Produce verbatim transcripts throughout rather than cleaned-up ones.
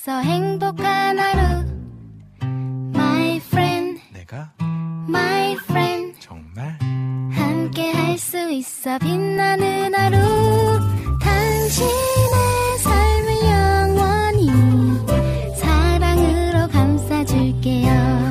있어 행복한 하루 My friend 내가 My friend 정말 함께 할 수 있어 빛나는 하루 당신의 삶을 영원히 사랑으로 감싸줄게요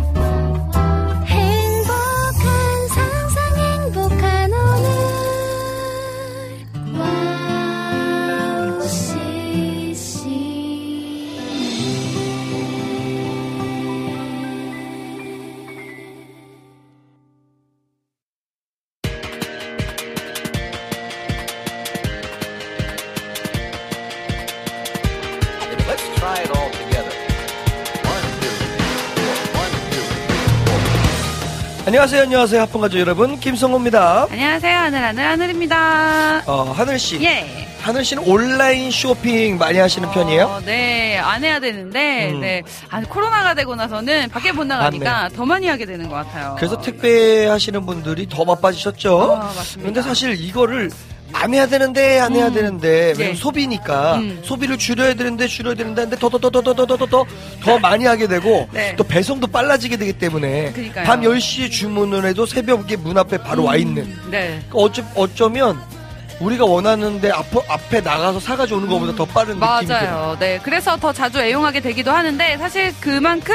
안녕하세요, 안녕하세요, 하품가족 여러분, 김성호입니다. 안녕하세요, 하늘, 하늘, 하늘입니다. 어, 하늘씨. 예. 하늘씨는 온라인 쇼핑 많이 하시는 어, 편이에요? 네, 안 해야 되는데, 음. 네. 아, 코로나가 되고 나서는 밖에 못 나가니까 맞네. 더 많이 하게 되는 것 같아요. 그래서 택배 하시는 분들이 더 바빠지셨죠? 아, 맞습니다. 근데 사실 이거를 안 해야 되는데, 안 해야 음. 되는데, 왜냐면 네. 소비니까, 음. 소비를 줄여야 되는데, 줄여야 되는데, 근데 더, 더, 더, 더, 더, 더, 더, 더, 더, 더 많이 하게 되고, 네. 또 배송도 빨라지게 되기 때문에, 그러니까요. 밤 열 시에 주문을 해도 새벽에 문 앞에 바로 와 있는. 네. 어쩌, 어쩌면, 우리가 원하는데 앞, 앞에 나가서 사가지고 오는 것보다 더 빠른 느낌이 들어요. 맞아요. 네. 그래서 더 자주 애용하게 되기도 하는데, 사실 그만큼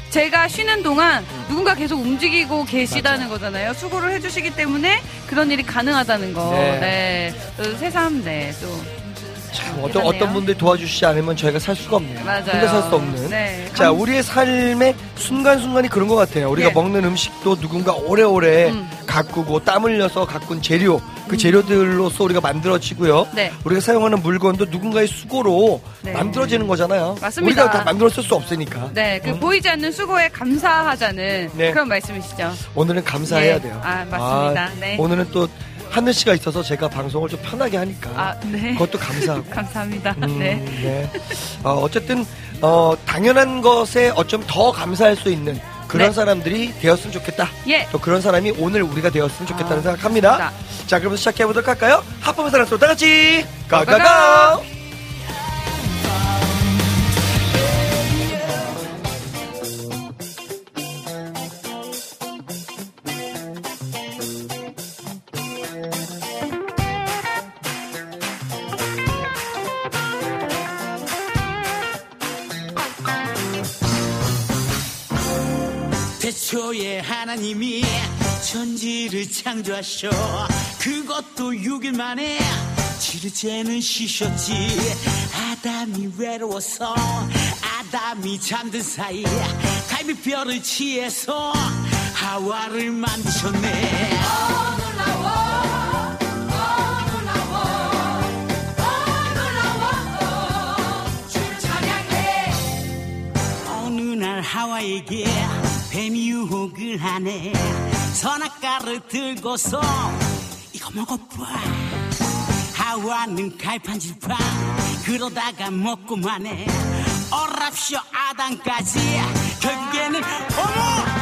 제가 쉬는 동안 누군가 계속 움직이고 계시다는 맞아. 거잖아요. 수고를 해주시기 때문에 그런 일이 가능하다는 거. 네. 네. 네. 새삼, 네. 또. 참, 어떤, 어떤 분들이 도와주시지 않으면 저희가 살 수가 없네요. 맞아요. 혼자 살 수 없는. 네. 자, 우리의 삶의 순간순간이 그런 것 같아요. 우리가 예. 먹는 음식도 누군가 오래오래 음. 가꾸고 땀 흘려서 가꾼 재료, 그 재료들로서 우리가 만들어지고요. 네. 우리가 사용하는 물건도 누군가의 수고로 네. 만들어지는 거잖아요. 맞습니다. 우리가 다 만들어 쓸 수 없으니까. 네, 그 음. 보이지 않는 수고에 감사하자는 네. 그런 말씀이시죠. 오늘은 감사해야 예. 돼요. 아, 맞습니다. 네. 오늘은 또 하늘 씨가 있어서 제가 방송을 좀 편하게 하니까. 아, 네. 그것도 감사하고. 감사합니다. 음, 네. 네. 어, 어쨌든 어, 당연한 것에 어쩜 더 감사할 수 있는 그런 네. 사람들이 되었으면 좋겠다. 예. 또 그런 사람이 오늘 우리가 되었으면 좋겠다는 아, 생각합니다. 맞습니다. 자, 그럼 시작해보도록 할까요? 하품의 사랑 다 같이 가가가! 가가! 태초에 하나님이 천지를 창조하셔 그것도 육 일 만에 칠일째는 쉬셨지 아담이 외로워서 아담이 잠든 사이 갈비뼈를 취해서 하와를 만드셨네 어 놀라워 어 놀라워 어 놀라워 주를 찬양해 어느 날 하와에게 뱀이 유혹을 하네 선악과를 들고서 이거 먹어봐 하와는 갈판질판 그러다가 먹고만 해 어랍쇼 아담까지 결국에는 어머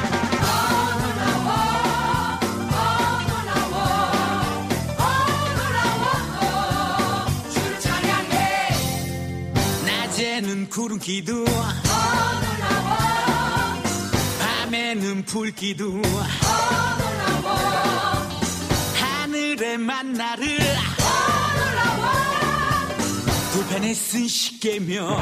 낮에는 구름 기둥 밤에는 불기둥 하늘의 만나를 불펜에 쓴 시계며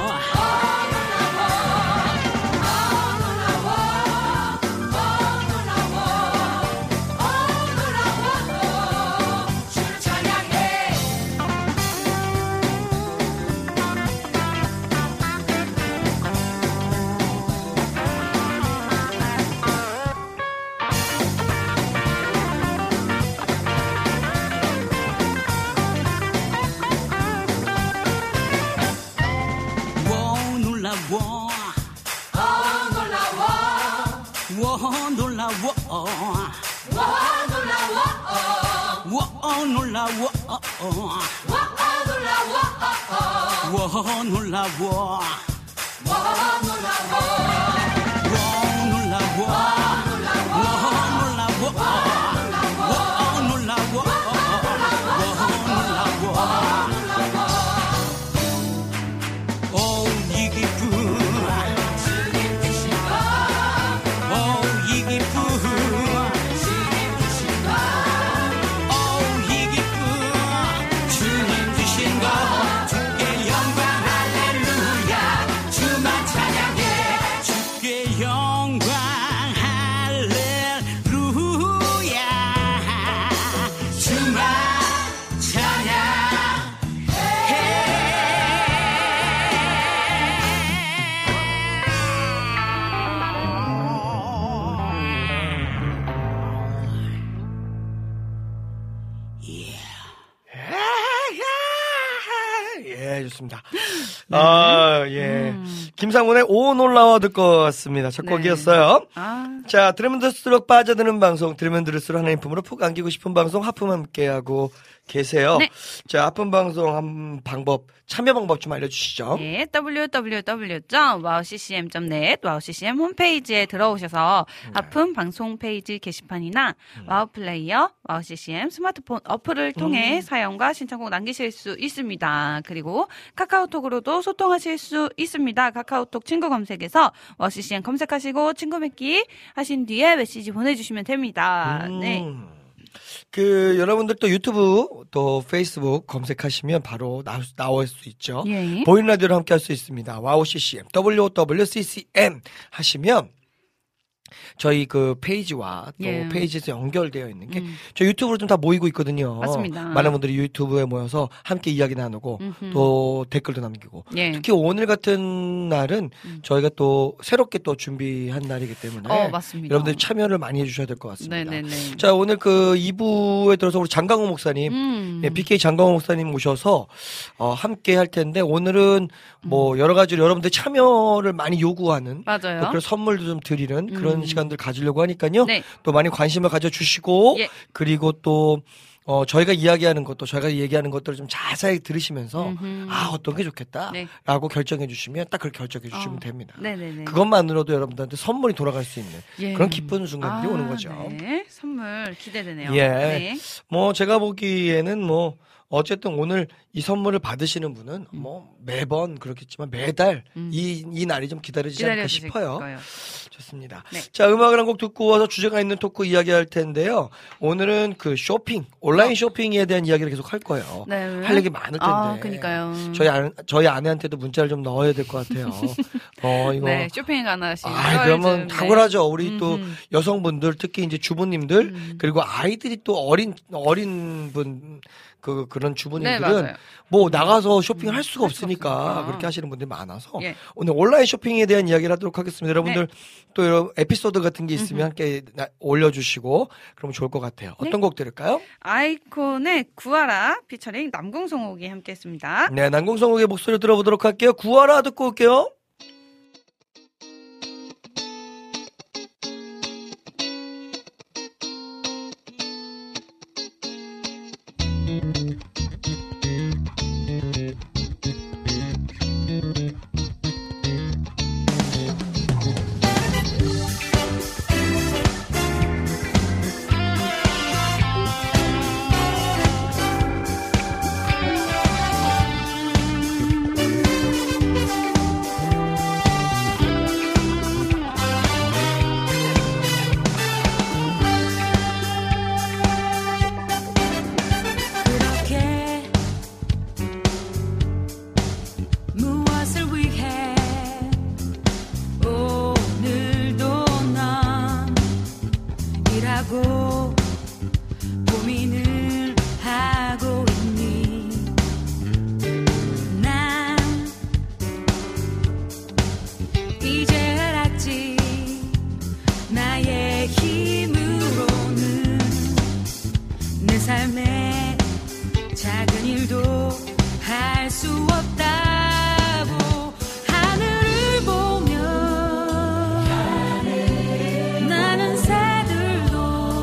좋습니다. 아, 예. 음. 김상훈의 오 놀라워 듣고 왔습니다. 첫 네. 곡이었어요. 아, 자, 들으면 들을수록 빠져드는 방송, 들으면 들을수록 하나님 품으로 푹 안기고 싶은 방송, 하품 함께하고 계세요. 네. 자, 하품 방송 한 방법, 참여 방법 좀 알려주시죠. 네, 더블유 더블유 더블유 점 와우 씨씨엠 점 넷 와우 씨씨엠 홈페이지에 들어오셔서 하품 방송 페이지 게시판이나 와우 플레이어, 와우 씨씨엠 스마트폰 어플을 통해 음. 사연과 신청곡 남기실 수 있습니다. 그리고 카카오톡으로도 소통하실 수 있습니다. 카카오톡 친구 검색에서 와우 씨씨엠 검색하시고 친구 맺기 하신 뒤에 메시지 보내주시면 됩니다. 음. 네. 그, 여러분들 또 유튜브, 또 페이스북 검색하시면 바로 나, 나올 수 있죠. 예. 보이는 라디오로 함께 할 수 있습니다. 와우 씨씨엠, 더블유 더블유 씨씨엠 하시면 저희 그 페이지와 또 예. 페이지에서 연결되어 있는 게 음. 저 유튜브로 좀 다 모이고 있거든요. 맞습니다. 많은 분들이 유튜브에 모여서 함께 이야기 나누고 음흠. 또 댓글도 남기고 예. 특히 오늘 같은 날은 음. 저희가 또 새롭게 또 준비한 날이기 때문에 어, 맞습니다. 여러분들 참여를 많이 해주셔야 될 것 같습니다. 네네네. 자, 오늘 그 이 부에 들어서 우리 장강호 목사님, 음. 예, 비케이 장강호 목사님 모셔서 어, 함께 할 텐데 오늘은 뭐 여러 가지로 여러분들 참여를 많이 요구하는 맞아요. 또 그런 선물도 좀 드리는 그런 음. 시간들 가지려고 하니까요. 네. 또 많이 관심을 가져주시고 예. 그리고 또 어, 저희가 이야기하는 것도 저희가 얘기하는 것들을 좀 자세히 들으시면서 음흠. 아 어떤 게 좋겠다 네. 라고 결정해 주시면 딱 그렇게 결정해 주시면 어. 됩니다. 네네네. 그것만으로도 여러분들한테 선물이 돌아갈 수 있는 예. 그런 기쁜 순간들이 아, 오는 거죠. 네. 선물 기대되네요. 예. 네. 뭐 제가 보기에는 뭐 어쨌든 오늘 이 선물을 받으시는 분은 뭐 매번 그렇겠지만 매달 음. 이, 이 날이 좀 기다려지지 않을까 기다려주실 싶어요. 거예요. 좋습니다. 네. 자, 음악을 한 곡 듣고 와서 주제가 있는 토크 이야기할 텐데요. 오늘은 그 쇼핑, 온라인 쇼핑에 대한 이야기를 계속 할 거예요. 네. 할 얘기 많을 텐데. 아, 그니까요. 저희 아, 저희 아내한테도 문자를 좀 넣어야 될 것 같아요. 어, 이거. 네, 쇼핑에 가나시. 아, 그러면 탁월하죠. 우리 또 음흠. 여성분들, 특히 이제 주부님들, 음. 그리고 아이들이 또 어린, 어린 분, 그, 그런 네, 주부님들은 맞아요. 뭐 나가서 쇼핑을 할 수가 할 수가 없으니까 없으니까. 그렇게 하시는 분들이 많아서 예. 오늘 온라인 쇼핑에 대한 이야기를 하도록 하겠습니다. 여러분들 또 이런 에피소드 같은 게 있으면 음흠. 함께 나- 올려주시고 그러면 좋을 것 같아요. 어떤 네. 곡 들을까요? 아이콘의 구하라 피처링 남궁성옥이 함께했습니다. 네, 남궁성욱의 목소리 들어보도록 할게요. 구하라 듣고 올게요. 그렇게 무엇을 위해 오늘도 넌 일하고 고민을 하고 있니? 난 이제 알았지. 나의 힘으로는 내 삶에 작은 일도 할 수 없다고. 하늘을 보며 나는 새들도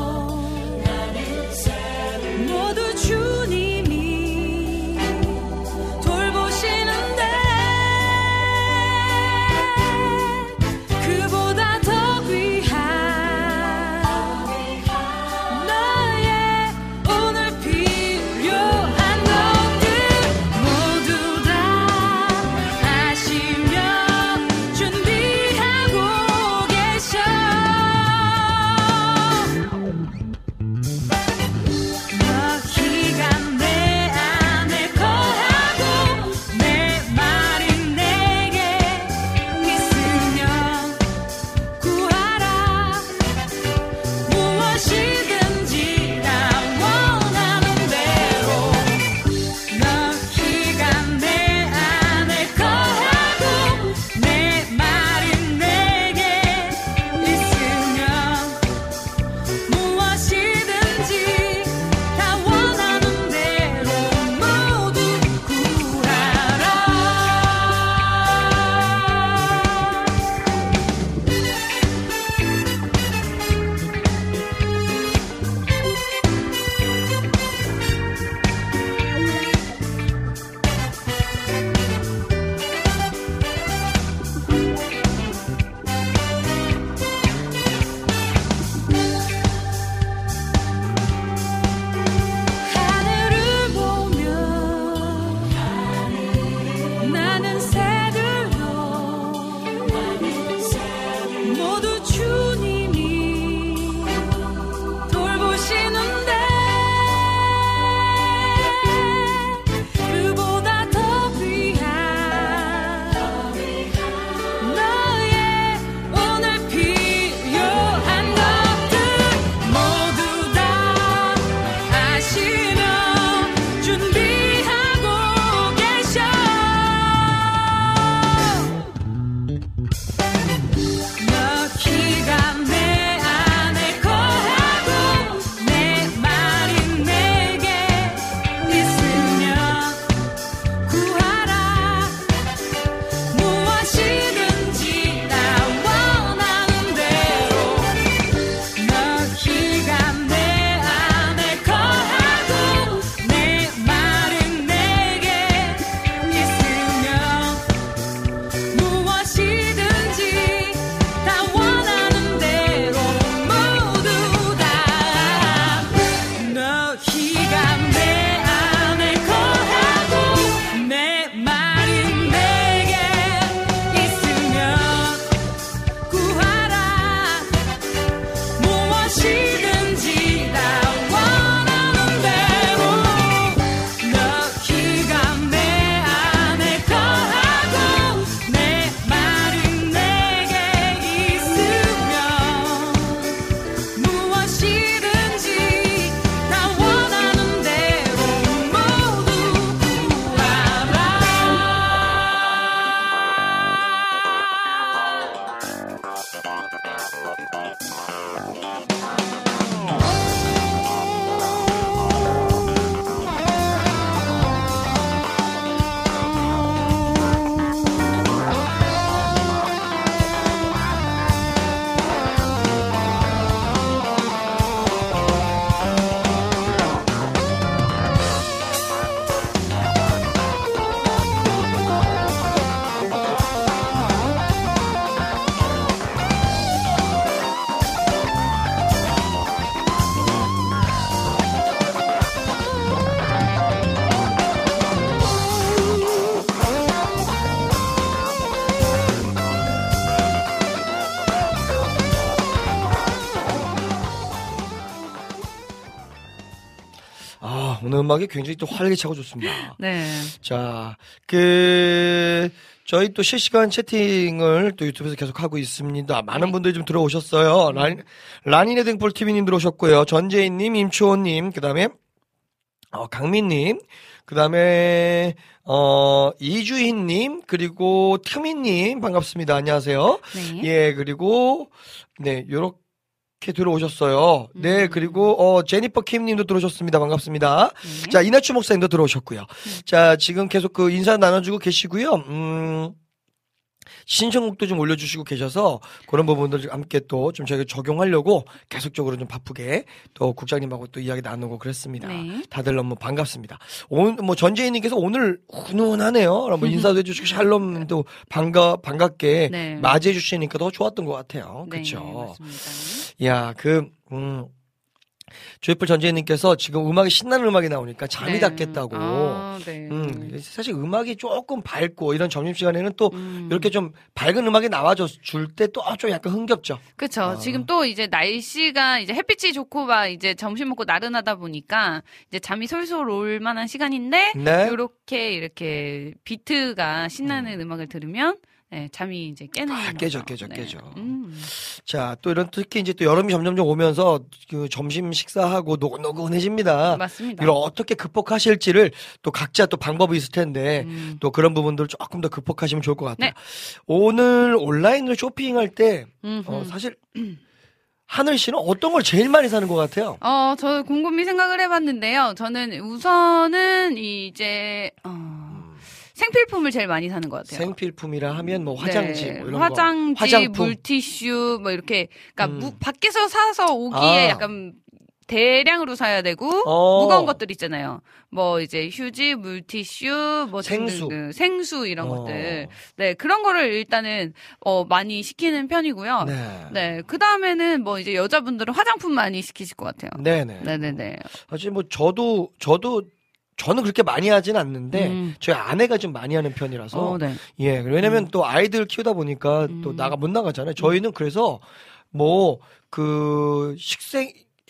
모두 주님이 돌보시는데 그보다 더 귀한 너의 오늘 필요한 것들 모두 다 아시며 준비하고 계셔. 너희가 내 안에 거하고 내 말이 내게 있으면 구하라. 무엇이든지 나 원하는 대로. 너희가 내 안에 거하고 내 말이 내게 있으면 무엇이든지 다 원하는 대로 모두 구하라. 아시는데 그보다 더 귀한 너의 오늘 필요한 것들 모두 다 아시며 준비하고 계셔 너희가 내 안에 거하고 내 말이 내게 있으면 구하라 무엇이든지 나 원하는 대로 너희가 내 안에 거하고 내 말이 내게 있으면 무엇이든지 다 원하는 대로 모두 다 너희가 내 안에 거하고 내 말이 내게 있으면 구하라 무엇이든지 다 원하는 대로 너희가 내 안에 거하고 내 말이 내게 있으면 무엇이든지 다 원하는 대로 모두 아, 오늘 음악이 굉장히 또 활기차고 좋습니다. 네. 자, 그, 저희 또 실시간 채팅을 또 유튜브에서 계속 하고 있습니다. 많은 네. 분들이 좀 들어오셨어요. 라인, 라니네 등불 티비님 들어오셨고요. 전재인님, 임초원님, 그 다음에, 어, 강민님, 그 다음에, 어, 이주희님, 그리고 트미님, 반갑습니다. 안녕하세요. 네. 예, 그리고, 네, 요렇게 들어오셨어요. 네, 음. 그리고, 어, 제니퍼 킴님도 들어오셨습니다. 반갑습니다. 네. 자, 이나추 목사님도 들어오셨고요. 자, 지금 계속 그 인사 나눠주고 계시고요. 음, 신청곡도 좀 올려주시고 계셔서 그런 부분들 함께 또 좀 저희가 적용하려고 계속적으로 좀 바쁘게 또 국장님하고 또 이야기 나누고 그랬습니다. 네. 다들 너무 반갑습니다. 오늘 뭐 전재희님께서 오늘 훈훈하네요. 뭐 인사도 해주시고 샬롬도 반가 반갑게 네. 맞이해 주시니까 더 좋았던 것 같아요. 네, 그렇죠. 맞습니다. 야, 그 음. 조이풀 전재희님께서 지금 음악이 신나는 음악이 나오니까 잠이 네. 닿겠다고. 아, 네. 음, 사실 음악이 조금 밝고 이런 점심시간에는 또 음. 이렇게 좀 밝은 음악이 나와줘 줄 때 또 좀 약간 흥겹죠. 그쵸. 아. 지금 또 이제 날씨가 이제 햇빛이 좋고 막 이제 점심 먹고 나른하다 보니까 이제 잠이 솔솔 올 만한 시간인데 네. 요렇게 이렇게 비트가 신나는 음. 악을 들으면 네, 잠이 이제 깨는 아, 거죠. 깨져, 깨져, 네. 깨져. 음. 자, 또 이런 특히 이제 또 여름이 점점점 오면서 그 점심 식사하고 노곤노곤해집니다. 맞습니다. 이걸 어떻게 극복하실지를 또 각자 또 방법이 있을 텐데 음. 또 그런 부분들 조금 더 극복하시면 좋을 것 같아요. 네. 오늘 온라인으로 쇼핑할 때 음흠. 어, 사실 하늘 씨는 어떤 걸 제일 많이 사는 것 같아요? 어, 저 곰곰이 생각을 해봤는데요. 저는 우선은 이제 어, 생필품을 제일 많이 사는 것 같아요. 생필품이라 하면 뭐 화장지, 네, 뭐 이런 화장지, 거. 화장품. 물티슈, 뭐 이렇게, 그러니까 음. 무- 밖에서 사서 오기에 아. 약간 대량으로 사야 되고 어. 무거운 것들 있잖아요. 뭐 이제 휴지, 물티슈, 뭐 생수. 등등, 생수 이런 어. 것들. 네, 그런 거를 일단은 어 많이 시키는 편이고요. 네. 네, 그 다음에는 뭐 이제 여자분들은 화장품 많이 시키실 것 같아요. 네네. 네네네. 사실 뭐 저도 저도 저는 그렇게 많이 하진 않는데 음. 저희 아내가 좀 많이 하는 편이라서 어, 네. 예 왜냐면 또 아이들 키우다 보니까 또 음. 나가 못 나가잖아요. 저희는 그래서 뭐 그 식생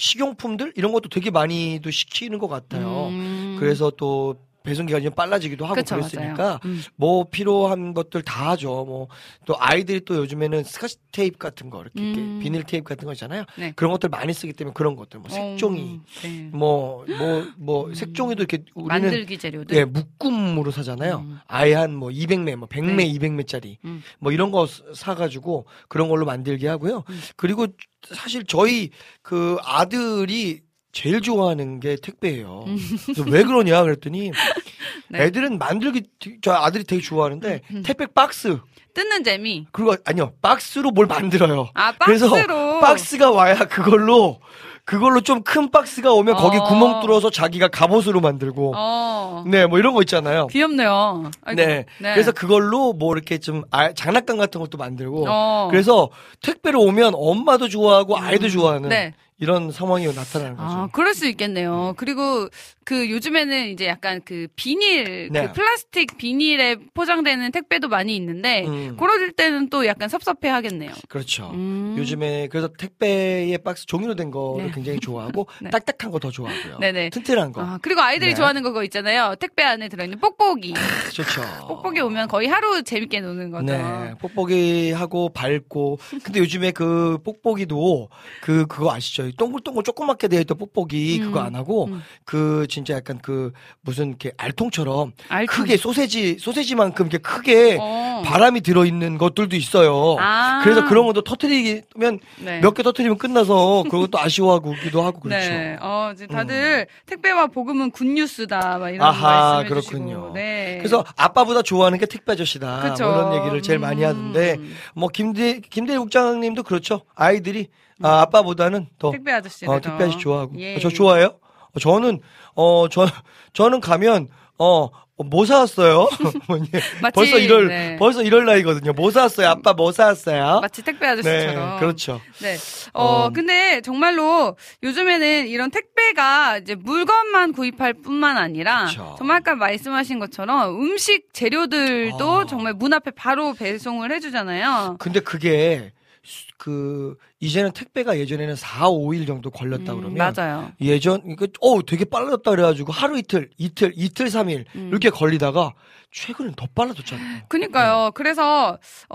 식용품들 이런 것도 되게 많이도 시키는 것 같아요. 음. 그래서 또 배송 기간이 좀 빨라지기도 하고 그쵸, 그랬으니까 맞아요. 음. 뭐 필요한 것들 다 하죠. 뭐 또 아이들이 또 요즘에는 스카치 테이프 같은 거 이렇게, 이렇게 음. 비닐 테이프 같은 거 있잖아요. 네. 그런 것들 많이 쓰기 때문에 그런 것들 뭐 색종이 어, 네. 뭐 뭐 뭐 색종이도 이렇게 우리는 만들기 재료들. 예, 묶음으로 사잖아요. 음. 아예 한 뭐 이백 매, 뭐 백 매, 네. 이백 매짜리 음. 뭐 이런 거 사가지고 그런 걸로 만들게 하고요. 음. 그리고 사실 저희 그 아들이 제일 좋아하는 게 택배예요. 그래서 왜 그러냐 그랬더니 음. 네. 애들은 만들기 되게- 저 아들이 되게 좋아하는데 음, 음. 택배 박스 뜯는 재미. 그리고 아니요 박스로 뭘 만들어요. 아, 그래서 박스로. 박스가 와야 그걸로 그걸로 좀 큰 박스가 오면 거기 어. 구멍 뚫어서 자기가 갑옷으로 만들고 어. 네 뭐 이런 거 있잖아요. 귀엽네요. 아이고. 네. 그래서 그걸로 뭐 이렇게 좀 아, 장난감 같은 것도 만들고 어. 그래서 택배로 오면 엄마도 좋아하고 아이도 좋아하는 네. 이런 상황이 나타나는 거죠. 아, 그럴 수 있겠네요. 그리고 그 요즘에는 이제 약간 그 비닐, 네. 그 플라스틱 비닐에 포장되는 택배도 많이 있는데, 음. 그럴 때는 또 약간 섭섭해 하겠네요. 그렇죠. 음. 요즘에 그래서 택배의 박스 종이로 된 거를 네. 굉장히 좋아하고 네. 딱딱한 거 더 좋아하고요. 네네. 튼튼한 거. 아, 그리고 아이들이 네. 좋아하는 거 그거 있잖아요. 택배 안에 들어있는 뽁뽁이. 좋죠. 뽁뽁이 오면 거의 하루 재밌게 노는 거죠. 네, 뽁뽁이 하고 밟고. 근데 요즘에 그 뽁뽁이도 그 그거 아시죠? 이 동글동글 조그맣게 되어 있던 뽁뽁이 음, 그거 안 하고 음. 그 진짜 약간 그 무슨 이렇게 알통처럼 알통. 크게 소세지 소세지만큼 이렇게 크게 어. 바람이 들어 있는 것들도 있어요. 아. 그래서 그런 것도 터트리면 네. 몇 개 터트리면 끝나서 그것도 아쉬워하기도 하고 그렇죠. 네. 어, 이제 다들 택배와 복음은 굿뉴스다. 막 이런 아하, 말씀해 그렇군요. 주시고. 네. 그래서 아빠보다 좋아하는 게 택배 아저씨다. 그쵸. 뭐 이런 얘기를 제일 많이 음. 하던데 뭐 김대 김대리 국장님도 그렇죠. 아이들이 아, 아빠보다는 더 택배 아저씨. 어, 택배 아저씨 좋아하고. 예. 어, 저 좋아해요? 어, 저는 어, 저 저는 가면 어, 뭐 사왔어요? 어머니. 마치, 벌써 이럴 네. 벌써 이럴 나이거든요. 뭐 사왔어요? 아빠 뭐 사왔어요? 마치 택배 아저씨처럼. 네, 그렇죠. 네. 어, 어. 근데 정말로 요즘에는 이런 택배가 이제 물건만 구입할 뿐만 아니라 그쵸. 정말 아까 말씀하신 것처럼 음식 재료들도 아. 정말 문 앞에 바로 배송을 해주잖아요. 근데 그게 수- 그 이제는 택배가 예전에는 사, 오 일 정도 걸렸다 음, 그러면 맞아요. 예전 이거 어 되게 빨라졌다 그래가지고 하루 이틀 이틀 이틀 삼 일 음. 이렇게 걸리다가 최근엔 더 빨라졌잖아요. 그니까요. 네. 그래서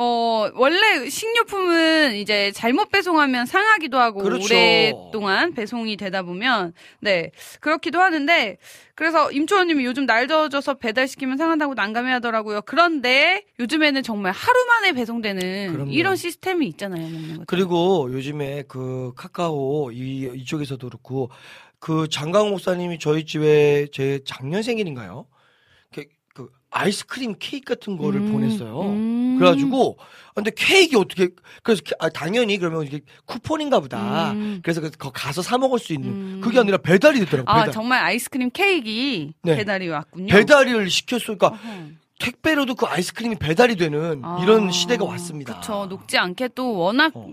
어 원래 식료품은 이제 잘못 배송하면 상하기도 하고 그렇죠. 오랫동안 배송이 되다 보면 네 그렇기도 하는데 그래서 임초원님이 요즘 날 저어져서 배달시키면 상한다고 난감해하더라고요. 그런데 요즘에는 정말 하루 만에 배송되는 그럼요. 이런 시스템이 있잖아요. 먹는 것. 그리고 요즘에 그 카카오 이 이쪽에서도 그렇고 그 장강 목사님이 저희 집에 제 작년 생일인가요? 그, 그 아이스크림 케이크 같은 거를 음, 보냈어요. 음. 그래가지고 근데 케이크 어떻게 그래서 케- 아, 당연히 그러면 이게 쿠폰인가 보다. 음. 그래서 그 거 가서 사 먹을 수 있는 음. 그게 아니라 배달이 되더라고. 아 배달. 정말 아이스크림 케이크 네. 배달이 왔군요. 배달을 시켰어. 그러니까 어허. 택배로도 그 아이스크림이 배달이 되는 아, 이런 시대가 왔습니다. 그렇죠. 녹지 않게 또 워낙 어.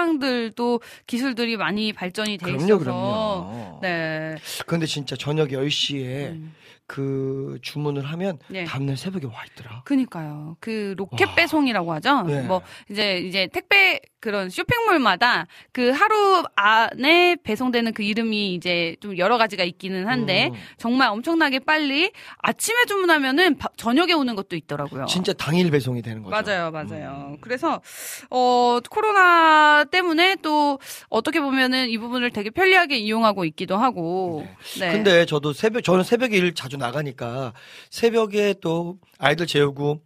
포장들도 기술들이 많이 발전이 돼 그럼요, 있어서 그럼요. 네. 근데 진짜 저녁 열 시에 음. 그 주문을 하면 네. 다음날 새벽에 와 있더라. 그니까요. 그 로켓 와. 배송이라고 하죠. 네. 뭐 이제 이제 택배 그런 쇼핑몰마다 그 하루 안에 배송되는 그 이름이 이제 좀 여러 가지가 있기는 한데 음. 정말 엄청나게 빨리 아침에 주문하면은 바- 저녁에 오는 것도 있더라고요. 진짜 당일 배송이 되는 거죠. 맞아요, 맞아요. 그래서 어 코로나 때문에 또 어떻게 보면은 이 부분을 되게 편리하게 이용하고 있기도 하고. 네. 근데 저도 새벽 저는 새벽에 일 자주 나가니까 새벽에 또 아이들 재우고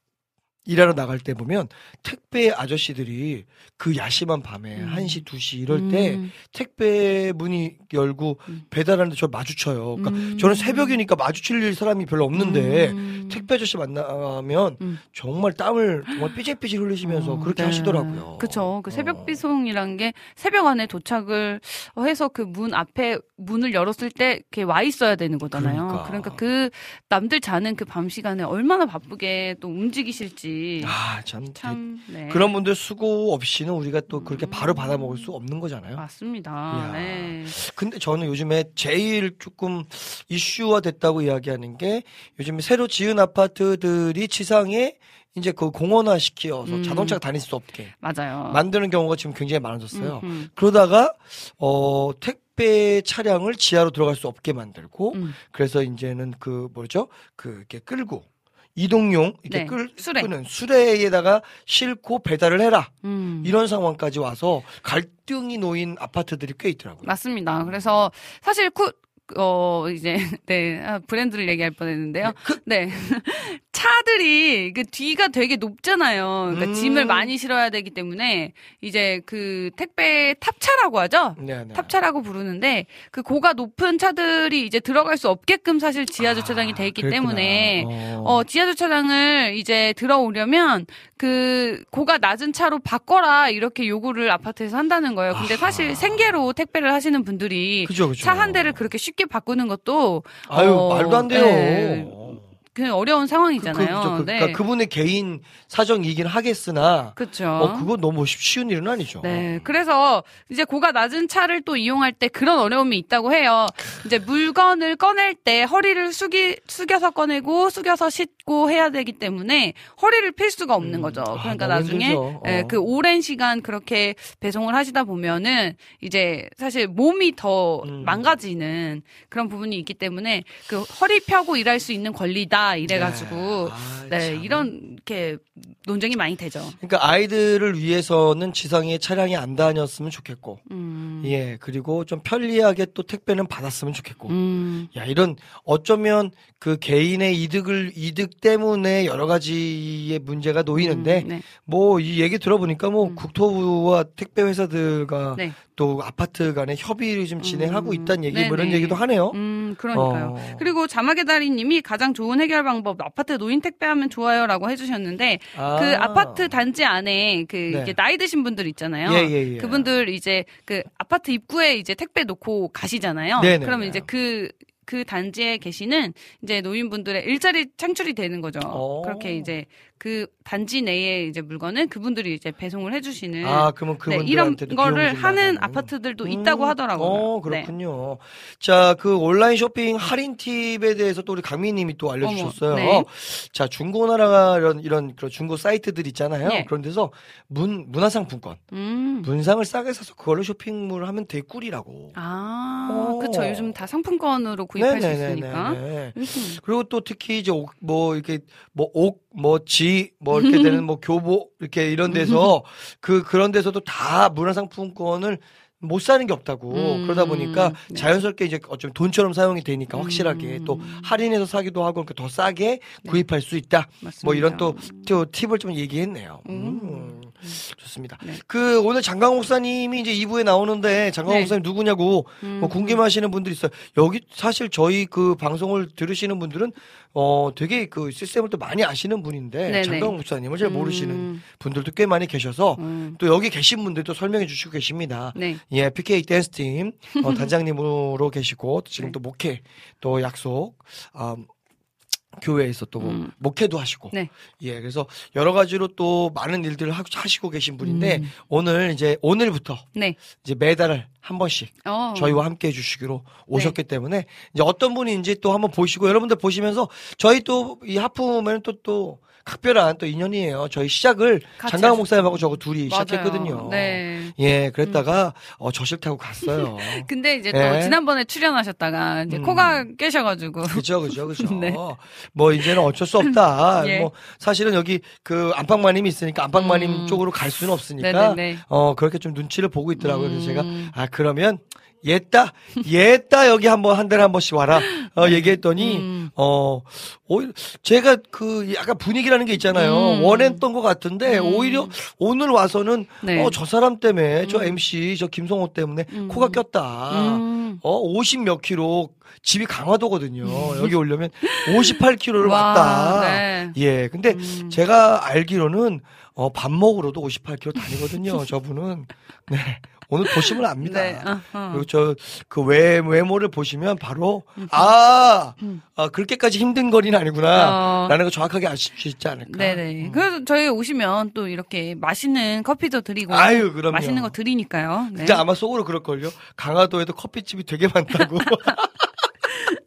일하러 나갈 때 보면 택배 아저씨들이 그 야심한 밤에 음. 한 시, 두 시 이럴 때 음. 택배 문이 열고 음. 배달하는데 저를 마주쳐요. 그러니까 음. 저는 새벽이니까 마주칠 사람이 별로 없는데 음. 택배 아저씨 만나면 음. 정말 땀을 정말 삐질삐질 흘리시면서 어, 그렇게 네. 하시더라고요. 그쵸. 그 새벽 어. 배송이란 게 새벽 안에 도착을 해서 그 문 앞에 문을 열었을 때 이렇게 와 있어야 되는 거잖아요. 그러니까. 그러니까 그 남들 자는 그 밤 시간에 얼마나 바쁘게 또 움직이실지 아, 참. 참 네. 그런 분들 수고 없이는 우리가 또 그렇게 바로 받아 먹을 수 없는 거잖아요. 맞습니다. 이야. 네. 근데 저는 요즘에 제일 조금 이슈화 됐다고 이야기하는 게 요즘에 새로 지은 아파트들이 지상에 이제 그 공원화 시켜서 음. 자동차가 다닐 수 없게 맞아요. 만드는 경우가 지금 굉장히 많아졌어요. 음, 음. 그러다가 어 택 택배 차량을 지하로 들어갈 수 없게 만들고 음. 그래서 이제는 그 뭐죠? 그 이렇게 끌고 이동용 이렇게 네, 끌 수레. 끄는 수레에다가 싣고 배달을 해라. 음. 이런 상황까지 와서 갈등이 놓인 아파트들이 꽤 있더라고요. 맞습니다. 그래서 사실 쿠, 어, 이제, 네, 아, 브랜드를 얘기할 뻔 했는데요. 네. 차들이 그 뒤가 되게 높잖아요. 그러니까 음. 짐을 많이 실어야 되기 때문에 이제 그 택배 탑차라고 하죠? 네, 네. 탑차라고 부르는데 그 고가 높은 차들이 이제 들어갈 수 없게끔 사실 지하 주차장이 돼 있기 그랬구나. 때문에 어. 어, 지하 주차장을 이제 들어오려면 그 고가 낮은 차로 바꿔라 이렇게 요구를 아파트에서 한다는 거예요. 근데 사실 생계로 택배를 하시는 분들이 그죠, 그죠. 차 한 대를 그렇게 쉽게 바꾸는 것도 아유, 어, 말도 안 돼요. 네, 그냥 어려운 상황이잖아요. 그, 그, 그, 네. 그러니까 그분의 개인 사정이긴 하겠으나 그렇죠. 어, 그건 너무 쉽- 쉬운 일은 아니죠. 네. 그래서 이제 고가 낮은 차를 또 이용할 때 그런 어려움이 있다고 해요. 이제 물건을 꺼낼 때 허리를 숙이, 숙여서 꺼내고 숙여서 싣고 해야 되기 때문에 허리를 필 수가 없는 음. 거죠. 아, 그러니까 너무 나중에 힘들죠. 예, 어. 그 오랜 시간 그렇게 배송을 하시다 보면은 이제 사실 몸이 더 음. 망가지는 그런 부분이 있기 때문에 그 허리 펴고 일할 수 있는 권리다 이래가지고 아, 네, 참. 이런 이렇게 논쟁이 많이 되죠. 그러니까 아이들을 위해서는 지상에 차량이 안 다녔으면 좋겠고, 음. 예, 그리고 좀 편리하게 또 택배는 받았으면 좋겠고, 음. 야, 이런 어쩌면 그 개인의 이득을, 이득 때문에 여러 가지의 문제가 놓이는데, 음, 네. 뭐 이 얘기 들어보니까 뭐 음. 국토부와 택배 회사들과 네. 또 아파트 간에 협의를 좀 진행하고 음. 있다는 얘기, 뭐 네네. 이런 얘기도 하네요. 음, 그러니까요. 어. 그리고 자막의 달인님이 가장 좋은 해결 방법 아파트 노인 택배하면 좋아요라고 해주셨는데 아. 그 아파트 단지 안에 그 네. 이제 나이 드신 분들 있잖아요. 예, 예, 예. 그분들 이제 그 아파트 입구에 이제 택배 놓고 가시잖아요. 네네. 그러면 이제 그 그 단지에 계시는 이제 노인분들의 일자리 창출이 되는 거죠. 오. 그렇게 이제 그 단지 내에 이제 물건은 그분들이 이제 배송을 해주시는 아, 그러면 네, 이런 그분들한테도 거를 비용이 좀 하는 나가는. 아파트들도 음, 있다고 하더라고요. 어, 네. 그렇군요. 자, 그 온라인 쇼핑 할인 팁에 대해서 또 우리 강민님이 또 알려주셨어요. 어머, 네. 자, 중고나라 이런, 이런 그런 중고 사이트들 있잖아요. 네. 그런 데서 문, 문화상품권, 음. 문상을 싸게 사서 그걸로 쇼핑을 하면 되게 꿀이라고. 아, 오. 그쵸. 요즘 다 상품권으로 구입할 수 있으니까. 네네네네. 음. 그리고 또 특히 이제 옥, 뭐 이렇게 뭐 옥, 뭐 지, 뭐 이렇게 되는 뭐 교보 이렇게 이런 데서 그 그런 데서도 다 문화상품권을 못 사는 게 없다고. 음, 그러다 보니까 네. 자연스럽게 이제 어쩌면 돈처럼 사용이 되니까 확실하게 음. 또 할인해서 사기도 하고 그러니까 더 싸게 구입할 수 있다. 맞습니다. 뭐 이런 또, 또 팁을 좀 얘기했네요. 음. 음. 좋습니다. 네. 그 오늘 장강 목사님이 이제 이 부에 나오는데 장강 네. 목사님 누구냐고 음. 뭐 궁금해하시는 분들이 있어요. 여기 사실 저희 그 방송을 들으시는 분들은 어 되게 그 시스템을 또 많이 아시는 분인데 네네. 장강 목사님을 잘 모르시는 음. 분들도 꽤 많이 계셔서 음. 또 여기 계신 분들도 설명해 주시고 계십니다. 네. 예, 피케이 댄스팀 어, 단장님으로 계시고 지금 네. 또 목회 또 약속 음, 교회에서 또 음. 목회도 하시고 네. 예 그래서 여러 가지로 또 많은 일들을 하- 하시고 계신 분인데 음. 오늘 이제 오늘부터 네. 이제 매달 한 번씩 어. 저희와 함께 해주시기로 오셨기 때문에 이제 어떤 분인지 또 한번 보시고 여러분들 보시면서 저희 또 이 하품에는 또 또 각별한 또 인연이에요. 저희 시작을 같이 장강호 하셨- 목사님하고 저거 둘이 맞아요. 시작했거든요. 네. 예, 그랬다가 어, 저 싫다고 갔어요. 근데 이제 또 예. 지난번에 출연하셨다가 이제 음. 코가 깨셔가지고. 그죠, 그죠, 그죠. 네. 뭐 이제는 어쩔 수 없다. 예. 뭐 사실은 여기 그 안방마님이 있으니까 안방마님 음. 쪽으로 갈 수는 없으니까 네네네. 어 그렇게 좀 눈치를 보고 있더라고요. 그래서 제가 음. 아 그러면 얘따 얘따 여기 한번 한 달에 한 번씩 와라 어, 얘기했더니 음. 어 오히려 제가 그 약간 분위기라는 게 있잖아요. 음. 원했던 것 같은데 음. 오히려 오늘 와서는 네. 어 저 사람 때문에 저 음. 엠씨 저 김성호 때문에 음. 코가 꼈다. 음. 어, 오십 몇 킬로, 집이 강화도거든요. 여기 오려면 오십팔 킬로를 와, 왔다. 네. 예, 근데 음. 제가 알기로는, 어, 밥 먹으러도 오십팔 킬로 다니거든요, 저분은. 네. 오늘 보시면 압니다. 네. 어, 어. 그리고 저, 그 외, 외모를 보시면 바로, 아, 음. 아, 그렇게까지 힘든 거리는 아니구나. 어. 라는 걸 정확하게 아실 수 있지 않을까. 네네. 음. 그래서 저희 오시면 또 이렇게 맛있는 커피도 드리고. 아유, 그럼요. 맛있는 거 드리니까요. 네. 진짜 아마 속으로 그럴걸요. 강화도에도 커피집이 되게 많다고.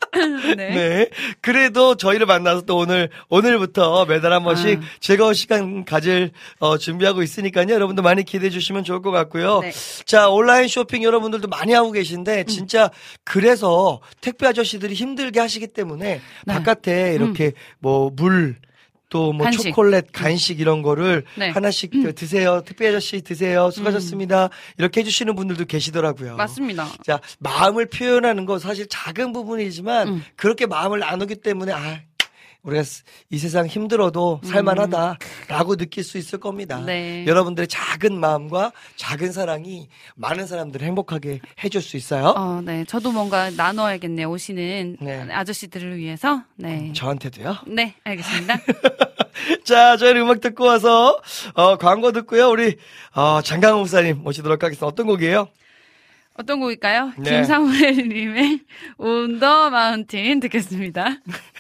네. 네. 그래도 저희를 만나서 또 오늘, 오늘부터 매달 한 번씩 아. 즐거운 시간 가질, 어, 준비하고 있으니까요. 여러분도 많이 기대해 주시면 좋을 것 같고요. 네. 자, 온라인 쇼핑 여러분들도 많이 하고 계신데, 진짜 그래서 택배 아저씨들이 힘들게 하시기 때문에 네. 바깥에 이렇게 뭐 물, 또 뭐 간식. 초콜릿, 간식 이런 거를 네. 하나씩 드세요. 택배 아저씨 드세요. 수고하셨습니다. 이렇게 해주시는 분들도 계시더라고요. 맞습니다. 자, 마음을 표현하는 거 사실 작은 부분이지만 음. 그렇게 마음을 나누기 때문에 아, 우리가 이 세상 힘들어도 살만하다라고 느낄 수 있을 겁니다. 네. 여러분들의 작은 마음과 작은 사랑이 많은 사람들을 행복하게 해줄 수 있어요. 어, 네. 저도 뭔가 나눠야겠네요. 오시는 네. 아저씨들을 위해서. 네. 저한테도요. 네, 알겠습니다. 자, 저희는 음악 듣고 와서 어, 광고 듣고요. 우리 어, 장강호 목사님 모시도록 하겠습니다. 어떤 곡이에요? 어떤 곡일까요? 네. 김사무엘님의 On the Mountain 듣겠습니다.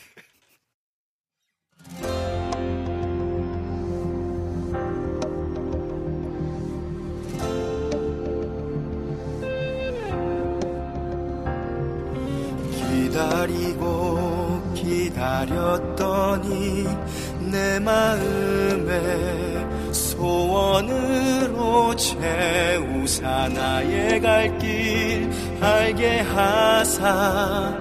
기다리고 기다렸더니 내 마음에 소원으로 채우사 나의 갈 길 알게 하사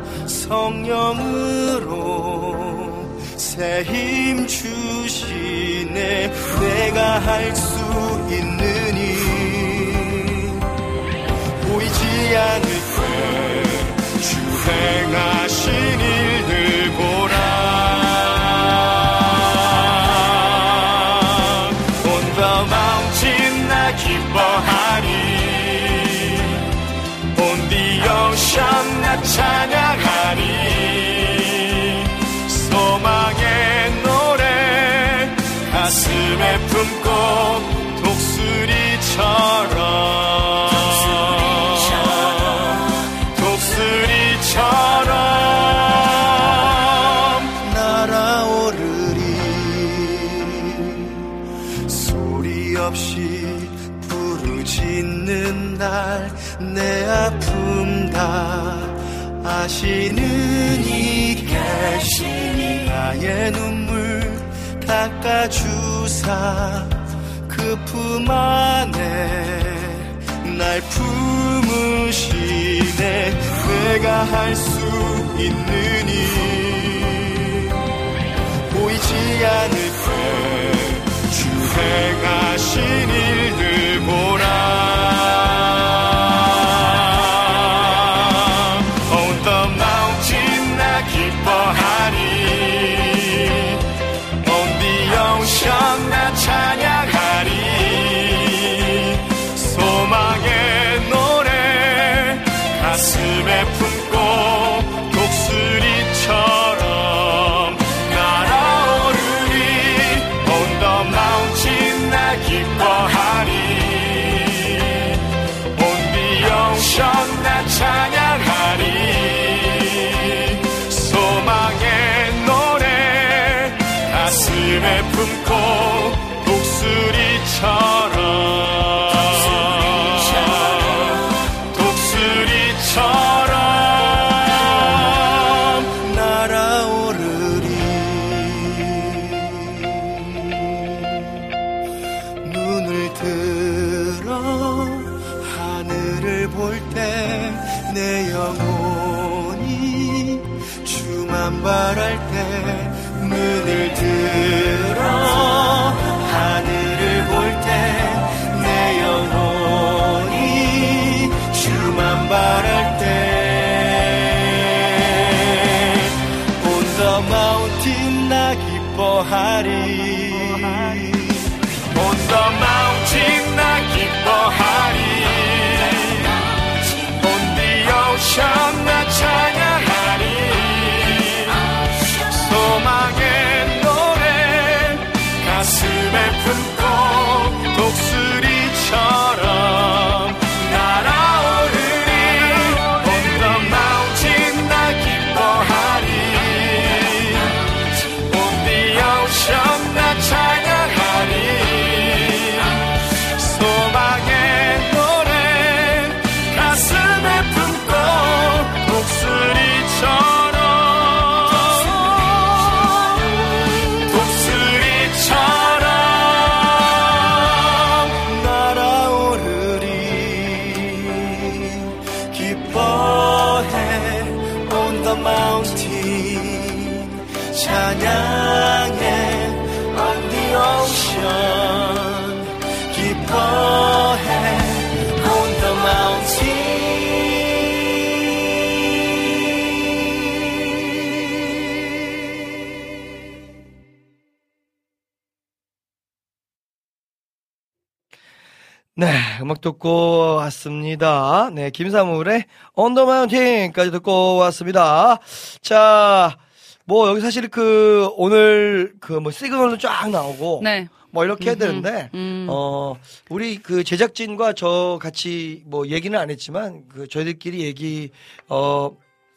성령으로 새 힘 주시네 내가 할 수 있느니 보이지 않을 때 주 행하신 일들 보라 On the mountain 나 기뻐하리 On the ocean 나 찬양하리 소망의 노래 가슴에 품고 독수리처럼 날아오르리 소리 없이 부르짖는 날 내 아픔 다 아시는 이 계시니 나의 눈물 닦아주사 그 품 안에 날 품으시네 내가 할 수 있느니 보이지 않을 때 주 행하신 일들 보라 On the mountain 나 기뻐하리 On the ocean 나 찬양하리 소망의 노래 가슴에 품고 독수리처럼 날아오르리 On the mountain 나 기뻐하리 On the ocean 나 찬양하리 소망의 노래 가슴에 품고 독수리처럼 바랄 때 눈을 들어 하늘을 볼 때 내 영혼이 주만 바랄 때 On the mountain 나 기뻐하리 On the mountain 나 기뻐하리 On the ocean 나 찬양하리 소망의 노래 가슴에 품고 독수리처럼 날아오르리 On the mountain 나 기뻐하리 On the ocean 나 찬양하리 찬양해 on the ocean 기뻐해 on the mountain 네, 음악 듣고 왔습니다. 네, 김사물의 On the Mountain까지 듣고 왔습니다. 자, 뭐 여기 사실 그 오늘 그 뭐 시그널도 쫙 나오고 네. 뭐 이렇게 해야 음흠, 되는데 음. 어 우리 그 제작진과 저 같이 뭐 얘기는 안 했지만 그 저희들끼리 얘기 어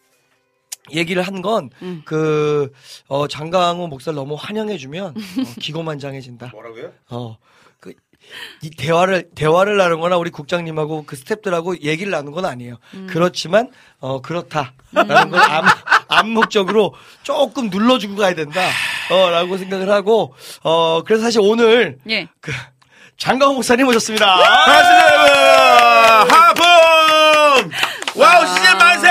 얘기를 한 건 음. 그 어 장강호 목사를 너무 환영해주면 어, 기고만장해진다. 뭐라고요? 어, 그, 이 대화를, 대화를 나누거나 우리 국장님하고 그 스태프들하고 얘기를 나눈 건 아니에요. 음. 그렇지만, 어, 그렇다라는 걸 암, 암묵적으로 조금 눌러주고 가야 된다. 어, 라고 생각을 하고, 어, 그래서 사실 오늘, 예. 그, 장강호 목사님 모셨습니다. 반갑습니다, 여러분! 하품! 와우, 시즌 만세!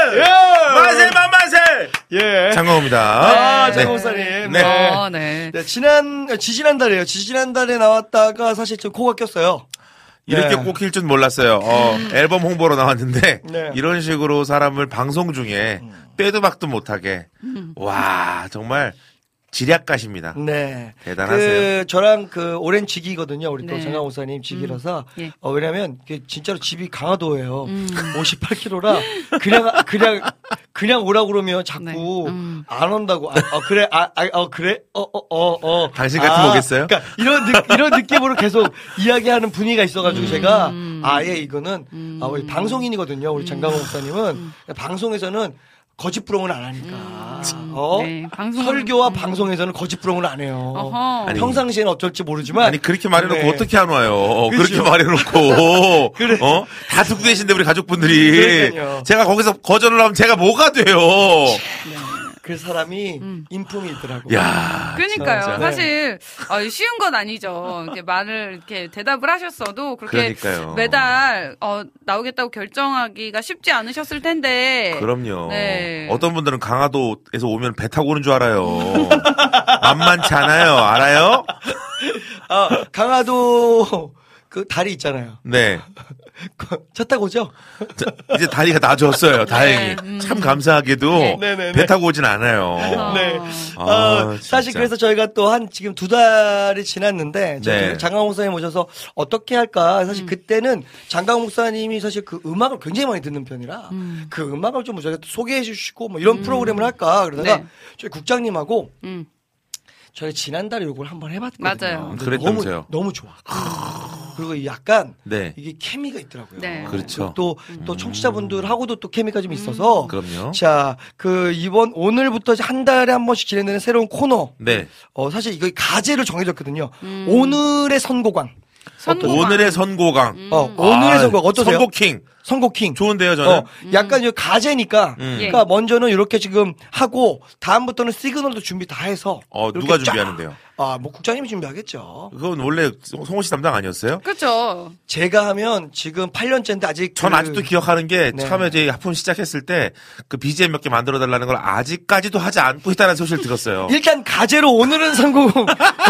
만세, 만만세! 예. 장강호입니다. 아, 네. 장강호 목사님. 네. 어, 네. 네, 지난, 지지난 달에요. 지지난 달에 나왔다가 사실 좀 코가 꼈어요. 이렇게 네. 꼽힐 줄 몰랐어요. 어, 앨범 홍보로 나왔는데, 네. 이런 식으로 사람을 방송 중에 빼도 박도 못하게. 음. 와, 정말 지략가십니다. 네. 대단하세요. 그, 저랑 그, 오랜 직이거든요. 우리 또 네. 장강호 목사님 직이라서. 음. 예. 어, 왜냐면, 그 진짜로 집이 강화도예요. 음. 오십팔 킬로미터라, 그냥, 그냥, 그냥 오라고 그러면 자꾸 네. 음. 안 온다고. 아, 어, 그래, 아, 아, 어, 그래? 어, 어, 어, 어. 당신 같으면 오겠어요? 그러니까 이런, 느, 이런 느낌으로 계속 이야기하는 분위기가 있어가지고 제가, 아, 예, 이거는, 음. 아, 우리 방송인이거든요. 우리 장강호 목사님은. 방송에서는 거짓부렁은 안 하니까. 어? 네, 방송은- 설교와 음. 방송에서는 거짓부렁은 안 해요. 어허. 아니, 평상시에는 어쩔지 모르지만. 아니, 그렇게 말해놓고 네. 어떻게 안 와요? 그죠. 그렇게 말해놓고. 그래. 어? 다 듣고 계신데, 우리 가족분들이. 그러니까요. 제가 거기서 거절을 하면 제가 뭐가 돼요? 그 사람이 음. 인품이 있더라고요. 야 그러니까요. 진짜. 사실 어, 쉬운 건 아니죠. 이렇게 말을 이렇게 대답을 하셨어도 그렇게 그러니까요. 매달 어, 나오겠다고 결정하기가 쉽지 않으셨을 텐데. 그럼요. 네. 어떤 분들은 강화도에서 오면 배 타고 오는 줄 알아요. 만만치 않아요. 알아요? 아, 강화도 그 다리 있잖아요. 네. 차 타고 오죠? 자, 이제 다리가 나아졌어요. 다행히. 음. 참 감사하게도 네, 네, 네. 배 타고 오진 않아요. 어. 네. 아, 어, 진짜. 사실 그래서 저희가 또 한 지금 두 달이 지났는데 네. 장강호 목사님 오셔서 어떻게 할까 사실 음. 그때는 장강호 목사님이 사실 그 음악을 굉장히 많이 듣는 편이라 음. 그 음악을 좀 저희가 또 소개해 주시고 뭐 이런 프로그램을 할까 그러다가 네. 저희 국장님하고 음. 저희 지난달에 이걸 한번 해봤거든요. 맞아요. 근데 그랬다면서요? 너무, 너무 좋아. 그리고 약간 네. 이게 케미가 있더라고요. 네. 그렇죠. 또, 또 청취자분들하고도 또 케미가 좀 있어서. 그럼요. 자, 그 이번 오늘부터 한 달에 한 번씩 진행되는 새로운 코너. 네. 어, 사실 이거 가제를 정해졌거든요. 음. 오늘의 선고광. 선고광. 오늘의 선고강. 어, 오늘의 아, 선고광 어떠세요? 선고킹. 선고킹. 좋은데요, 저는. 어, 약간 이 가제니까. 음. 그러니까 먼저는 이렇게 지금 하고 다음부터는 시그널도 준비 다 해서. 어, 이렇게 누가 쫙. 준비하는데요? 아, 뭐 국장님이 준비하겠죠. 그건 원래 송호 씨 담당 아니었어요? 그렇죠. 제가 하면 지금 팔 년째인데 아직 전 그- 아직도 기억하는 게 네. 처음에 저희 하품 시작했을 때 그 비지엠 몇 개 만들어 달라는 걸 아직까지도 하지 않고 있다는 소식을 들었어요. 일단 가제로 오늘은 성공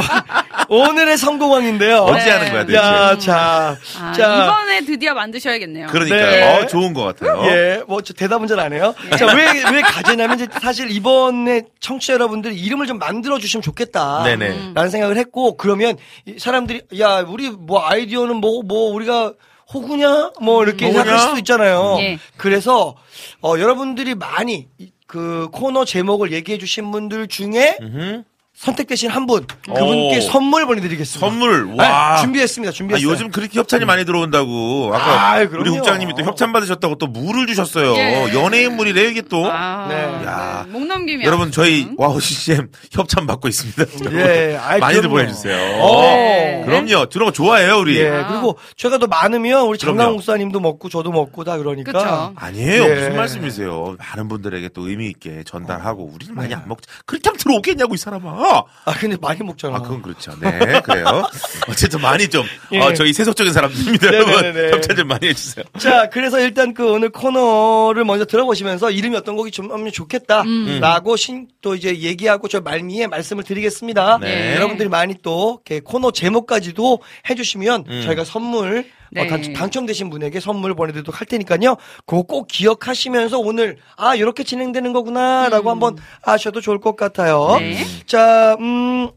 오늘의 성공왕인데요. 언제 네. 하는 거야, 도대체? 야, 자, 아, 자, 이번에 드디어 만드셔야겠네요. 그러니까요. 네. 어, 좋은 것 같아요. 예, 뭐 저 대답은 잘 안 해요. 자, 왜 왜 가제냐면 이제 사실 이번에 청취자 여러분들이 이름을 좀 만들어 주시면 좋겠다. 네네. 라는 생각을 했고 그러면 이 사람들이 야, 우리 뭐 아이디어는 뭐 뭐 우리가 호구냐? 뭐 이렇게 호구냐? 생각할 수도 있잖아요. 예. 그래서 어 여러분들이 많이 이- 그 코너 제목을 얘기해 주신 분들 중에 음흠. 선택되신 한 분, 그분께 오. 선물 보내드리겠습니다. 선물. 네, 와. 준비했습니다. 아, 준비했어요. 요즘 그렇게 협찬이 많이 들어온다고. 아까 아이, 우리 그럼요. 국장님이 또 협찬 받으셨다고 또 물을 주셨어요. 예. 연예인물이래 이게 또. 아, 네. 야. 네. 목 넘김이. 여러분 저희 아무튼. 와우 씨씨엠 협찬 받고 있습니다. 예, 아이, 많이들 그럼요. 보내주세요. 어. 네. 그럼요. 들어가 좋아해요 우리. 예, 아. 그리고 제가 더 많으면 우리 장강 그럼요. 목사님도 먹고 저도 먹고 다 그러니까. 그쵸. 아니에요. 예. 무슨 말씀이세요. 많은 분들에게 또 의미 있게 전달하고 우리는 많이 안 먹지. 그렇게 하면 들어오겠냐고 이 사람아. 아, 근데 많이 먹잖아. 아, 그건 그렇죠. 네, 그래요. 어쨌든 많이 좀, 예. 어, 저희 세속적인 사람들입니다. 여러분. 네네네네. 협찬 좀 많이 해주세요. 자, 그래서 일단 그 오늘 코너를 먼저 들어보시면서 이름이 어떤 곡이 좀 하면 좋겠다. 라고 신, 또 이제 얘기하고 저 말미에 말씀을 드리겠습니다. 네. 여러분들이 많이 또 이렇게 코너 제목까지도 해주시면 음. 저희가 선물 네. 어, 당, 당첨되신 분에게 선물 보내드리도록 할 테니까요. 그거 꼭 기억하시면서 오늘 아 이렇게 진행되는 거구나라고 한번 아셔도 좋을 것 같아요. 네. 자, 음,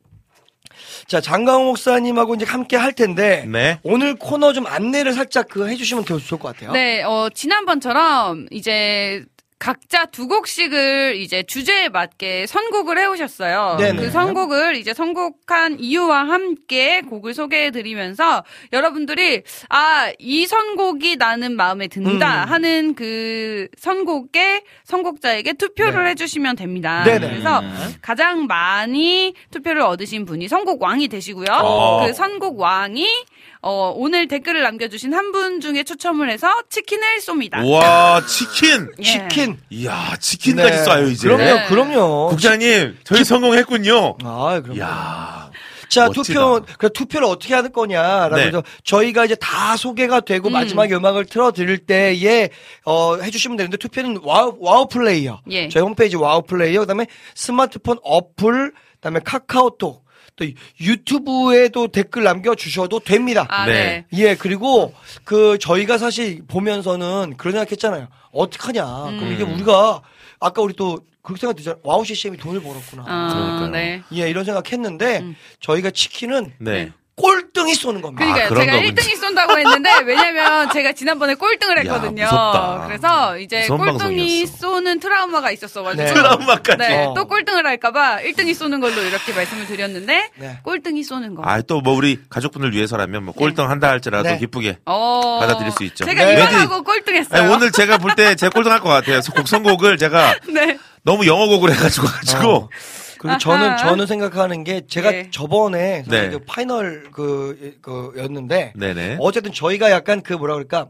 자 장강호 목사님하고 이제 함께 할 텐데 네. 오늘 코너 좀 안내를 살짝 그 해주시면 더 좋을 것 같아요. 네, 어, 지난번처럼 이제 각자 두 곡씩을 이제 주제에 맞게 선곡을 해오셨어요. 네네. 그 선곡을 이제 선곡한 이유와 함께 곡을 소개해드리면서 여러분들이 아, 이 선곡이 나는 마음에 든다 음. 하는 그 선곡의 선곡자에게 투표를 네. 해주시면 됩니다. 네네. 그래서 음. 가장 많이 투표를 얻으신 분이 선곡 왕이 되시고요. 어. 그 선곡 왕이 어, 오늘 댓글을 남겨주신 한 분 중에 추첨을 해서 치킨을 쏩니다. 우와, 치킨! 예. 치킨. 이야, 치킨까지 네. 쏴요, 이제. 그럼요, 네. 그럼요. 국장님, 저희 성공했군요. 아, 그럼요. 이야. 자, 멋지다. 투표, 그 투표를 어떻게 하는 거냐라고 네. 해서 저희가 이제 다 소개가 되고 음. 마지막에 음악을 틀어드릴 때에, 어, 해주시면 되는데 투표는 와우, 와우 플레이어. 예. 저희 홈페이지 와우 플레이어. 그 다음에 스마트폰 어플, 그 다음에 카카오톡, 또 유튜브에도 댓글 남겨주셔도 됩니다. 아, 네. 네. 예, 그리고 그 저희가 사실 보면서는 그런 생각 했잖아요. 어떡하냐. 음. 그럼 이게 우리가 아까 우리 또 그렇게 생각 들잖아요. 와우 씨씨엠이 돈을 벌었구나. 아, 그러니까요. 네. 예, 이런 생각 했는데 음. 저희가 치킨은 네. 꼴등이 쏘는 겁니다. 그러니까 아, 그런 제가 거군요. 일 등이 쏜다고 했는데 왜냐면 제가 지난번에 꼴등을 했거든요. 무섭다. 그래서 이제 무서운 꼴등이 방송이었어. 쏘는 트라우마가 있었어가지고 네. 트라우마까지. 네, 어. 또 꼴등을 할까봐 일 등이 쏘는 걸로 이렇게 말씀을 드렸는데 네. 꼴등이 쏘는 거. 아, 또 뭐 우리 가족분들 위해서라면 뭐 꼴등 한다 할지라도 네. 기쁘게. 어, 받아들일 수 있죠. 제가 네. 이만하고 꼴등했어요. 아니, 오늘 제가 볼 때 제 꼴등 할 것 같아요. 곡 선곡을 제가 네. 너무 영어곡을 해가지고 가지고. 어. 그리고 저는 아하. 저는 생각하는 게 제가 네. 저번에 사실 네. 그 파이널 그 그였는데 네네. 어쨌든 저희가 약간 그 뭐라 그럴까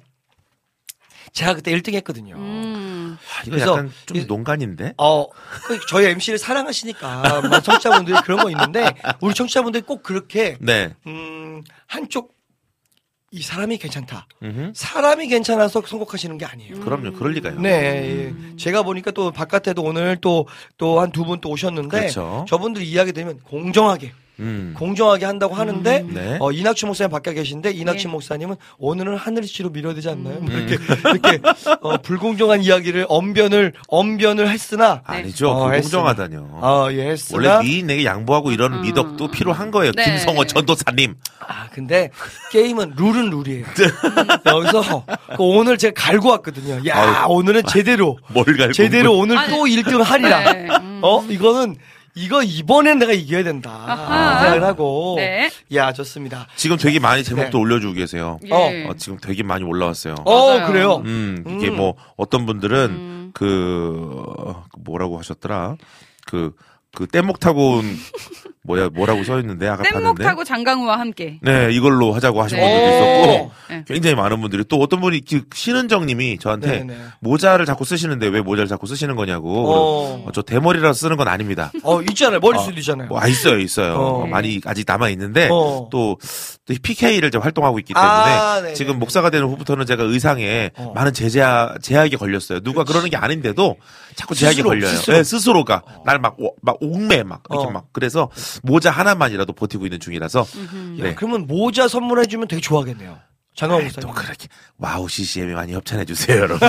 제가 그때 일 등 했거든요. 음. 아, 이거 그래서 약간 좀 이- 농간인데? 어, 그 저희 엠씨를 사랑하시니까 뭐 청취자분들이 그런 거 있는데 우리 청취자분들이 꼭 그렇게 네. 음, 한쪽 이 사람이 괜찮다. 음흠. 사람이 괜찮아서 선곡하시는 게 아니에요. 그럼요. 그럴 리가요. 네, 예. 제가 보니까 또 바깥에도 오늘 또 또 한 두 분 또 오셨는데 그렇죠. 저분들이 이야기 되면 공정하게 음. 공정하게 한다고 하는데 네. 어, 이낙춘 목사님 밖에 계신데 이낙춘 네. 목사님은 오늘은 하늘씨로 밀어야 되지 않나요? 뭐 이렇게 이렇게 어, 불공정한 이야기를 언변을 언변을 했으나 아니죠. 어, 그 했으나. 공정하다뇨. 어, 예, 했으나 원래 미인에게 양보하고 이런 미덕도 필요한 거예요. 네. 김성호 전도사님. 아, 근데 게임은 룰은 룰이에요. 여기서 그 오늘 제가 갈고 왔거든요. 야, 아유. 오늘은 제대로 뭘 갈고 제대로 뭘- 오늘 아니, 또 일 등 하리라. 네, 음. 어, 이거는 이거 이번엔 내가 이겨야 된다. 아하. 생각을 하고. 네. 야, 좋습니다. 지금 되게 많이 제목도 네. 올려주고 계세요. 예. 어, 어, 지금 되게 많이 올라왔어요. 어, 맞아요. 그래요. 음, 이게 음. 뭐 어떤 분들은 음. 그 어, 뭐라고 하셨더라? 그 그 뗏목 타고 온 뭐야 뭐라고 써 있는데 아까 뗏목 봤는데. 타고 장강우와 함께. 네, 이걸로 하자고 하신 네. 분들도 있었고 네. 굉장히 많은 분들이 또 어떤 분이 그 신은정님이 저한테 네네. 모자를 자꾸 쓰시는데 왜 모자를 자꾸 쓰시는 거냐고. 어. 어, 저 대머리라서 쓰는 건 아닙니다. 어, 있잖아요. 머리숱 있잖아요. 뭐, 아, 있어요, 있어요. 어. 어, 많이 아직 남아 있는데 어. 또, 또 피케이를 좀 활동하고 있기 때문에 아, 네네. 지금 목사가 되는 후부터는 제가 의상에 어. 많은 제약 제약이 걸렸어요. 누가 그러는 게 아닌데도 자꾸 제약이 스스로, 걸려요. 스스로. 네, 스스로가 날 막 막 옥매 막 이렇게 어. 막 그래서 모자 하나만이라도 버티고 있는 중이라서 야, 네. 그러면 모자 선물해주면 되게 좋아하겠네요. 장강호 아이, 목사님. 또 그렇게 와우 씨씨엠에 많이 협찬해 주세요, 여러분.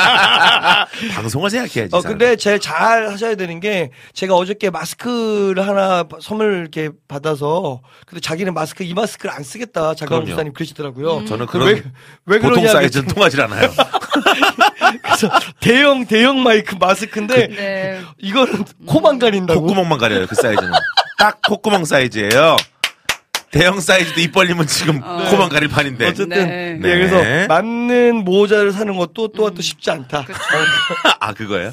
방송을 생각해야지. 어, 사람. 근데 제일 잘 하셔야 되는 게, 제가 어저께 마스크를 하나 선물 이렇게 받아서, 근데 자기는 마스크, 이 마스크를 안 쓰겠다. 장강호 그럼요. 목사님 그러시더라고요. 저는 그 그런 왜, 왜 보통 그러냐. 사이즈는 그랬더니 통하지 않아요. 그래서 대형, 대형 마이크 마스크인데, 네. 이거는 코만 가린다고. 콧구멍만 가려요, 그 사이즈는. 딱 콧구멍 사이즈예요. 대형 사이즈도 입 벌리면 지금 코만 가릴 판인데. 어쨌든, 네. 네. 네. 그래서 맞는 모자를 사는 것도 또한 또 쉽지 않다. 아, 그거예요?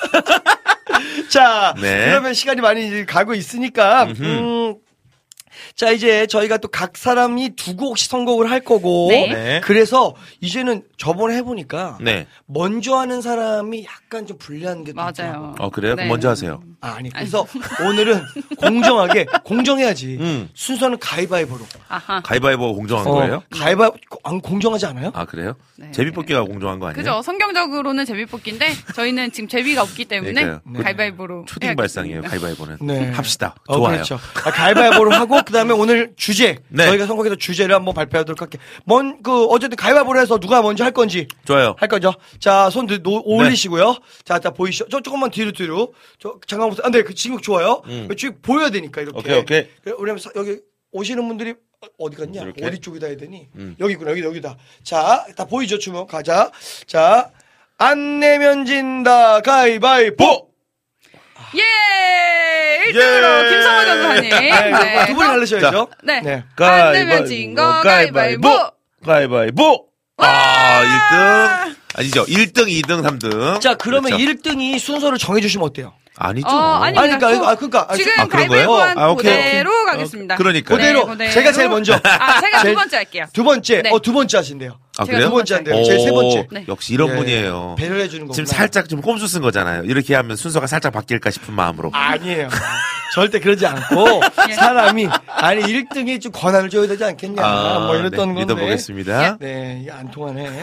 자, 네. 그러면 시간이 많이 이제 가고 있으니까, 음, 자, 이제 저희가 또 각 사람이 두 곡씩 선곡을 할 거고. 네. 네. 그래서 이제는 저번에 해보니까. 네. 먼저 하는 사람이 약간 좀 불리한 게 또 맞아요. 있더라고요. 어, 그래요? 그럼 네. 먼저 하세요. 아, 아니. 그래서 오늘은 공정하게, 공정해야지. 음. 순서는 가위바위보로. 아하. 가위바위보 공정한 어, 거예요? 가위바위보, 안 공정하지 않아요? 아, 그래요? 네. 제비뽑기가 공정한 거 아니에요? 그죠. 성경적으로는 제비뽑기인데 저희는 지금 제비가 없기 때문에 그러니까요. 네. 가위바위보로 초딩 해야겠습니다. 발상이에요, 가위바위보는. 네. 합시다. 어, 좋아요. 그렇죠. 아, 가위바위보로 하고, 그 다음에 오늘 주제. 네. 저희가 선곡해서 주제를 한번 발표하도록 할게요. 먼, 그, 어쨌든 가위바위보로 해서 누가 먼저 할 건지. 좋아요. 할 거죠. 자, 손 들, 노, 올리시고요. 자, 자, 보이시죠? 저, 조금만 뒤로, 뒤로. 저, 잠깐 보세요. 아, 네, 그, 지금 좋아요. 음. 쭉 보여야 되니까, 이렇게. 오케이, 오케이. 그래, 왜냐면 사- 여기 오시는 분들이 어, 어디 갔냐? 이렇게? 어디 쪽이다 해야 되니? 음. 여기 있구나, 여기, 여기다. 자, 다 보이죠, 주먹. 가자. 자, 안 내면 진다, 가위바위보! 예! 일 등으로 예! 김성호 전사님. 네, 두 분이 갈르셔야죠. 네. 네. 안 되면 진 거 가위바위보. 가위바위보. 아, 일 등. 아니죠. 일 등, 이 등, 삼 등. 자, 그러면 그렇죠. 일 등이 순서를 정해주시면 어때요? 아니죠. 어, 아니, 아니, 그러니까, 아, 그러니까. 아, 지금 아, 그런 거예요? 가위바위보한 아, 오케이, 그대로 오케이. 가겠습니다. 어, 그러니까요. 그대로. 네, 제가 제일 먼저. 아, 제가 제일- 두 번째 할게요. 두 번째. 네. 어, 두 번째 하신대요. 아, 제가 그래요? 두 번째 한대요. 오, 제일 세 번째. 네. 역시 이런 예, 분이에요. 배려해주는 거구나. 지금 살짝 좀 꼼수 쓴 거잖아요. 이렇게 하면 순서가 살짝 바뀔까 싶은 마음으로. 아니에요. 절대 그러지 않고 사람이 아니 일 등이 좀 권한을 줘야 되지 않겠냐 뭐 이랬던 네, 건데. 믿어보겠습니다. 네, 이게 안 통하네.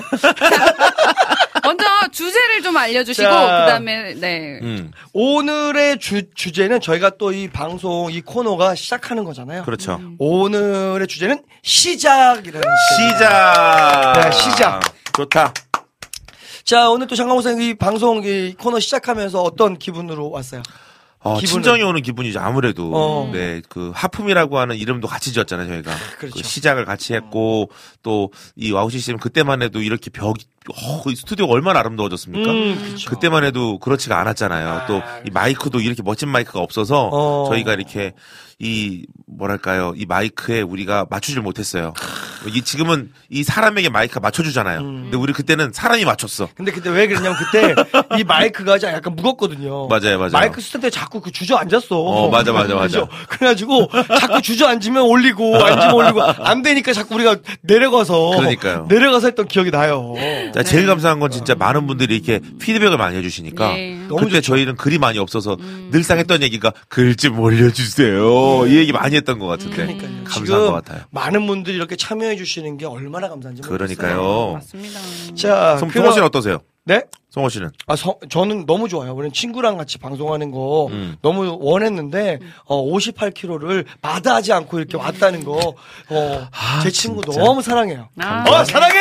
먼저 주제를 좀 알려주시고 자. 그다음에 네. 음, 오늘의 주, 주제는 저희가 또 이 방송 이 코너가 시작하는 거잖아요. 그렇죠. 오늘의 주제는 시작이라는 시작. 네, 시작. 좋다. 자, 오늘 또 장강호 선생님 이 방송 이 코너 시작하면서 어떤 기분으로 왔어요? 어, 기분은- 친정이 오는 기분이죠. 아무래도. 어. 네, 그 하품이라고 하는 이름도 같이 지었잖아요, 저희가. 그렇죠. 그 시작을 같이 했고 또 이 와우 씨씨엠 그때만 해도 이렇게 벽이 어, 이 스튜디오가 얼마나 아름다워졌습니까? 음, 그렇죠. 그때만 해도 그렇지가 않았잖아요. 또 이 마이크도 이렇게 멋진 마이크가 없어서 어. 저희가 이렇게 이 뭐랄까요? 이 마이크에 우리가 맞추질 못했어요. 이 지금은 이 사람에게 마이크가 맞춰주잖아요. 음. 근데 우리 그때는 사람이 맞췄어. 근데 그때 왜 그랬냐면 그때 이 마이크가 약간 무겁거든요. 맞아요, 맞아요. 마이크 스탠드에 자꾸 그 주저앉았어. 어, 맞아, 맞아, 맞아. 그죠? 그래가지고 자꾸 주저앉으면 올리고 앉으면 올리고 안 되니까 자꾸 우리가 내려가서 그러니까요. 내려가서 했던 기억이 나요. 자, 제일 감사한 건 진짜 많은 분들이 이렇게 피드백을 많이 해주시니까 네. 너무 그때 저희는 글이 많이 없어서 늘상 했던 얘기가 글 좀 올려주세요. 이 얘기 많이 했던 것 같은데 그러니까요. 감사한 지금 것 같아요. 많은 분들이 이렇게 참여해 주시는 게 얼마나 감사한지 모르겠어요. 그러니까요. 맞습니다. 자, 송, 그럼- 성호 씨는 어떠세요? 네? 성호 씨는? 아, 서- 저는 너무 좋아요. 우리는 친구랑 같이 방송하는 거 음. 너무 원했는데, 어, 오십팔 킬로그램을 마다하지 않고 이렇게 왔다는 거, 어, 아, 제 친구 진짜. 너무 사랑해요. 아, 어, 사랑해!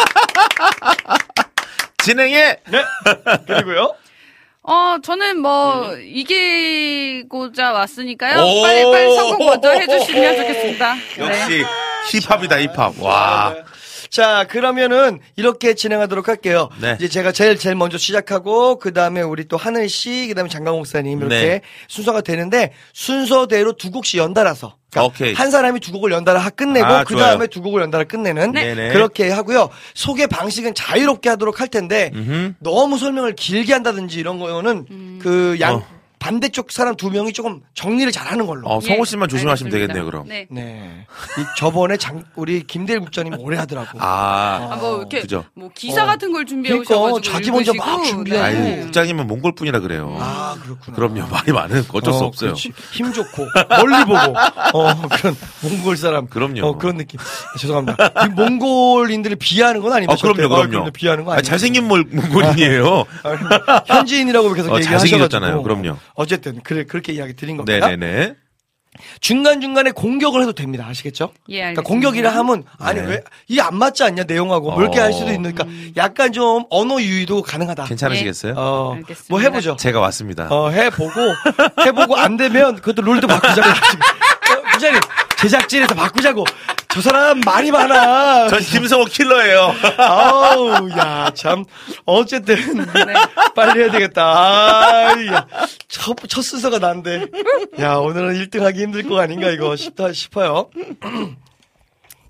진행해! 네. 그리고요. 어, 저는 뭐, 이기고자 왔으니까요. 오! 빨리, 빨리 성공 먼저 해주시면 좋겠습니다. 네. 역시 힙합이다 힙합. 와. 자, 그러면은 이렇게 진행하도록 할게요. 네. 이제 제가 제일 제일 먼저 시작하고 그다음에 우리 또 하늘 씨, 그다음에 장강호 목사님 이렇게 네. 순서가 되는데 순서대로 두 곡씩 연달아서 그러니까 오케이. 한 사람이 두 곡을 연달아 하- 끝내고 아, 그다음에 좋아요. 두 곡을 연달아 끝내는 네. 네네. 그렇게 하고요. 소개 방식은 자유롭게 하도록 할 텐데 음흠. 너무 설명을 길게 한다든지 이런 거는 그 양 어. 반대쪽 사람 두 명이 조금 정리를 잘하는 걸로. 어, 성호 예, 씨만 조심하시면 알겠습니다. 되겠네요, 그럼. 네. 네. 이 저번에 장 우리 김대일 국장님 오래 하더라고. 아. 아, 뭐, 이렇게, 그죠. 뭐, 기사 어. 같은 걸 준비해 그러니까 오셔가지고. 자기 먼저 막 읽으시고, 준비하고. 아유, 네. 국장님은 몽골뿐이라 그래요. 아, 그렇구나. 그럼요. 말이 많은 어쩔 수 어, 없어요. 그렇지. 힘 좋고 멀리 보고 어 그런 몽골 사람 그럼요. 어 그런 느낌. 죄송합니다. 이 몽골인들을 비하하는 건 아닙니다. 아, 그럼요, 절대. 어, 그럼요. 비하하는 거 아, 아니에요. 잘생긴 몰, 몽골인이에요. 아, 현지인이라고 계속 어, 얘기하셔가지고 잘생기셨잖아요. 그럼요. 어쨌든 그래 그렇게 이야기 드린 겁니다. 네네네. 중간 중간에 공격을 해도 됩니다. 아시겠죠? 예, 그러니까 알겠습니다. 공격이라 하면 아니 네. 왜 이게 안 맞지 않냐 내용하고 뭐 이렇게 어. 할 수도 있으니까 약간 좀 언어 유희도 가능하다. 괜찮으시겠어요? 어, 알겠습니다. 뭐 해보죠. 제가 왔습니다. 어, 해보고, 해보고 안 되면 그것도 룰도 바꾸자고. 어, 부장님, 제작진에서 바꾸자고. 저 사람 말이 많아. 전 김성호 킬러예요. 아우, 야, 참. 어쨌든, 빨리 해야 되겠다. 아, 야. 첫, 첫 순서가 난데. 야, 오늘은 일 등 하기 힘들 거 아닌가, 이거 싶다, 싶어요.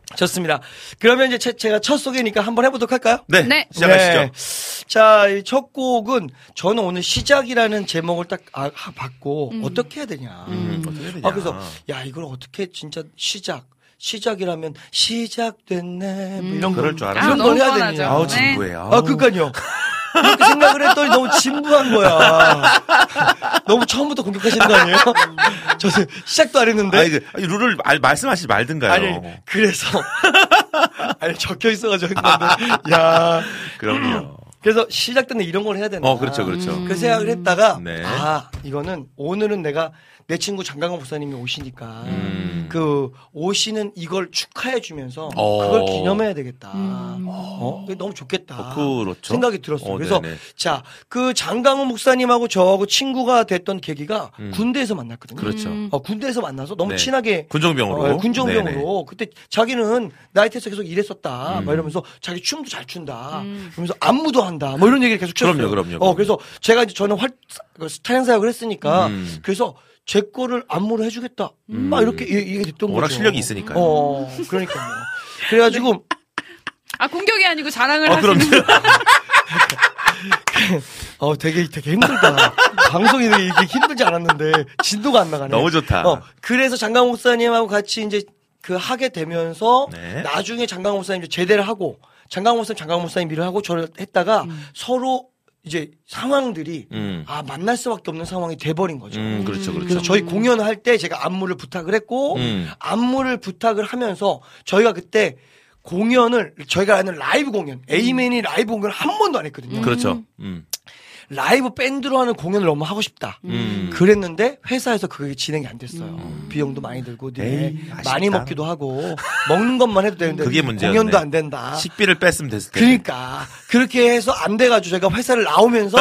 좋습니다. 그러면 이제 제, 제가 첫 소개니까 한번 해보도록 할까요? 네, 네. 시작하시죠. 네. 자, 이 첫 곡은 저는 오늘 시작이라는 제목을 딱 아, 받고 어떻게 해야 되냐. 음, 어떻게 해야 되냐. 아, 그래서 야, 이걸 어떻게 진짜 시작. 시작이라면 시작됐네. 뭐 이런 그럴 거, 줄 이런 알았어요. 아, 걸 너무 해야 뻔하죠. 되냐. 아우, 네. 진부해. 아, 그니까요. 그렇게 생각을 했더니 너무 진부한 거야. 너무 처음부터 공격하시는 거 아니에요? 저는 시작도 안 했는데. 아니, 그, 아니, 룰을 알, 말씀하시지 말든가요. 아니, 그래서. 아니, 적혀 있어가지고 했는데. 야. 그럼요. 그래서 시작됐네 이런 걸 해야 되나. 어, 그렇죠, 그렇죠. 그 생각을 했다가, 네. 아, 이거는 오늘은 내가 내 친구 장강호 목사님이 오시니까, 음. 그, 오시는 이걸 축하해주면서, 어. 그걸 기념해야 되겠다. 어? 그게 너무 좋겠다. 어, 그렇죠. 생각이 들었어요. 어, 그래서, 네네. 자, 그 장강호 목사님하고 저하고 친구가 됐던 계기가 음. 군대에서 만났거든요. 그렇죠. 어, 군대에서 만나서 너무 네. 친하게. 군정병으로. 어, 군정병으로. 네네. 그때 자기는 나이트에서 계속 일했었다. 음. 막 이러면서 자기 춤도 잘 춘다. 그러면서 안무도 한다. 뭐 이런 얘기를 계속 쳤어요. 그럼요, 그럼요, 어, 그럼요. 그래서 제가 이제 저는 활, 찬양 사역을 했으니까 음. 그래서 제 거를 안무를 해주겠다. 막 이렇게 얘- 얘기가 됐던 워낙 거죠. 실력이 있으니까요. 어, 그러니까요. 그래가지고 아, 공격이 아니고 자랑을 어, 하시는. 그럼요. 어, 되게, 되게 힘들다. 방송이 되게 이렇게 힘들지 않았는데, 진도가 안 나가네. 너무 좋다. 어, 그래서 장강 목사님하고 같이 이제 그 하게 되면서, 네. 나중에 장강 목사님 이제 제대를 하고, 장강 목사님, 장강 목사님 일을 하고 저를 했다가, 서로 이제 상황들이, 음. 아, 만날 수밖에 없는 상황이 돼버린 거죠. 음, 그렇죠, 그렇죠. 그래서 저희 공연을 할 때 제가 안무를 부탁을 했고, 음. 안무를 부탁을 하면서, 저희가 그때 공연을, 저희가 하는 라이브 공연, 에이맨이 라이브 공연을 한 번도 안 했거든요. 그렇죠. 음. 라이브 밴드로 하는 공연을 너무 하고 싶다. 음. 그랬는데 회사에서 그게 진행이 안 됐어요. 비용도 많이 들고 네. 에이, 아쉽다. 많이 먹기도 하고 먹는 것만 해도 되는데 그게 문제였네. 공연도 안 된다. 식비를 뺐으면 됐을 텐데. 그러니까 그렇게 해서 안 돼가지고 제가 회사를 나오면서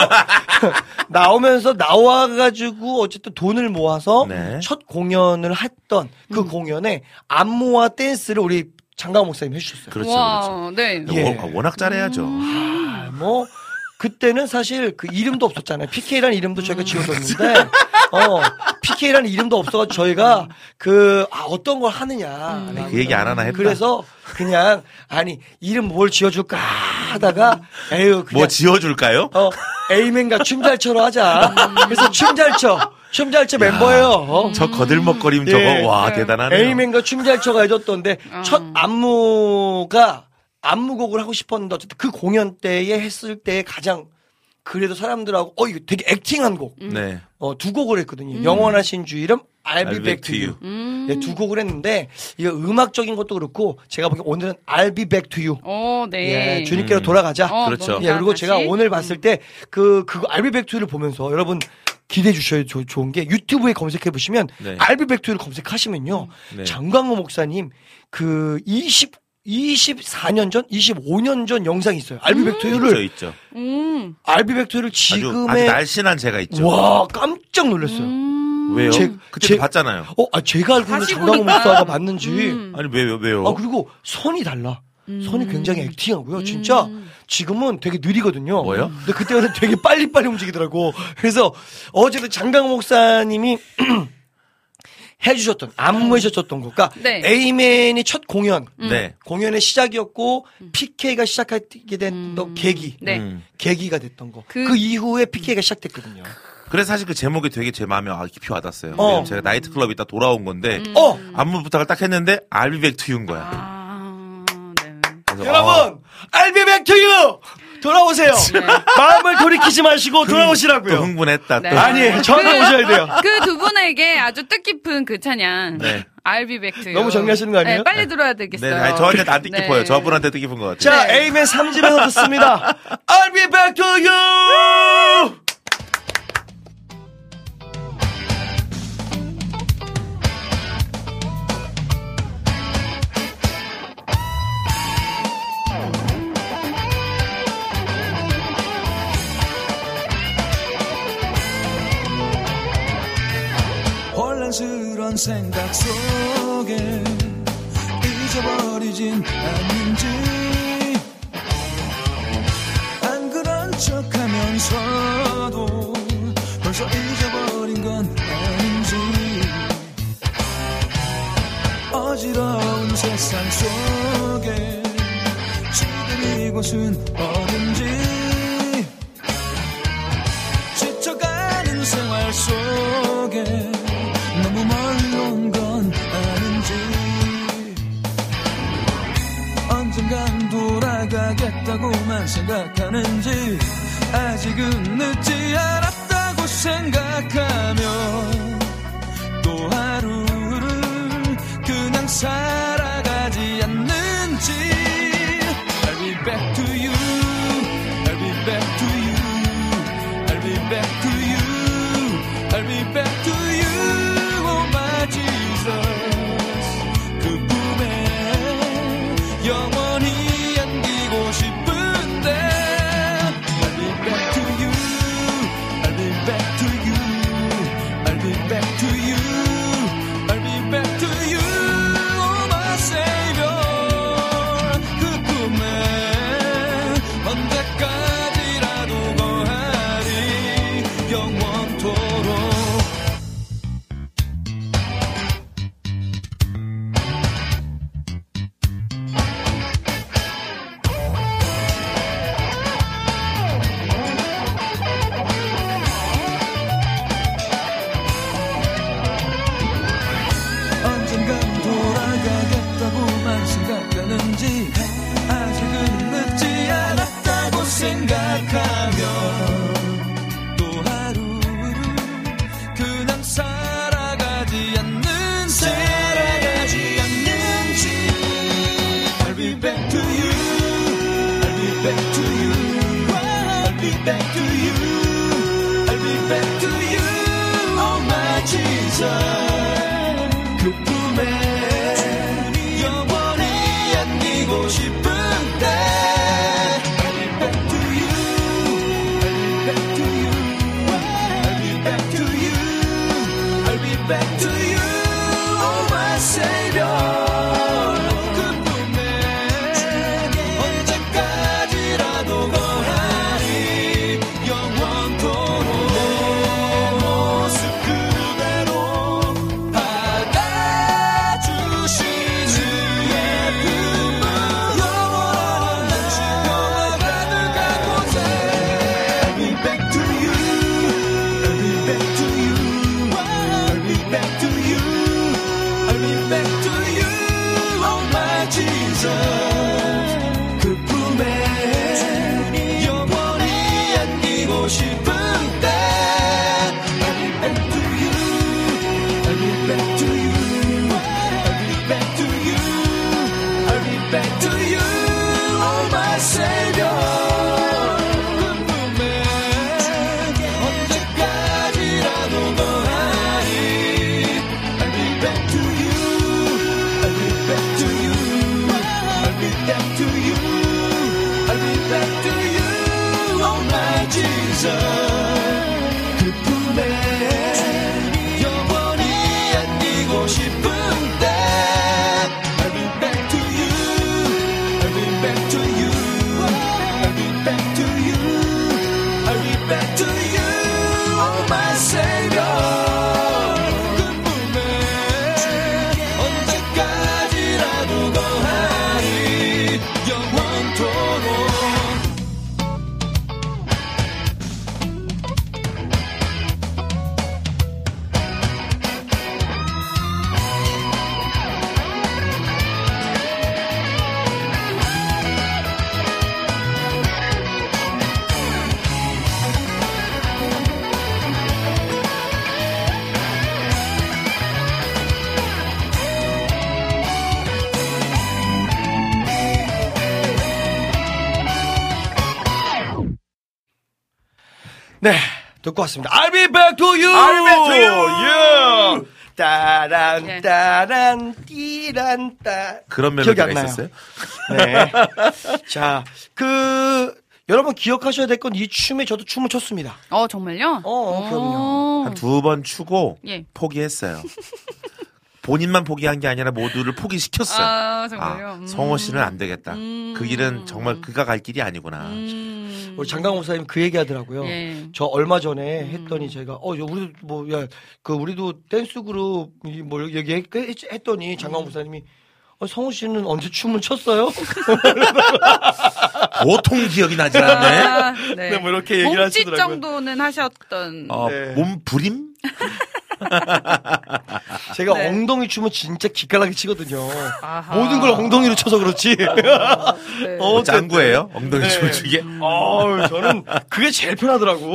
나오면서 나와가지고 어쨌든 돈을 모아서 네. 첫 공연을 했던 그 공연에 안무와 댄스를 우리 장강 목사님 해주셨어요. 그렇죠, 와, 그렇죠. 네. 예. 워- 워낙 잘해야죠. 아, 뭐 그때는 사실 그 이름도 없었잖아요. 피케이라는 이름도 저희가 지어줬는데, 어, 피케이라는 이름도 없어가지고 저희가 그, 아, 어떤 걸 하느냐. 그 얘기 안 하나 했다. 그래서 그냥, 아니, 이름 뭘 지어줄까 하다가, 에휴, 그냥, 뭐 지어줄까요? 어, 에이맨과 춤 잘 춰로 하자. 그래서 춤 잘 춰. 춤 잘 춰 멤버예요. 어. 저 거들먹거림 예. 저거 와 대단하네요. 에이맨과 춤 잘 춰가 해줬던데, 첫 안무가, 안무곡을 하고 싶었는데 어쨌든 그 공연 때에 했을 때 가장 그래도 사람들하고 어 이거 되게 액팅한 곡. 네. 어, 두 곡을 했거든요. 영원하신 주 이름 I'll be back to you. 음. 네, 두 곡을 했는데 이거 음악적인 것도 그렇고 제가 보기엔 오늘은 I'll be back to you. 어, 네. 예, 주님께로 돌아가자. 어, 그렇죠. 뭔가 예, 그리고 다시? 제가 오늘 봤을 때 그 그거 I'll be back to you를 보면서 여러분 기대해 주셔야 조- 좋은 게 유튜브에 검색해 보시면 네. I'll be back to you를 검색하시면요. 네. 장광호 목사님 그 이십 이십사 년 전, 이십오 년 전 영상이 있어요. I'll be back to 있죠, you를 있죠. 음. I'll be back to you를 아주, 아주 지금의 날씬한 제가 있죠. 와 깜짝 놀랐어요. 왜요? 제- 그때 제- 봤잖아요. 어, 아, 제가 알고 있는 다시 장강호 보니까. 목사가 맞는지. 음. 아니 왜요? 왜요? 아, 그리고 선이 달라. 선이 굉장히 액팅하고요. 진짜 지금은 되게 느리거든요. 뭐요? 근데 그때는 되게 빨리빨리 움직이더라고. 그래서 어제도 장강호 목사님이 해주셨던, 안무해주셨던 거. 그러니까 네. 에이맨이 첫 공연, 네. 공연의 시작이었고 피케이가 시작하게 된 또 계기. 네. 음. 계기가 됐던 거. 그, 그- 이후에 피케이가 시작됐거든요. 그래서 사실 그 제목이 되게 제 마음에 아, 깊이 와닿았어요. 어. 왜냐면 제가 나이트클럽 있다 돌아온 건데 어! 안무 부탁을 딱 했는데 I'll be back to you인 거야. 아, 네. 그래서, 어, 여러분, I'll be back to you! 돌아오세요. 마음을 돌이키지 마시고 또 돌아오시라고요. 흥분했다. 네. 또. 아니, 저한테 오셔야 돼요. 그 두 분에게 아주 뜻깊은 그 찬양. 네. I'll be back to you. 너무 정리하시는 거 아니에요? 네, 빨리 들어야 네, 되겠어요. 아니, 저한테 안 뜻깊어요. 네. 저분한테 뜻깊은 것 같아요. 자, 네. 에이맨 삼 집에서 듣습니다. I'll be back to you! 혼란스러운 생각 속에 잊어버리진 않는지 안 그런 척하면서도 벌써 잊어버린 건 아닌지 어지러운 세상 세상 속에 지금 이곳은 어딘지 지쳐가는 생활 속에 너무 멀리 온 건 아닌지 언젠간 돌아가겠다고만 생각하는지 아직은 늦지 않았다고 생각하며 또 하루를 그냥 살아가지 않는지 I'll be back to you I'll be back to you I'll be back to you I'll be back to you Oh my Jesus 그 품에 영원히 안기고 싶은데 I'll be back to you I'll be back to you I'll be back to you I'll be back to you Oh my Savior 그 품에 언제까지라도 거하리 영원토록 언젠간 돌아가겠다고만 생각하는지 아직은 늦지 않았다고 생각하며 또 하루를 그냥 살아가지 않는지 살아가지 않는지 I'll be back to you I'll be back to you I'll be back to you I'll be back to you Oh my Jesus 그 품에 영원히 안기고 싶은데 I'll be back to you I'll be back to you I'll be back to you Oh my Savior 그 품에 언제까지라도 거하리 영원토록 내 모습 그대로 받아주시는 예쁨은 영원한 시간을 가득한 곳에 I'll be back to you I'll be back to you I'll be back to you I'll be back to you Oh my Jesus 그 품에 영원히 안기고 싶은데 I'll be back to you I'll be back to you I'll be back to you I'll be back to you Oh my Savior 그 품에 언제까지라도 거하리 I'll be back to you I'll be back to you I'll be back to you I'll be back to you Oh my Jesus 그 품에 영원히 안기고 싶은데 I'll be back to you I'll be back to you I'll be back to you I'll be back to you Oh my Savior 그 품에 언제까지라도 거하리 영원토록 네, 듣고 왔습니다. I'll be back to you. I'll be back to you. Yeah. 따란 네. 따란 띠란 따. 그런 기억이 안 멜로디가 나요. 있었어요? 네. 자, 그 여러분 기억하셔야 될 건 이 춤에 저도 춤을 췄습니다. 어, 정말요? 어, 그럼요. 한 두 번 추고 예. 포기했어요. 본인만 포기한 게 아니라 모두를 포기시켰어요. 아, 정말요? 아, 음. 성호 씨는 안 되겠다. 음. 그 길은 정말 그가 갈 길이 아니구나. 음. 우리 장강호 목사님 그 얘기 하더라고요. 예. 저 얼마 전에 했더니 제가 어, 야, 우리도 뭐, 야, 그 우리도 댄스 그룹 뭐 얘기했더니 장강호 목사님이 어, 성우 씨는 언제 춤을 췄어요? 보통 기억이 나지 않네. 아, 네. 네, 뭐 이렇게 얘기를 몸짓 하시더라고요. 정도는 하셨던. 어, 네. 몸부림? 제가 네. 엉덩이 춤은 진짜 기깔나게 치거든요. 아하. 모든 걸 엉덩이로 쳐서 그렇지. 네. 어, 짱구예요? 엉덩이 네. 춤을 추게? 어, 저는 그게 제일 편하더라고.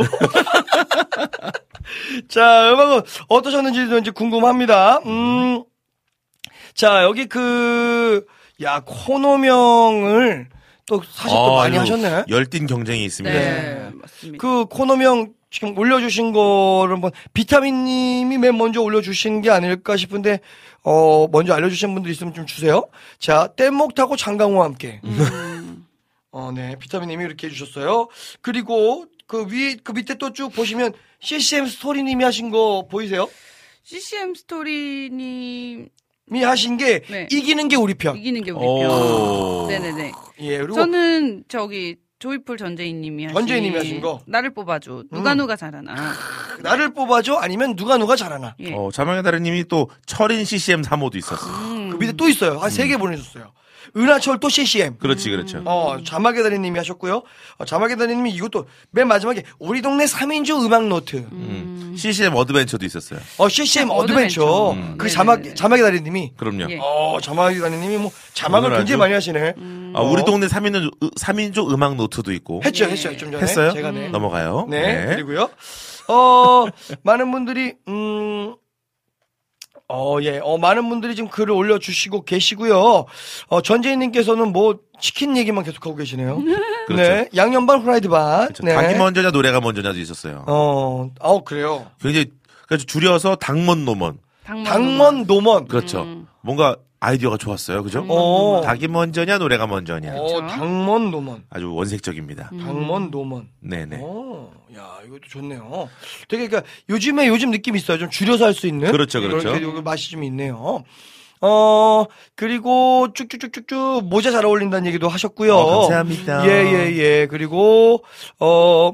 자, 음악은 어떠셨는지도 이제 궁금합니다. 음, 자, 여기 그, 야, 코너명을 또 사실 또 아, 많이 이거 하셨네. 열띤 경쟁이 있습니다. 네, 맞습니다. 그 코너명 지금 올려주신 거를 한번 비타민님이 맨 먼저 올려주신 게 아닐까 싶은데, 어, 먼저 알려주신 분들 있으면 좀 주세요. 자, 뗏목 타고 장강호와 함께. 음. 어, 네. 비타민님이 이렇게 해주셨어요. 그리고 그 위, 그 밑에 또 쭉 보시면 씨씨엠 스토리님이 하신 거 보이세요? 씨씨엠 스토리님 미 하신 게 네. 이기는 게 우리 편. 이기는 게 우리 오. 편. 네네네. 예, 그리고 저는 저기 조이풀 전재희님이 하신 전재희님이 하신 거. 나를 뽑아줘. 누가 음. 누가 잘하나. 나를 뽑아줘 아니면 누가 누가 잘하나. 예. 어, 자망의 다른님이 또 철인 씨씨엠 삼 호도 있었어. 음. 그 밑에 또 있어요. 한 세 개 보내줬어요. 은하철 또 씨씨엠. 그렇지, 그렇죠. 어, 자막의 달인님이 하셨고요. 어, 자막의 달인님이 이것도 맨 마지막에 우리 동네 삼 인조 음악 노트. 음. 씨씨엠 어드벤처도 있었어요. 어, 씨씨엠 어드벤처. 어드벤처. 음. 그 네네네. 자막, 자막의 달인님이. 그럼요. 예. 어, 자막의 달인님이 뭐 자막을 오늘 굉장히 아주- 많이 하시네. 아, 우리 동네 삼 인조, 삼 인조 음악 노트도 있고. 했죠, 예. 했어요. 좀 전에. 했어요? 제가 네. 넘어가요. 네, 그리고요. 어, 많은 분들이, 음, 어, 예, 어, 많은 분들이 지금 글을 올려주시고 계시고요. 어, 전재희님께서는 뭐, 치킨 얘기만 계속하고 계시네요. 그렇죠. 네, 양념반 후라이드 반. 그렇죠. 네. 닭이 먼저냐, 노래가 먼저냐도 있었어요. 어, 어, 그래요. 굉장히, 그래서 줄여서 당먼 노먼. 당만 당먼 노먼. 그렇죠. 음. 뭔가 아이디어가 좋았어요. 그죠? 어, 닭이 먼저냐, 노래가 먼저냐. 어, 당먼 노먼. 아주 원색적입니다. 당먼 노먼. 네네. 어, 야, 이것도 좋네요. 되게, 그니까, 요즘에 요즘 느낌이 있어요. 좀 줄여서 할 수 있는. 그렇죠, 그렇죠. 그렇게 요거 맛이 좀 있네요. 어, 그리고 쭉쭉쭉쭉쭉 모자 잘 어울린다는 얘기도 하셨고요. 어, 감사합니다. 예, 예, 예. 그리고, 어,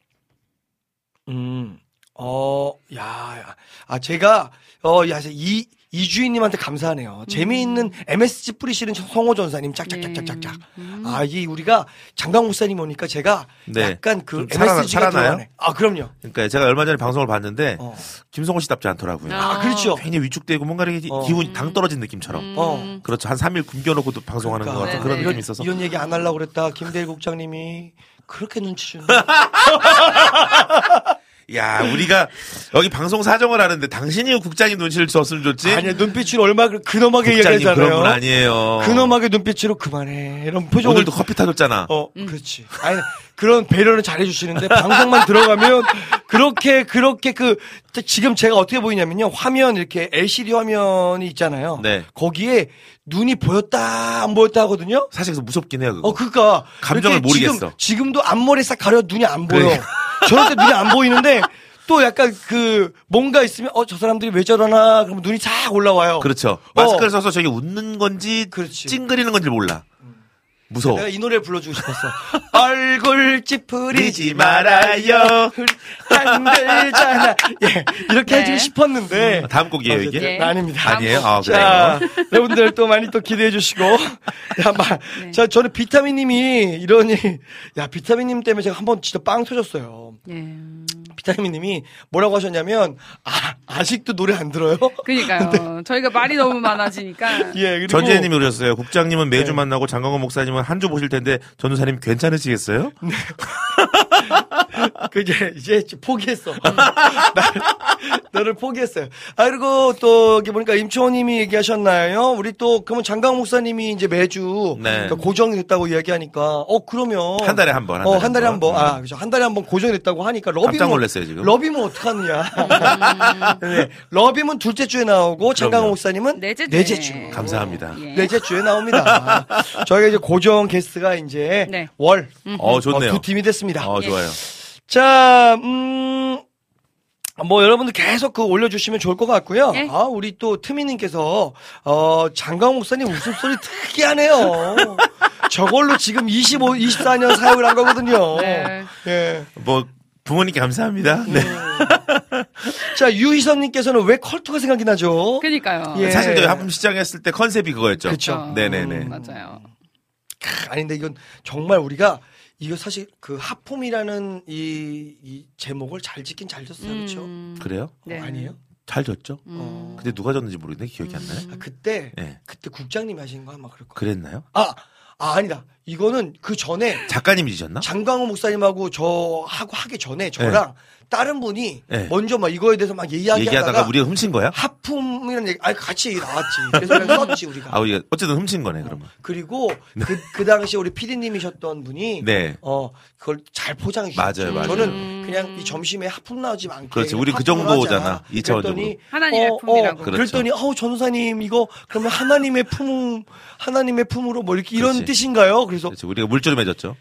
음, 어, 야, 야. 아, 제가, 어, 야, 이, 이주인님한테 감사하네요. 재미있는 엠에스지 뿌리시는 성호 전사님 짝짝짝짝짝짝. 아, 이 우리가 장강 목사님 오니까 제가 네. 약간 그 좀 살아나- 엠에스지가 살아나요? 들어가네. 아, 그럼요. 그러니까 제가 얼마 전에 방송을 봤는데, 어, 김성호 씨답지 않더라고요. 아, 그렇죠. 괜히 위축되고 뭔가 이렇게 어. 기운, 당 떨어진 느낌처럼. 어. 그렇죠. 한 삼 일 굶겨놓고도 방송하는 그러니까. 것 같은 네, 그런 네. 느낌이 있어서. 이런 얘기 안 하려고 그랬다. 김대일 국장님이 그렇게 눈치 주는. 야, 우리가 여기 방송 사정을 하는데 당신이 국장이 눈치를 줬으면 좋지. 아니야, 눈빛으로 얼마 그- 근엄하게 국장님 그런 분 얘기하잖아요. 아니에요. 근엄하게 눈빛으로 그만해. 이런 표정을. 오늘도 커피 타줬잖아. 어, 그렇지. 아니, 그런 배려는 잘해주시는데, 방송만 들어가면, 그렇게, 그렇게 그, 지금 제가 어떻게 보이냐면요. 화면, 이렇게 엘시디 화면이 있잖아요. 네. 거기에 눈이 보였다, 안 보였다 하거든요. 사실 그래서 무섭긴 해요. 그거. 어, 그니까. 감정을 이렇게 모르겠어. 지금, 지금도 앞머리 싹 가려 눈이 안 보여. 그래. 저럴 때 눈이 안 보이는데, 또 약간 그, 뭔가 있으면, 어, 저 사람들이 왜 저러나, 그러면 눈이 싹 올라와요. 그렇죠. 마스크를 써서 저게 웃는 건지, 그렇지. 찡그리는 건지 몰라. 무서워. 내가 이 노래를 불러주고 싶었어. 얼굴 찌푸리지 리지 말아요. 한들잖아. 예, 이렇게 네. 해주고 싶었는데. 다음 곡이에요, 어쨌든 이게? 예. 아닙니다. 아니에요? 아, 자, 그래요? 여러분들 또 많이 또 기대해 주시고. 야, 마, 네. 자, 저는 비타민님이 이러니, 야, 비타민님 때문에 제가 한번 진짜 빵 터졌어요. 예. 비타민님이 뭐라고 하셨냐면, 아, 아직도 노래 안 들어요? 그러니까요. 저희가 말이 너무 많아지니까. 예, 그리고. 전재희님이 그러셨어요. 국장님은 매주 네. 만나고 장강호 목사님은 한 주 보실 텐데 전도사님 괜찮으시겠어요? 그 이제 이제 포기했어. 나, 너를 포기했어요. 아 그리고 또 여기 보니까 임초원님이 얘기하셨나요? 우리 또 그러면 장강 목사님이 이제 매주 네. 그러니까 고정이 됐다고 이야기하니까 어 그러면 한 달에 한 번. 한 어 달에 한 달에 한 한 번. 번. 아 그죠 한 달에 한 번 고정이 됐다고 하니까 러비문 깜짝 놀랐어요, 지금. 러비문 어떡하느냐. 네, 러비문 둘째 주에 나오고 장강 그럼요. 목사님은 넷째 넷째 주에. 주. 감사합니다. 예. 넷째 주에 나옵니다. 저희가 이제 고정 게스트가 이제 네. 월 어, 좋네요. 어, 두 팀이 됐습니다. 어, 좋아요. 자, 음, 뭐 여러분들 계속 그 올려주시면 좋을 것 같고요. 예. 아, 우리 또 트미님께서 어 장강 목사님 웃음소리 특이하네요. 저걸로 지금 이십오, 이십사 년 사역을 한 거거든요. 네. 예. 뭐 부모님께 감사합니다. 네. 자, 유희선님께서는 왜 컬투가 생각이 나죠? 그니까요. 예. 사실 저희 하품 시작했을 때 컨셉이 그거였죠. 그쵸. 네네네. 음, 맞아요. 크, 아닌데 이건 정말 우리가 이거 사실 그 하품이라는 이, 이 제목을 잘 짓긴 잘 졌어요. 그렇죠? 음, 그래요? 네. 어, 아니에요? 잘 졌죠? 음. 근데 누가 졌는지 모르겠네. 기억이 안 나요. 아, 그때 네. 그때 국장님이 하신 거 아마 그럴 거예요. 그랬나요? 아, 아 아니다. 이거는 그 전에 작가님이 지셨나? 장광호 목사님하고 저 하고 하기 전에 저랑 다른 분이 네. 먼저 막 이거에 대해서 막 얘기하다가 얘기하다가 우리가 훔친 거야? 하품이라는 얘기, 아니 같이 얘기 나왔지. 그래서 그냥 썼지 우리가. 아, 우리가 어쨌든 훔친 거네, 그러면. 그리고 그, 그 당시 우리 피디님이셨던 분이 네. 어 그걸 잘 포장해 주셨죠. 맞아요, 맞아요. 저는 그냥 이 점심에 하품 나오지 않게 그렇지, 그냥 우리 그 하품을 정도잖아. 하자. 이 차원적으로. 그랬더니 하나님의 어, 품이라고. 어, 그렇죠. 그랬더니 어우 전도사님 이거 그러면 하나님의 품 하나님의 품으로 뭐 이렇게 이런 그렇지. 뜻인가요? 그래서 그렇지, 우리가 물조름 해줬죠.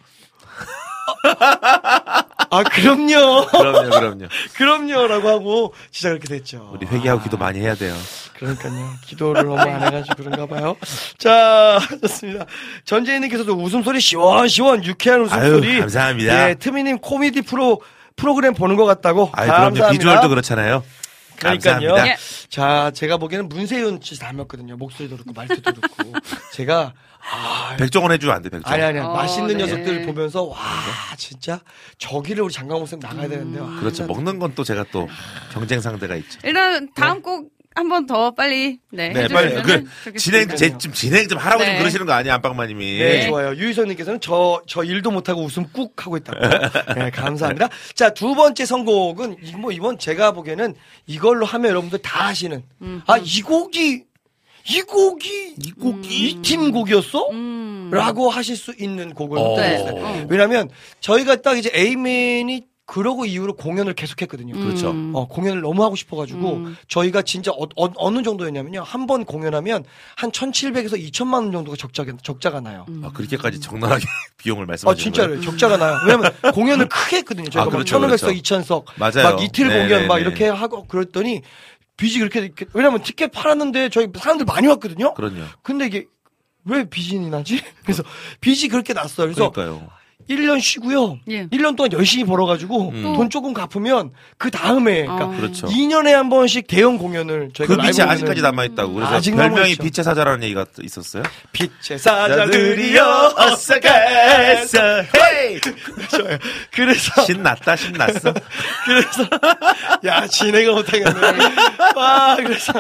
아 그럼요. 그럼요, 그럼요. 그럼요라고 하고 진짜 그렇게 됐죠. 우리 회개하고 기도 많이 해야 돼요. 그러니까요. 기도를 너무 안 해가지고 그런가 봐요. 자, 좋습니다. 전재희님께서도 웃음소리 시원시원 유쾌한 웃음소리. 아유, 감사합니다. 예, 트미님 코미디 프로 프로그램 보는 것 같다고. 아유, 감사합니다. 그럼요. 비주얼도 그렇잖아요. 그러니까요. 감사합니다. 예. 자, 제가 보기에는 문세윤 씨 닮았거든요. 목소리도 그렇고 말투도 그렇고. 제가 아, 백종원 해주면 안 돼, 백종원. 아니 아니 어, 맛있는 네. 녀석들 보면서 와 진짜 저기를 우리 장강호 쌤 나가야 되는데. 와, 그렇죠. 먹는 건 또 제가 또 경쟁 상대가 있죠. 일단 다음 곡 한 번 더 빨리 네, 네, 빨리 해주시면은 그 좋겠습니다. 진행 제, 좀 진행 좀 하라고 네. 좀 그러시는 거 아니야, 안방마님이. 네, 좋아요. 유희선님께서는 저, 저 일도 못하고 웃음 꾹 하고 있다고. 네, 감사합니다. 자, 두 번째 선곡은, 이- 뭐, 이번 제가 보기에는 이걸로 하면 여러분들 다 아시는. 아, 이 곡이, 이 곡이, 이 곡이, 이 팀 곡이었어? 음. 라고 하실 수 있는 곡을 어. 선택했어요. 네. 왜냐면, 저희가 딱 이제 에이맨이 그러고 이후로 공연을 계속했거든요. 그렇죠. 음. 어, 공연을 너무 하고 싶어가지고, 음. 저희가 진짜 어, 어, 느 정도였냐면요. 한 번 공연하면 한 천칠백에서 이천만 원 정도가 적자가, 적자가 나요. 아, 그렇게까지 적나라하게 비용을 아, 말씀하시는 거예요? 진짜로요. 적자가 나요. 왜냐면 공연을 크게 했거든요. 저희가 아, 막 그렇죠, 천오백석, 그렇죠. 이천석. 맞아요. 막 이틀 네, 공연 네, 막 네. 이렇게 하고 그랬더니 빚이 그렇게, 이렇게 왜냐면 티켓 팔았는데 저희 사람들 많이 왔거든요. 그럼요. 근데 이게 왜 빚이 나지? 그래서 빚이 그렇게 났어요. 그래서 그러니까요. 일 년 쉬고요. 예. 일 년 동안 열심히 벌어가지고 음. 돈 조금 갚으면 그 다음에 그러니까 어. 그렇죠. 이 년에 한 번씩 대형 공연을 저희가 그 빛이 라이브 아직까지 공연을 남아있다고. 그래서 아직 별명이 남아있죠. 빛의 사자라는 얘기가 있었어요. 빛의 사자들이여 어서 가서 헤이! 좋아요. 그래서 신났다, 신났어. 그래서 야 진행을 못하겠네. 와 그래서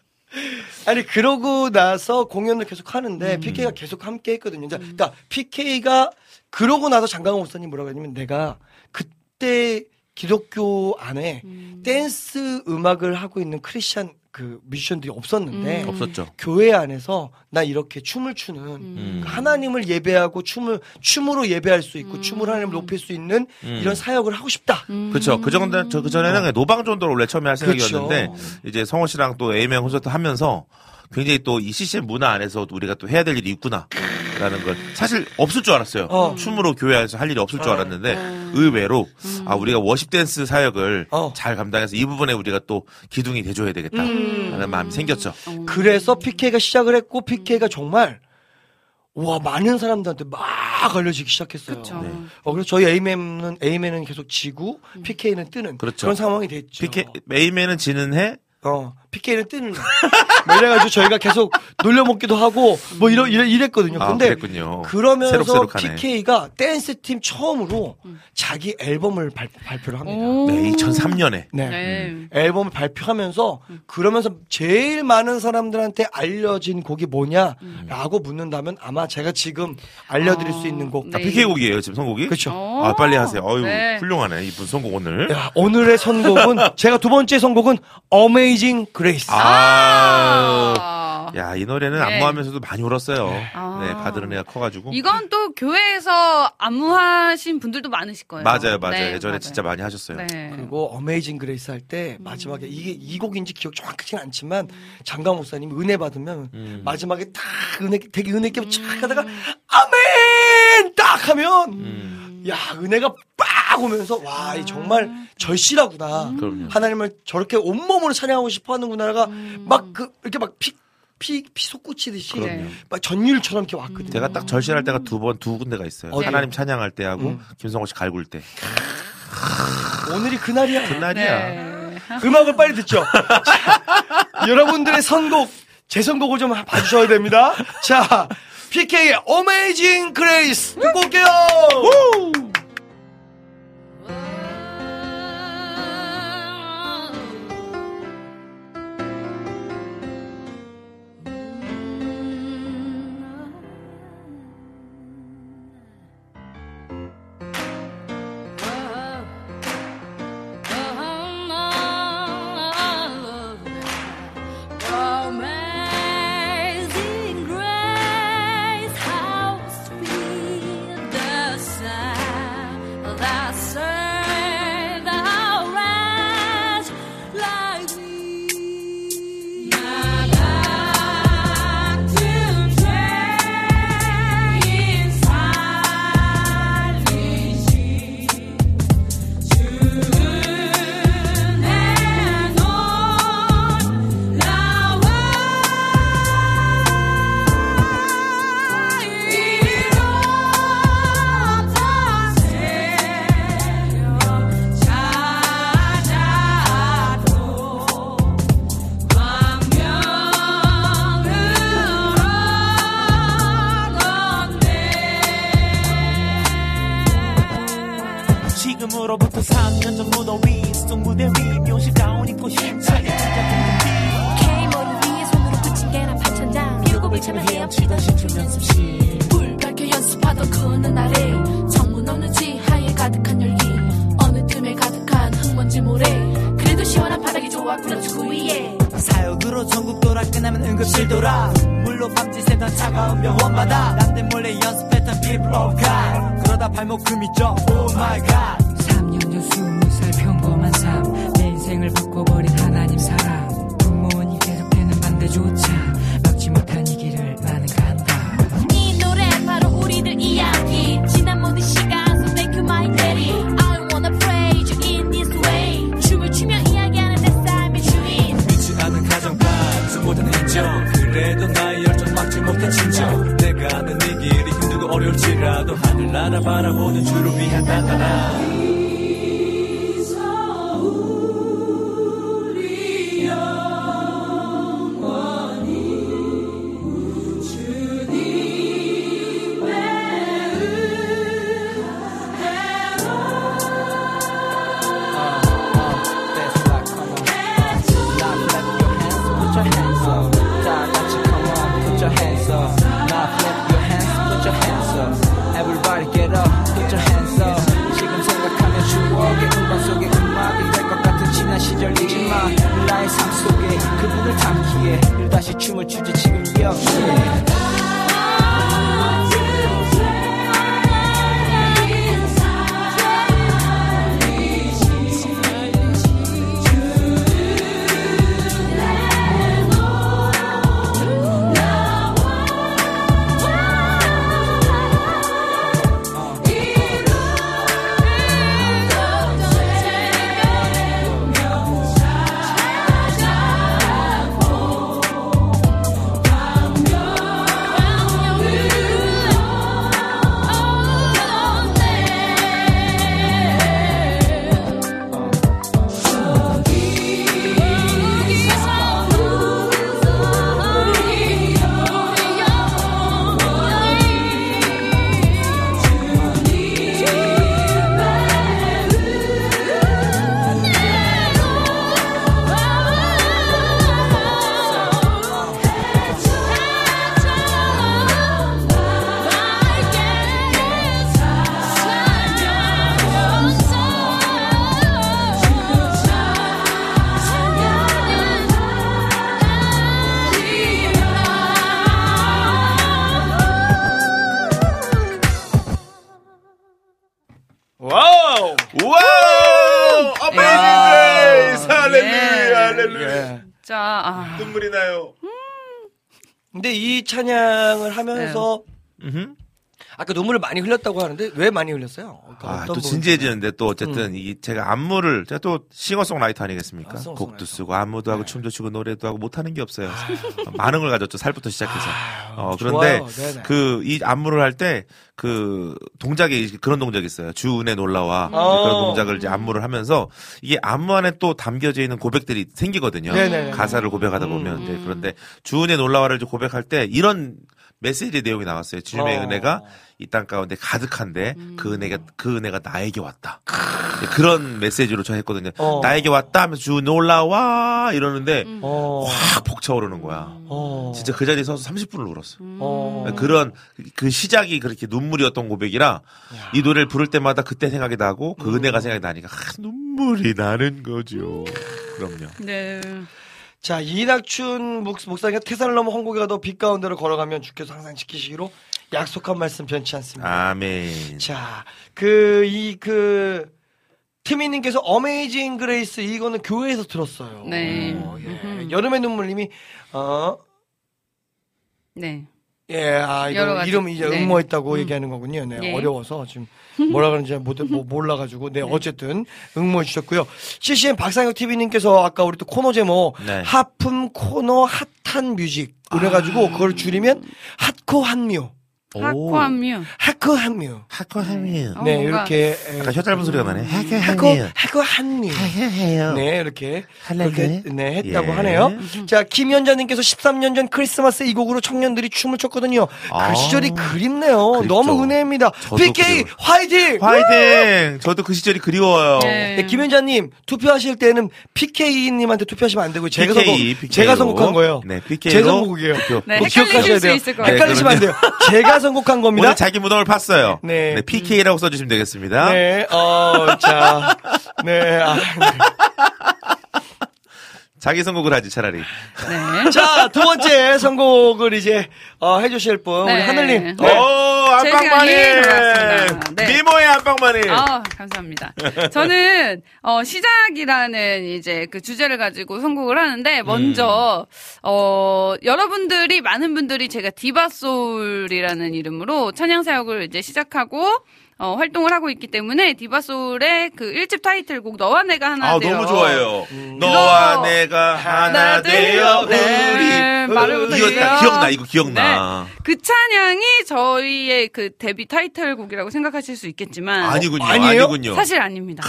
아니 그러고 나서 공연을 계속 하는데 음. 피케이가 계속 함께 했거든요. 그러니까 피케이가 그러고 나서 장강호 목사님 뭐라고 하냐면 내가 그때 기독교 안에 댄스 음악을 하고 있는 크리스찬 그 뮤지션들이 없었는데 음. 없었죠. 교회 안에서 나 이렇게 춤을 추는 음. 하나님을 예배하고 춤을 춤으로 예배할 수 있고 춤으로 하나님을 높일 수 있는 음. 이런 사역을 하고 싶다. 그렇죠. 그 정도, 저, 그 전에는 그냥 노방전도를 원래 처음에 할 생각이었는데, 그렇죠. 이제 성호 씨랑 또 에이맨 콘서트 하면서 굉장히 또 이 씨씨엠 문화 안에서 우리가 또 해야 될 일이 있구나. 라는 걸 사실 없을 줄 알았어요. 어. 춤으로 교회 안에서 할 일이 없을 줄 어. 알았는데 의외로 아 우리가 워십 댄스 사역을 어. 잘 감당해서 이 부분에 우리가 또 기둥이 돼줘야 되겠다라는 마음이 생겼죠. 그래서 피케이가 시작을 했고 피케이가 정말 와 많은 사람들한테 막 알려지기 시작했어요. 그쵸. 네. 어, 그래서 저희 에이맨은 에이맨은 계속 지고 피케이는 뜨는 그렇죠. 런 상황이 됐죠. 피케 에이맨은 지는 해, 어, 피케이는 뜨는 날. 뭐 이래가지고 저희가 계속 놀려먹기도 하고 뭐 이러, 이래, 이랬거든요. 아, 근데 그랬군요. 그러면서 새록새록하네. 피케이가 댄스팀 처음으로 자기 앨범을 발, 발표를 합니다. 오. 네, 이천삼 년에 네. 네. 앨범을 발표하면서 그러면서 제일 많은 사람들한테 알려진 곡이 뭐냐라고 묻는다면 아마 제가 지금 알려드릴 어, 수 있는 곡. 네. 피케이 곡이에요 지금 선곡이? 그렇죠. 어. 아 빨리 하세요. 어유 네. 훌륭하네 이분 선곡 오늘. 야, 오늘의 선곡은 제가 두 번째 선곡은 Amazing Grace. 아. 아. 야, 이 노래는 네. 안무하면서도 많이 울었어요. 아. 네, 받으는 애가 커가지고. 이건 또 교회에서 안무하신 분들도 많으실 거예요. 맞아요, 맞아요. 네, 예전에 맞아요. 진짜 많이 하셨어요. 네. 그리고 Amazing Grace 할 때 마지막에 이게 이 곡인지 기억 정확하진 않지만 장강 목사님 은혜 받으면 음. 마지막에 딱 은혜 되게 은혜 있게 쫙 하다가 아멘 딱 하면 음. 야 은혜가 빡 오면서 와 이 정말 절실하구나. 그럼요. 하나님을 저렇게 온몸으로 찬양하고 싶어 하는구나가 막 그 이렇게 막 피 피 피 솟구치듯이 그럼요. 막 전율처럼 이렇게 왔거든요. 제가 딱 절실할 때가 두 번, 두 군데가 있어요. 어디요? 하나님 찬양할 때하고 음. 김성호 씨 갈굴 때. 오늘이 그날이야. 그날이야. 네. 음악을 빨리 듣죠. 자, 여러분들의 선곡, 제 선곡을 좀 봐주셔야 됩니다. 자, 피케이의 Amazing Grace 듣고 올게요. Amazing grace, how sweet the sound that saved a wretch like me. 나 같은 죄인 살리신 주는 내 놀라워 이로다 새벽 찾아도 왕명으로 지금으로부터 삼 년 전 무더위 수동 무대 위 묘실 가운 입고 힘차게 K머리 위에 손으로 붙인 계란 반찬장 비우고 불참을 헤엄치던 신촌 연습실 불 밝혀 연습하던 그 어느 날에 정문 어느 지하에 가득한 열기 어느 틈에 가득한 흙먼지 모래 그래도 시원한 바닥이 좋아 그렇지 그 위에 사역으로 전국 돌아 끝나면 응급실 돌아 물로 밤지 새던 차가운 병원마다 남들 몰래 연습했던 people of God 그러다 발목 금이 쪄 Oh my God 삼 년 전 스무 살 평범한 삶 내 인생을 바꿔버린 하나님 사랑 부모님 계속되는 반대조차 막지 못한 이 길을 나는 간다 이 노래 바로 우리들 이야기 지난 모든 시간 So make you my daddy I wanna praise you in this way 춤을 추며 이야기하는 내 삶의 주인 믿지 않은 가정파 수 못한 인정 그래도 나의 열정 막지 못한 진정 내가 아는 이 길이 힘들고 어려울지라도 하늘나라 바라보는 주를 위한 나타나 Everybody get up, put your hands up. 지금 생각하면 추억의 음반 속에 음악이 될 것 같은 지난 시절이지만 나의 삶 속에 그분을 담기에 늘 다시 춤을 추지 지금 여기에 와우! 와우! Amazing Grace! 예. 할렐루야, 할렐루야. 예. 자, 아. 눈물이 나요. 근데 이 찬양을 하면서 음흠. 아까 눈물을 많이 흘렸다고 하는데 왜 많이 흘렸어요? 그러니까 아, 어떤 또 부분 진지해지는데 또 어쨌든 이 제가 안무를 제가 또 싱어송라이터 아니겠습니까? 아, 싱어송라이터. 곡도 쓰고 안무도 하고 네. 춤도 추고 노래도 하고 못하는 게 없어요. 많은 걸 가졌죠. 살부터 시작해서. 아유, 어, 그런데 좋아요. 네네. 그 이 안무를 할 때 그 동작이 그런 동작이 있어요. 주은의 놀라와 어. 그런 동작을 이제 안무를 하면서 이게 안무 안에 또 담겨져 있는 고백들이 생기거든요. 네네네. 가사를 고백하다 보면 음. 이제 그런데 주은의 놀라와를 이제 고백할 때 이런 메시지 내용이 나왔어요. 주님의 어. 은혜가 이 땅 가운데 가득한데 그 은혜가 그 은혜가 나에게 왔다. 그런 메시지로 저 했거든요. 어. 나에게 왔다 하면서 주 놀라와 이러는데 어. 확 벅차오르는 거야. 어. 진짜 그 자리에 서서 삼십 분을 울었어. 어. 그런 그 시작이 그렇게 눈물이었던 고백이라 이 노래를 부를 때마다 그때 생각이 나고 그 은혜가 생각이 나니까 아, 눈물이 나는 거죠. 그럼요. 네. 자, 이낙춘 목- 목사님과 태산을 넘어 홍곡에 가도 빛 가운데로 걸어가면 주께서 항상 지키시기로 약속한 말씀 변치 않습니다. 아멘. 자, 그, 이, 그, 티미님께서 어메이징 그레이스 이거는 교회에서 들었어요. 네. 어, 예. 음흠. 여름의 눈물님이, 어, 네. 예, 아, 여러 이거 가지. 이름 이제 네. 응모했다고 음. 얘기하는 거군요. 네, 예. 어려워서 지금 뭐라 그러는지 못, 뭐 몰라가지고. 네, 어쨌든 응모해 주셨고요. 씨씨엠 박상혁 티비님께서 아까 우리 또 코너 제목, 네. 하품 코너 핫한 뮤직. 그래가지고 그걸 줄이면 핫코 한뮤. 하코함뮤. 하코 한뮤. 하코 하미요. 어, 네, 뭔가- 이렇게. 예. 약간 혀 짧은 소리가 나네. 하코 하코, 하미요. 하코 한뮤. 하해요. 네, 이렇게. 할래요? 그렇게, 네, 했다고 예. 하네요. 자, 김연자님께서 십삼 년 전 크리스마스 이 곡으로 청년들이 춤을 췄거든요. 아, 그 시절이 그립네요. 그립죠. 너무 은혜입니다. 저도 피케이 그리워요. 화이팅! 화이팅! 저도 그 시절이 그리워요. 네. 네, 김연자님 투표하실 때는 피케이님한테 투표하시면 안 되고 제가 피케이, 선곡, 피케이로. 제가 선곡한 거예요. 네, 피케이로. 제 선곡이에요. 투표. 네, 꼭 헷갈리실 기억하셔야 수 돼요. 있을 것 같아요. 헷갈리시면 안 돼요. 제가 선곡한 겁니다. 오늘 자기 무덤을 팠어요. 네. 네, 피케이라고 써주시면 되겠습니다. 네, 어, 자, 네, 아, 네. 자기 선곡을 하지 차라리. 네. 자, 두 번째 선곡을 이제 어, 해주실 분 우리 네. 하늘님. 오, 네. 제 안방마님! 시간이 돌아왔습니다. 네. 미모의 안방마님! 아, 감사합니다. 저는 어 시작이라는 이제 그 주제를 가지고 선곡을 하는데 먼저 어 여러분들이 많은 분들이 제가 디바소울이라는 이름으로 찬양 사역을 이제 시작하고 어 활동을 하고 있기 때문에 디바소울의 그 일 집 타이틀곡 너와 내가 하나 아, 되어 너무 좋아해요. 너와 내가 하나 되어 우리. 네, 말을 못하겠어요. 이거 기억나, 이거 기억나. 네. 그 찬양이 저희의 그 데뷔 타이틀곡이라고 생각하실 수 있겠지만 아니군요, 아니에요? 아니군요. 사실 아닙니다.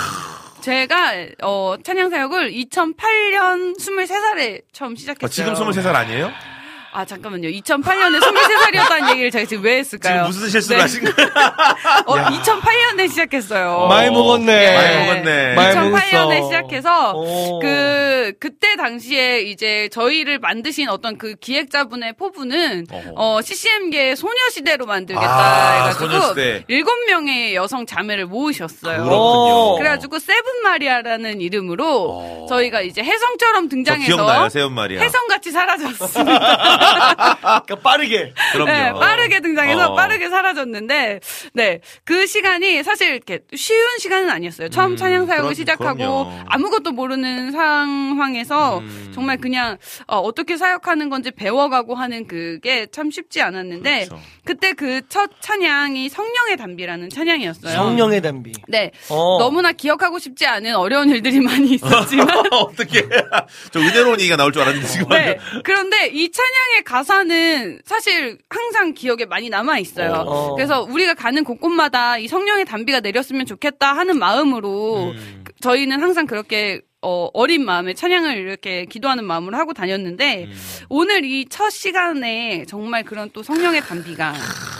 제가 어 찬양 사역을 이천팔 년 스물세 살에 처음 시작했어요. 어, 지금 스물세 살 아니에요? 아 잠깐만요. 이천팔 년에 스물세 살이었다는 얘기를 제가 지금 왜 했을까요? 지금 무슨 실수를 네. 하신 거예요? 어, 이천팔 년에 시작했어요. 많이 먹었네. 많이 먹었네. 많이 이천팔 년에 먹었어. 시작해서 오. 그 그때 당시에 이제 저희를 만드신 어떤 그 기획자분의 포부는 어허. 어 씨씨엠계 소녀시대로 만들겠다 아, 해가지고 소녀시대. 일곱 명의 여성 자매를 모으셨어요. 그렇군요. 그래가지고 세븐 마리아라는 이름으로 어. 저희가 이제 혜성처럼 저 등장해서 기억나요, 세운 말이야. 혜성같이 사라졌습니다. 그러니까 빠르게. 그럼요. 네, 빠르게 등장해서 어. 빠르게 사라졌는데, 네, 그 시간이 사실 이렇게 쉬운 시간은 아니었어요. 처음 음, 찬양 사역을 그럼- 시작하고 그럼요. 아무것도 모르는 상황에서 음. 정말 그냥 어, 어떻게 사역하는 건지 배워가고 하는 그게 참 쉽지 않았는데, 그렇죠. 그때 그 첫 찬양이 성령의 담비라는 찬양이었어요. 성령의 담비. 네, 어. 너무나 기억하고 싶지 않은 어려운 일들이 많이 있었지만. 어떻게. 저 은혜로운 얘기가 나올 줄 알았는데, 지금. 네. 그런데 이 찬양의 가사는 사실 항상 기억에 많이 남아 있어요. 어. 그래서 우리가 가는 곳곳마다 이 성령의 담비가 내렸으면 좋겠다 하는 마음으로 음. 그- 저희는 항상 그렇게 어, 어린 마음에 찬양을 이렇게 기도하는 마음으로 하고 다녔는데 음. 오늘 이 첫 시간에 정말 그런 또 성령의 담비가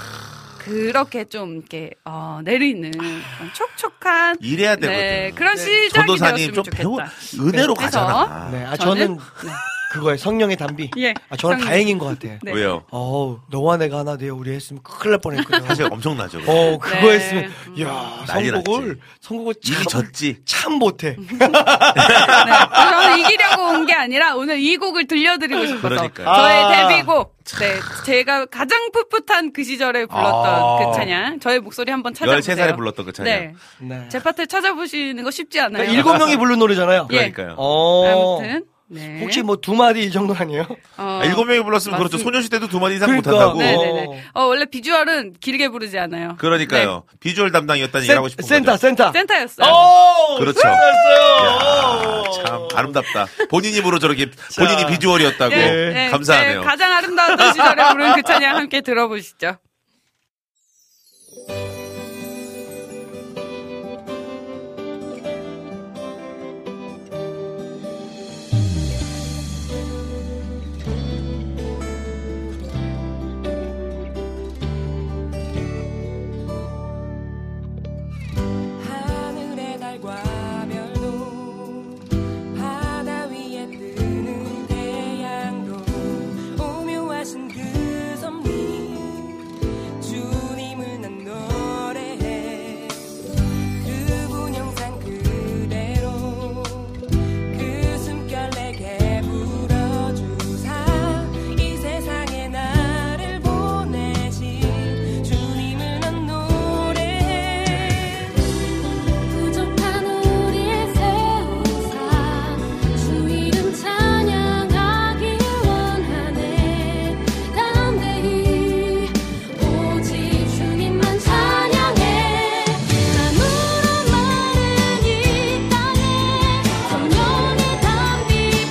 그렇게 좀 이렇게 어, 내리는 그런 촉촉한 이래야 되거든. 네, 그런 네. 시작이 전도사님 되었으면 좀 좋겠다. 배워. 은혜로 네, 가잖아. 네, 아, 저는- 저는 그거예요. 성령의 담비. 예, 아, 저는 성령. 다행인 것 같아요. 네. 왜요? 어우, 너와 내가 하나 되어 우리 했으면 큰일 날 뻔했거든. 사실 엄청나죠. 어, 그거 네. 했으면, 이야, 난리 선곡을, 났지. 선곡을 이미 참, 졌지. 참 못해. 네, 저는 이기려고 온 게 아니라 오늘 이 곡을 들려드리고 싶어서 그러니까요. 저의 아. 데뷔곡 네 제가 가장 풋풋한 그 시절에 불렀던 아. 그 찬양 저의 목소리 한번 찾아보세요. 열세 살에 불렀던 그 찬양. 네, 네. 제 파트 찾아보시는 거 쉽지 않아요. 그러니까 일곱 명이 부른 노래잖아요. 예. 그러니까요. 어. 아무튼 네. 혹시 뭐 두 마디 이 정도 아니에요? 어, 아, 일곱 명이 불렀으면 그렇죠. 맞습니다. 소녀시대도 두 마디 이상 그러니까. 못한다고. 네네네. 어, 원래 비주얼은 길게 부르지 않아요. 그러니까요. 비주얼 담당이었다는 얘기 하고 싶은 센터, 거죠. 센터. 센터였어요. 오! 그렇죠. 센터였어요. 야, 참 아름답다. 본인 입으로 저렇게 본인이 비주얼이었다고. 네, 네, 감사하네요. 네, 가장 아름다웠던 시절에 부른 그 찬양 함께 들어보시죠. 하늘의 달과 별도 바다 위에 뜨는 태양도 오묘하신 그 섭리 주님을 난 노래해 그분 형상 그대로 그 숨결 내게 불어주사 이 세상에 나를 보내신 주님을 난 노래해 부족한 우리의 세우사 주 이름 찬양하길 원하네 담대히 오직 주님만 찬양해 나무로 마른 이 땅에 성령의 담비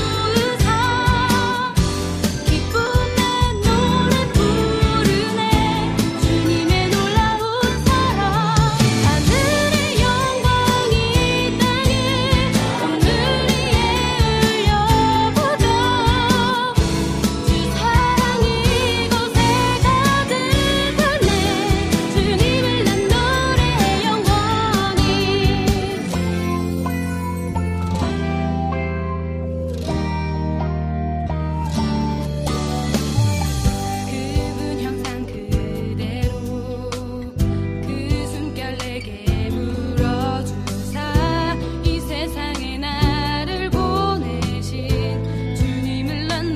부으사 기쁨의 노래 부르네 주님의 놀라운 사랑 하늘의 영광이 땅에 온 우리에 흘려보자 주 사랑이 이곳에 가득하네 주님을 난 노래해 영원히 그분 형상 그대로 그 숨결 내게 물어주사 이 세상에 나를 보내신 주님을 난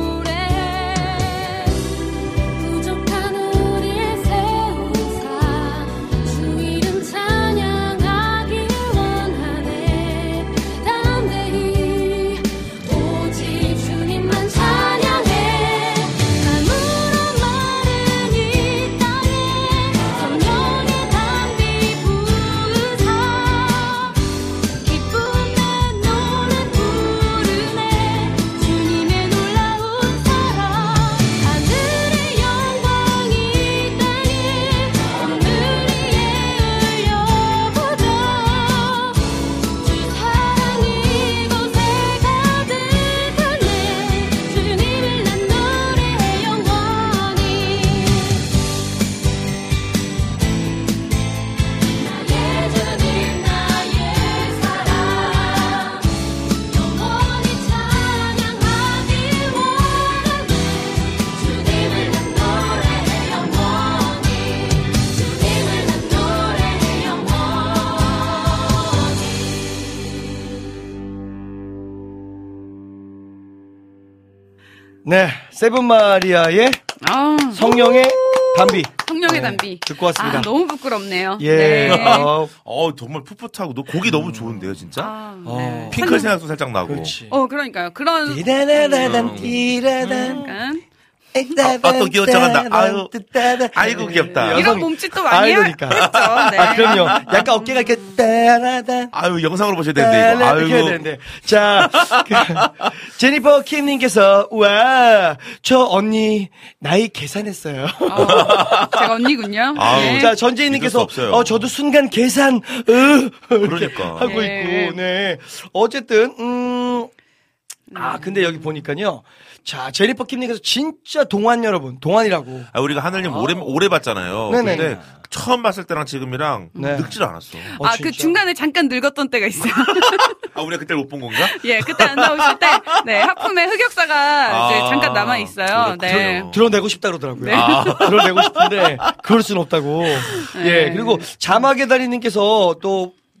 노래해 부족한 우리의 세우사 주 이름 찬양하길 원하네 담대히 오직 주님만 찬양해 나무로 마른 이 땅에 성령의 담비 부으사 기쁨의 노래 부르네 주님의 놀라운 사랑 하늘의 영광이 땅에 온 우리에 흘려보자 주 사랑이 이곳에 가득하네 주님을 난 노래해 영원히 나의 주님 나의 사랑 영원히 찬양하길 원하네 주님을 난 노래해 영원히 주님을 난 노래해 네, 세븐마리아의 아, 성령의 담비. 성령의 네, 담비. 듣고 왔습니다. 아, 너무 부끄럽네요. 예. 네. 어, 어, 정말 풋풋하고 너 곡이 너무 좋은데요, 진짜? 아, 어. 네. 핑클 생각도 살짝 나고. 그렇지. 어, 그러니까요. 그런 디라라라단 디라단 약간 아, 또 귀여워져간다. 아유, 아이고 귀엽다. 이런 몸짓도 많이 하- 아이러니까. 했죠. 네. 아, 그럼요. 약간 어깨가 이렇게 따라단 아유, 영상으로 보셔야 되는데, 이거. 이렇게 해야 아유. 되는데. 자, 그, 제니퍼 킴님께서, 우와, 저 언니, 나이 계산했어요. 어, 제가 언니군요. 아우, 네. 자, 전재희님께서, 믿을 수 없어요. 어, 저도 순간 계산, 으, 이렇게 그러니까. 하고 네. 있고, 네. 어쨌든, 음, 아, 근데 여기 보니까요. 자, 제니퍼 킴님께서 진짜 동안 여러분, 동안이라고. 아, 우리가 하늘님 오래, 오래 봤잖아요. 네네. 근데 처음 봤을 때랑 지금이랑 네. 늙질 않았어. 어, 아, 그 진짜. 중간에 잠깐 늙었던 때가 있어요. 아, 우리가 그때 못 본 건가? 예, 그때 안 나오실 때, 네, 하품에 흑역사가 아, 이제 잠깐 남아 있어요. 네. 그렇군요. 드러내고 싶다 그러더라고요. 네. 아, 드러내고 싶은데, 그럴 순 없다고. 예, 그리고 자막의 달인님께서 또,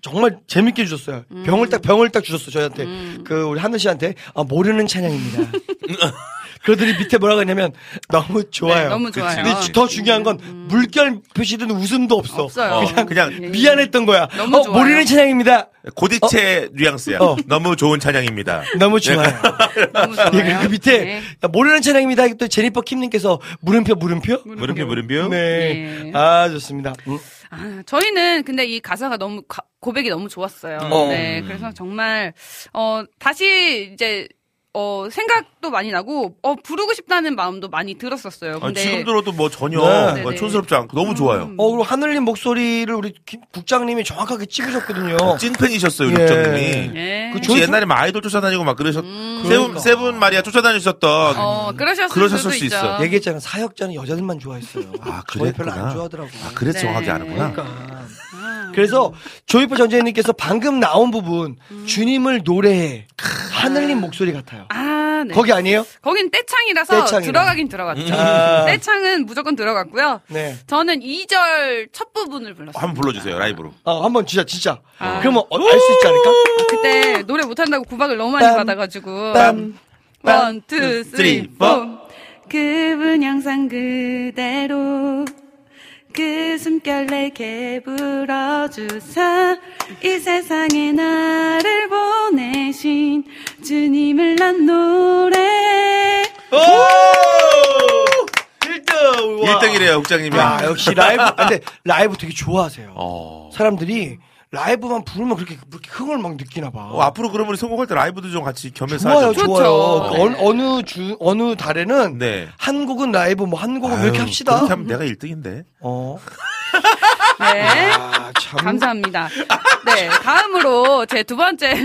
정말 재밌게 주셨어요. 음. 병을 딱 병을 딱 주셨어 저희한테. 그 우리 하늘 씨한테 아, 모르는 찬양입니다. 그러더니 밑에 뭐라고 했냐면 너무 좋아요. 네, 너무 좋아요. 근데 더 중요한 건 물결 표시든 웃음도 없어. 없어요. 어, 그냥 예. 미안했던 거야. 너무 어, 좋아요. 모르는 찬양입니다. 고딕체 뉘앙스야. 어. 너무 좋은 찬양입니다. 너무 좋아요. 너무 좋아요. 예, 그 밑에 네. 야, 모르는 찬양입니다. 또 제니퍼 킴님께서 물음표 물음표. 물음표 물음표. 네. 네. 아 좋습니다. 음. 아, 저희는 근데 이 가사가 너무 가- 고백이 너무 좋았어요. 어. 네, 그래서 정말 어 다시 이제 어 생각도 많이 나고 어 부르고 싶다는 마음도 많이 들었었어요. 아, 근데 지금 들어도 뭐 전혀 네. 뭐 촌스럽지 않고 너무 좋아요. 어 그리고 하늘님 목소리를 우리 김- 국장님이 정확하게 찍으셨거든요. 찐팬이셨어요, 예. 육정님이. 네. 그 혹시 저희 옛날에 막 아이돌 쫓아다니고 막 그러셨, 음. 세븐, 그러니까. 세븐 마리아 쫓아다니셨던. 어 그러셨을, 그러셨을 수도 수 있죠. 있어. 얘기했잖아 사역자는 여자들만 좋아했어요. 아, 저희 별로 그랬구나. 안 좋아하더라고. 아, 그래서 네. 정확히 아는구나. 그러니까. 아. 그래서 조이퍼 전재현님께서 방금 나온 부분 주님을 노래해 하늘님 목소리 같아요. 아, 네. 거기 아니에요? 거긴 떼창이라서 떼창이라. 들어가긴 들어갔죠. 아. 떼창은 무조건 들어갔고요. 네. 저는 이 절 첫 부분을 불렀어요. 한번 불러주세요, 라이브로. 어 한번 진짜 진짜. 아. 그러면 알 수 있지 않을까? 그때 노래 못한다고 구박을 너무 많이 빰, 받아가지고 빰, 원, 투, 쓰리, 포. 포. 그분 영상 그대로 그 숨결 내게 불어주사 이 세상에 나를 보내신 주님을 난 노래. 오! 일 등! 일 등이래요, 국장님이. 야, 역시 라이브, 아, 근데 라이브 되게 좋아하세요. 어. 사람들이 라이브만 부르면 그렇게, 그렇게 흥을 막 느끼나 봐. 어, 앞으로 그러면 우리 성공할 때 라이브도 좀 같이 겸해서 좋아요, 하죠. 좋죠. 좋아요. 그 네. 어느, 어느 주, 어느 달에는 네. 한 곡은 라이브, 뭐 한 곡은 아유, 이렇게 합시다. 그렇게 하면 내가 일 등인데. 어. 네. 아, 참. 감사합니다. 네, 다음으로 제 두 번째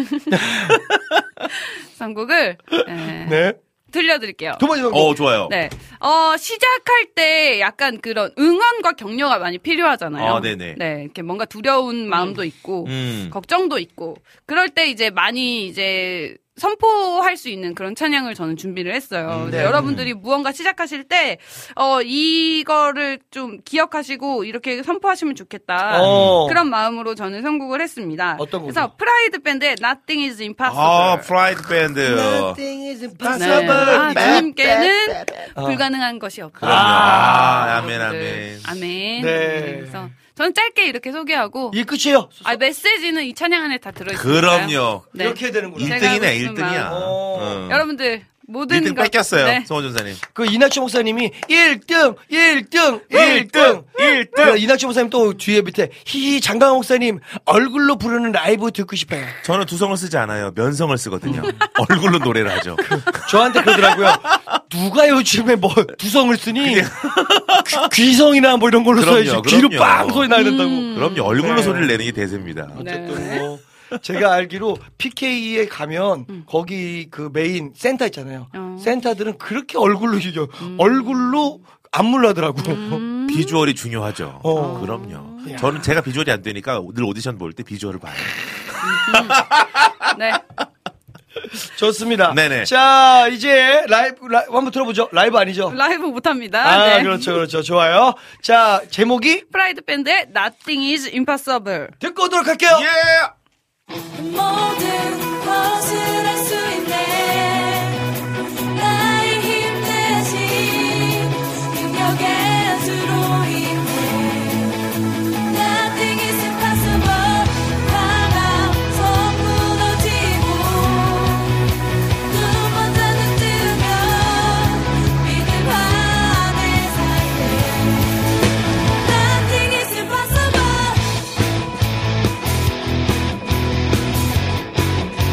선곡을 네, 네. 들려드릴게요. 두 번째 선곡. 어, 좋아요. 네, 어 시작할 때 약간 그런 응원과 격려가 많이 필요하잖아요. 아, 네네. 네, 이렇게 뭔가 두려운 마음도 있고 음. 걱정도 있고 그럴 때 이제 많이 이제 선포할 수 있는 그런 찬양을 저는 준비를 했어요. 음, 네, 네. 여러분들이 무언가 시작하실 때, 어, 이거를 좀 기억하시고 이렇게 선포하시면 좋겠다. 어. 그런 마음으로 저는 선곡을 했습니다. 어떤 곡이요? 그래서 프라이드 밴드의 Nothing is Impossible. 아, 프라이드 밴드. Nothing is 네. impossible. 아, 주님께는 어. 불가능한 것이 없다. 아, 아멘, 여러분들. 아멘. 아멘. 네. 그래서 저는 짧게 이렇게 소개하고, 이게 끝이에요. 아, 메시지는 이 찬양 안에 다 들어있어요. 그럼요. 네. 이렇게 해야 되는구나. 제가 일 등이네, 하고 일 싶은 등이야. 마음. 어. 여러분들 모든 일 등 것- 뺏겼어요, 네. 송원 전사님. 그 이낙주 목사님이 일 등, 일 등, 일 등, 일 등. 이낙주 목사님 또 뒤에 밑에 히히 장강 목사님 얼굴로 부르는 라이브 듣고 싶어요. 저는 두성을 쓰지 않아요. 면성을 쓰거든요. 얼굴로 노래를 하죠. 저한테 그러더라고요. 누가 요즘에 뭐 두성을 쓰니 귀- 귀성이나 뭐 이런 걸로 그럼요, 써야지 귀로 그럼요. 빵 소리 나야 된다고. 그럼요. 얼굴로 네. 소리를 내는 게 대세입니다. 어쨌든 네. 뭐 제가 알기로 피케이에 가면 거기 그 메인 센터 있잖아요. 어. 센터들은 그렇게 얼굴로 이겨 얼굴로 안무를 하더라고. 비주얼이 중요하죠. 어. 그럼요. 야. 저는 제가 비주얼이 안 되니까 늘 오디션 볼 때 비주얼을 봐요. 네. 좋습니다. 네네. 자 이제 라이브, 라이브 한번 들어보죠. 라이브 아니죠? 라이브 못합니다. 아 네. 그렇죠 그렇죠 좋아요. 자 제목이 프라이드 밴드의 Nothing is Impossible. 듣고 오도록 할게요. 예! 모든 것을 할 수 있네 나의 힘 대신 능력의 수로 인해 Nothing is impossible 강함서 무너지고 눈만 자주 뜨면 믿음 안에 살 때 Nothing is impossible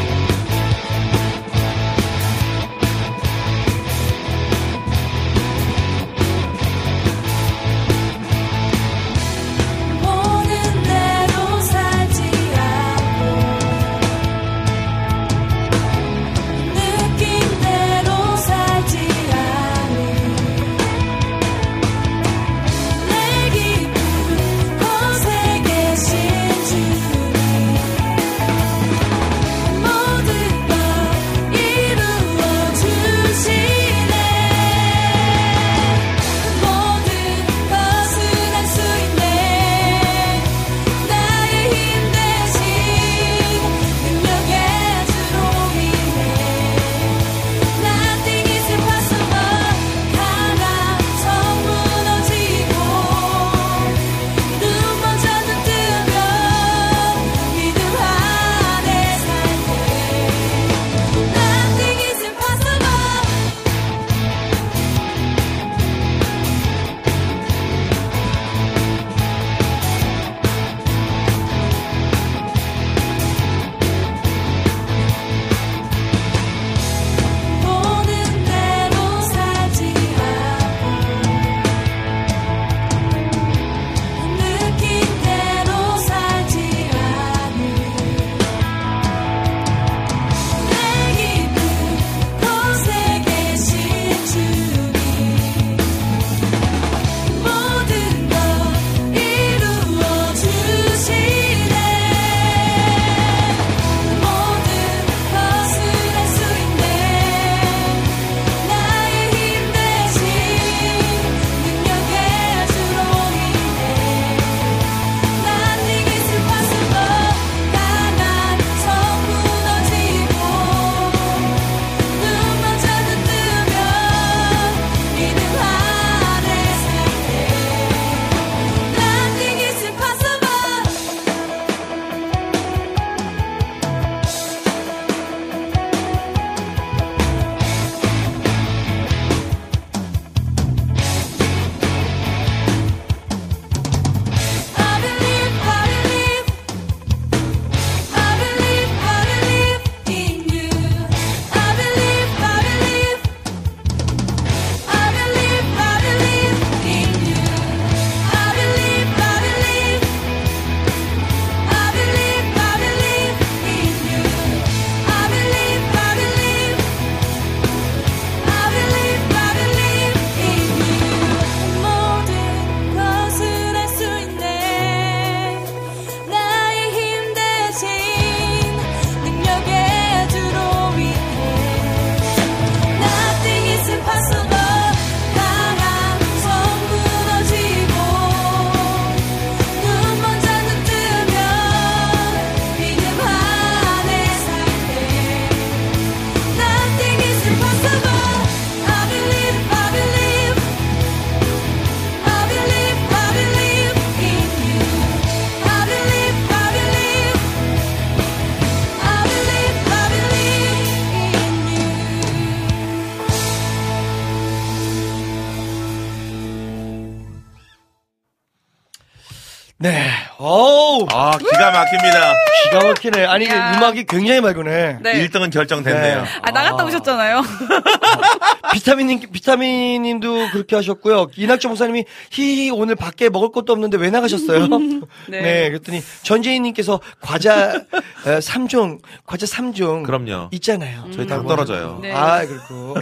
네. 어우. 아, 기가 막힙니다. 기가 막히네. 아니, 이게 야. 음악이 굉장히 맑으네. 네. 일 등은 결정됐네요. 네. 아, 나갔다 오셨잖아요. 비타민님, 비타민님도 그렇게 하셨고요. 이낙주 목사님이 히히 오늘 밖에 먹을 것도 없는데 왜 나가셨어요? 네. 네. 그랬더니 전재희님께서 과자 어, 삼 종, 과자 삼 종 그럼요. 있잖아요. 저희 당 떨어져요. 네. 아, 그렇고.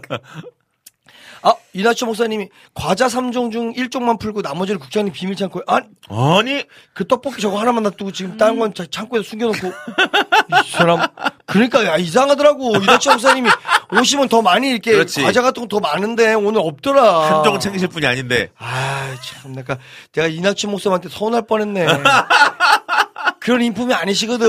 아, 이낙주 목사님이 과자 삼 종 중 일 종만 풀고 나머지를 국장님 비밀 창고에 아, 아니, 그 떡볶이 저거 하나만 놔두고 지금 다른 건 자- 창고에 숨겨놓고 이 사람 그러니까 야, 이상하더라고. 이낙주 목사님이 오시면 더 많이 이렇게 그렇지. 과자 같은 거 더 많은데 오늘 없더라. 한 종 챙기실 분이 아닌데. 아, 참, 내가, 내가 이낙춘 목사님한테 서운할 뻔했네. 그런 인품이 아니시거든.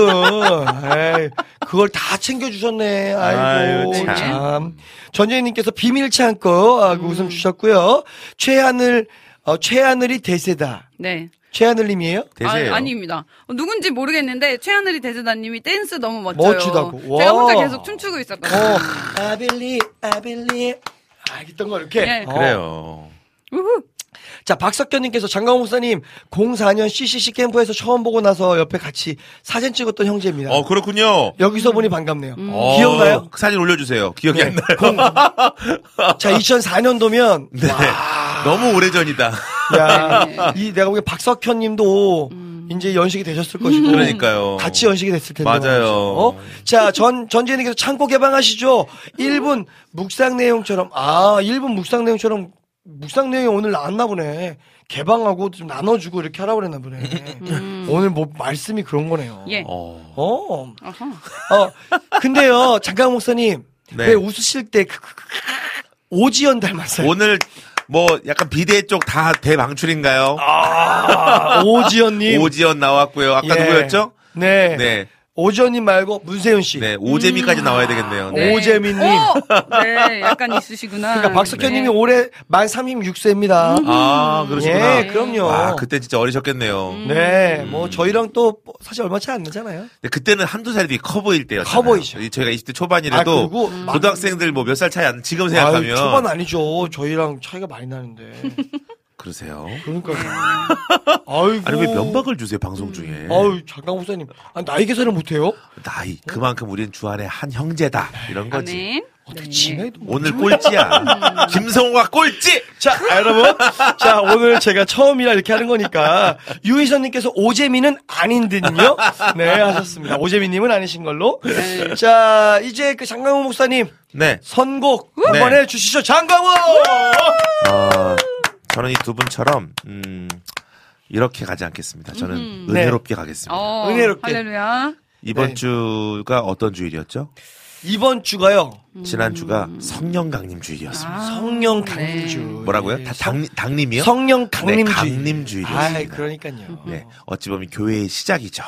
에이, 그걸 다 챙겨주셨네. 아이고, 아유, 참. 참. 전재희님께서 비밀 창고, 아, 그 웃음 주셨고요. 최하늘, 어, 최하늘이 대세다. 네. 최하늘님이에요? 되세요. 아, 아닙니다. 어, 누군지 모르겠는데 최하늘이 대세다님이 댄스 너무 멋져요. 멋지다고. 제가 와. 혼자 계속 춤추고 있었거든요. 어, I believe, I believe. 아, 있던 거 이렇게. 네. 어. 그래요. 우후. 자, 박석현님께서 장강호 목사님 공사 년 씨씨씨 캠프에서 처음 보고 나서 옆에 같이 사진 찍었던 형제입니다. 어, 그렇군요. 여기서 보니 반갑네요. 어, 기억나요? 그 사진 올려주세요. 기억이 네. 안 나요. 자, 이천사 년도면 네. 너무 오래전이다. 야, 이 내가 보기에 박석현 님도 이제 연식이 되셨을 것이고 그러니까요. 같이 연식이 됐을 텐데. 맞아요. 말이죠. 어? 자, 전 전재님께서 창고 개방하시죠. 일 분 묵상 내용처럼 아, 일 분 묵상 내용처럼 묵상 내용이 오늘 나왔나 보네. 개방하고 좀 나눠주고 이렇게 하라고 그랬나 보네. 오늘 뭐 말씀이 그런 거네요. 예. 어. 어. 어허. 어. 근데요, 장강 목사님. 네. 왜 웃으실 때 그, 그, 그, 오지연 닮았어요. 오늘 뭐 약간 비대 쪽 다 대방출인가요? 아, 오지연님. 오지연 나왔고요. 아까 예. 누구였죠? 네. 네. 오지연님 말고 문세윤 씨. 네. 오재미까지 나와야 되겠네요. 네. 네. 오재민님. 오! 네, 약간 있으시구나. 그러니까 박석현님이 네. 올해 만 삼십육 세입니다. 아, 그러시구나. 예, 그럼요. 아, 그때 진짜 어리셨겠네요. 네, 뭐 저희랑 또 사실 얼마 차이 안 나잖아요. 근데 그때는 한두 살이 되게 커 보일 때였잖아요. 커 보이죠. 저희가 이십 대 아, 초반이라도 그리고 고등학생들 뭐 몇 살 차이 안, 지금 아유, 생각하면. 초반 아니죠. 저희랑 차이가 많이 나는데. 그러세요. 그러니까요. 아이고. 아니, 왜 면박을 주세요, 방송 중에. 아유, 장강 목사님. 아, 나이 계산을 못해요? 나이, 그만큼 우리는 주안의 한 형제다. 이런 거지. 네. 어떻게 지내도 못 오늘 꼴찌야. 김성호가 꼴찌! 자, 여러분. 자, 오늘 제가 처음이라 이렇게 하는 거니까. 유희선님께서 오재민은 아닌 듯요? 네, 하셨습니다. 오재민님은 아니신 걸로. 자, 이제 그 장강호 목사님. 네. 선곡 네. 한번 해주시죠. 장강호! 어, 저는 이 두 분처럼, 음, 이렇게 가지 않겠습니다. 저는 네. 은혜롭게 가겠습니다. 어, 은혜롭게. 할렐루야. 이번 네. 주가 어떤 주일이었죠? 이번 주가요. 지난 주가 성령 강림 주일이었습니다. 성령 강림주. 뭐라고요? 다 당, 당님이요? 성령 강림주. 네, 강림주일이었습니다. 아, 그러니까요. 네, 어찌 보면 교회의 시작이죠.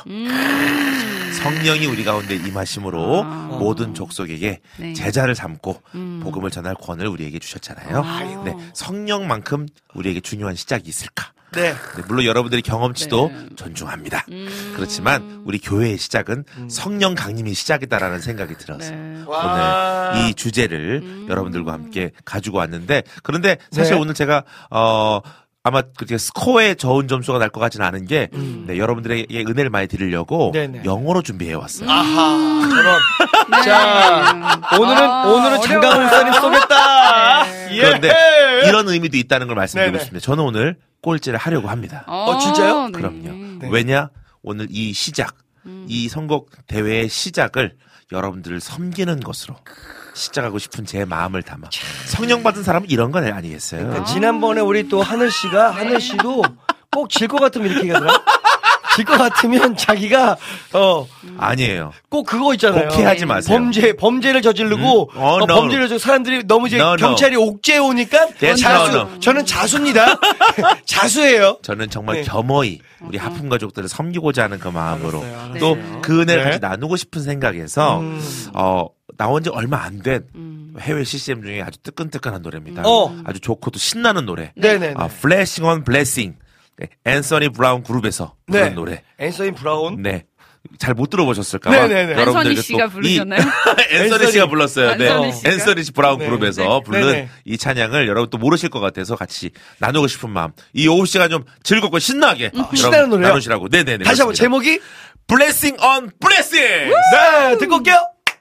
성령이 우리 가운데 임하심으로 모든 족속에게 네. 제자를 삼고 복음을 전할 권을 우리에게 주셨잖아요. 네, 성령만큼 우리에게 중요한 시작이 있을까? 네. 네, 물론 여러분들의 경험치도 존중합니다. 그렇지만 우리 교회의 시작은 성령 강림이 시작이다라는 생각이 들어서 네. 와. 오늘 이 주제를 여러분들과 함께 가지고 왔는데 그런데 사실 네. 오늘 제가 어 아마 그렇게 스코어에 좋은 점수가 날 것 같지는 않은 게 네, 여러분들에게 은혜를 많이 드리려고 네네. 영어로 준비해 왔어요. 아하, 저런. 네. 자, 오늘은, 아, 오늘은 장강호 목사님 쏘겠다. 예. 그런데 이런 의미도 있다는 걸 말씀드리고 네네. 싶습니다. 저는 오늘 꼴찌를 하려고 합니다. 어, 진짜요? 네. 그럼요. 네. 왜냐? 오늘 이 시작, 이 선곡 대회의 시작을 여러분들을 섬기는 것으로 시작하고 싶은 제 마음을 담아. 성령 받은 사람은 이런 건 아니겠어요? 그러니까 지난번에 우리 또 하늘 씨가, 하늘 씨도 꼭 질 것 같으면 이렇게 얘기하더라. 질 것 같으면 자기가, 어, 아니에요. 꼭 그거 있잖아요. 곡해하지 마세요. 범죄, 범죄를 저지르고, 음? 어, 어, no. 범죄를 저지르고 사람들이 너무 이제 No, no. 경찰이 옥죄해 오니까 Yes, 자수. no, no. 저는 자수입니다. 자수예요. 저는 정말 네. 겸허히 우리 하품 가족들을 섬기고자 하는 그 마음으로 알았어요, 알았어요. 또 그 은혜를 네. 같이 나누고 싶은 생각에서 음. 어 나온 지 얼마 안 된 해외 씨씨엠 중에 아주 뜨끈뜨끈한 노래입니다. 어. 아주 좋고 또 신나는 노래. 네네. 아, Flashing on Blessing. 네, 앤서니 브라운 그룹에서 부른 네. 노래. 앤서니 브라운. 네. 잘 못 들어보셨을까봐. 네네네. 여러분들께 앤서니 씨가 또 부르셨나요? 이 앤서니 씨가 불렀어요. 네. 앤서니 씨가? 앤서니 씨 브라운 네. 그룹에서 부른 네네. 이 찬양을 여러분 또 모르실 것 같아서 같이 나누고 싶은 마음. 이 오후 시간 좀 즐겁고 신나게 여러분 신나는 노래요? 나누시라고. 네네네. 다시 한번 그렇습니다. 제목이 Blessing on Blessing. 네 듣고 올게요.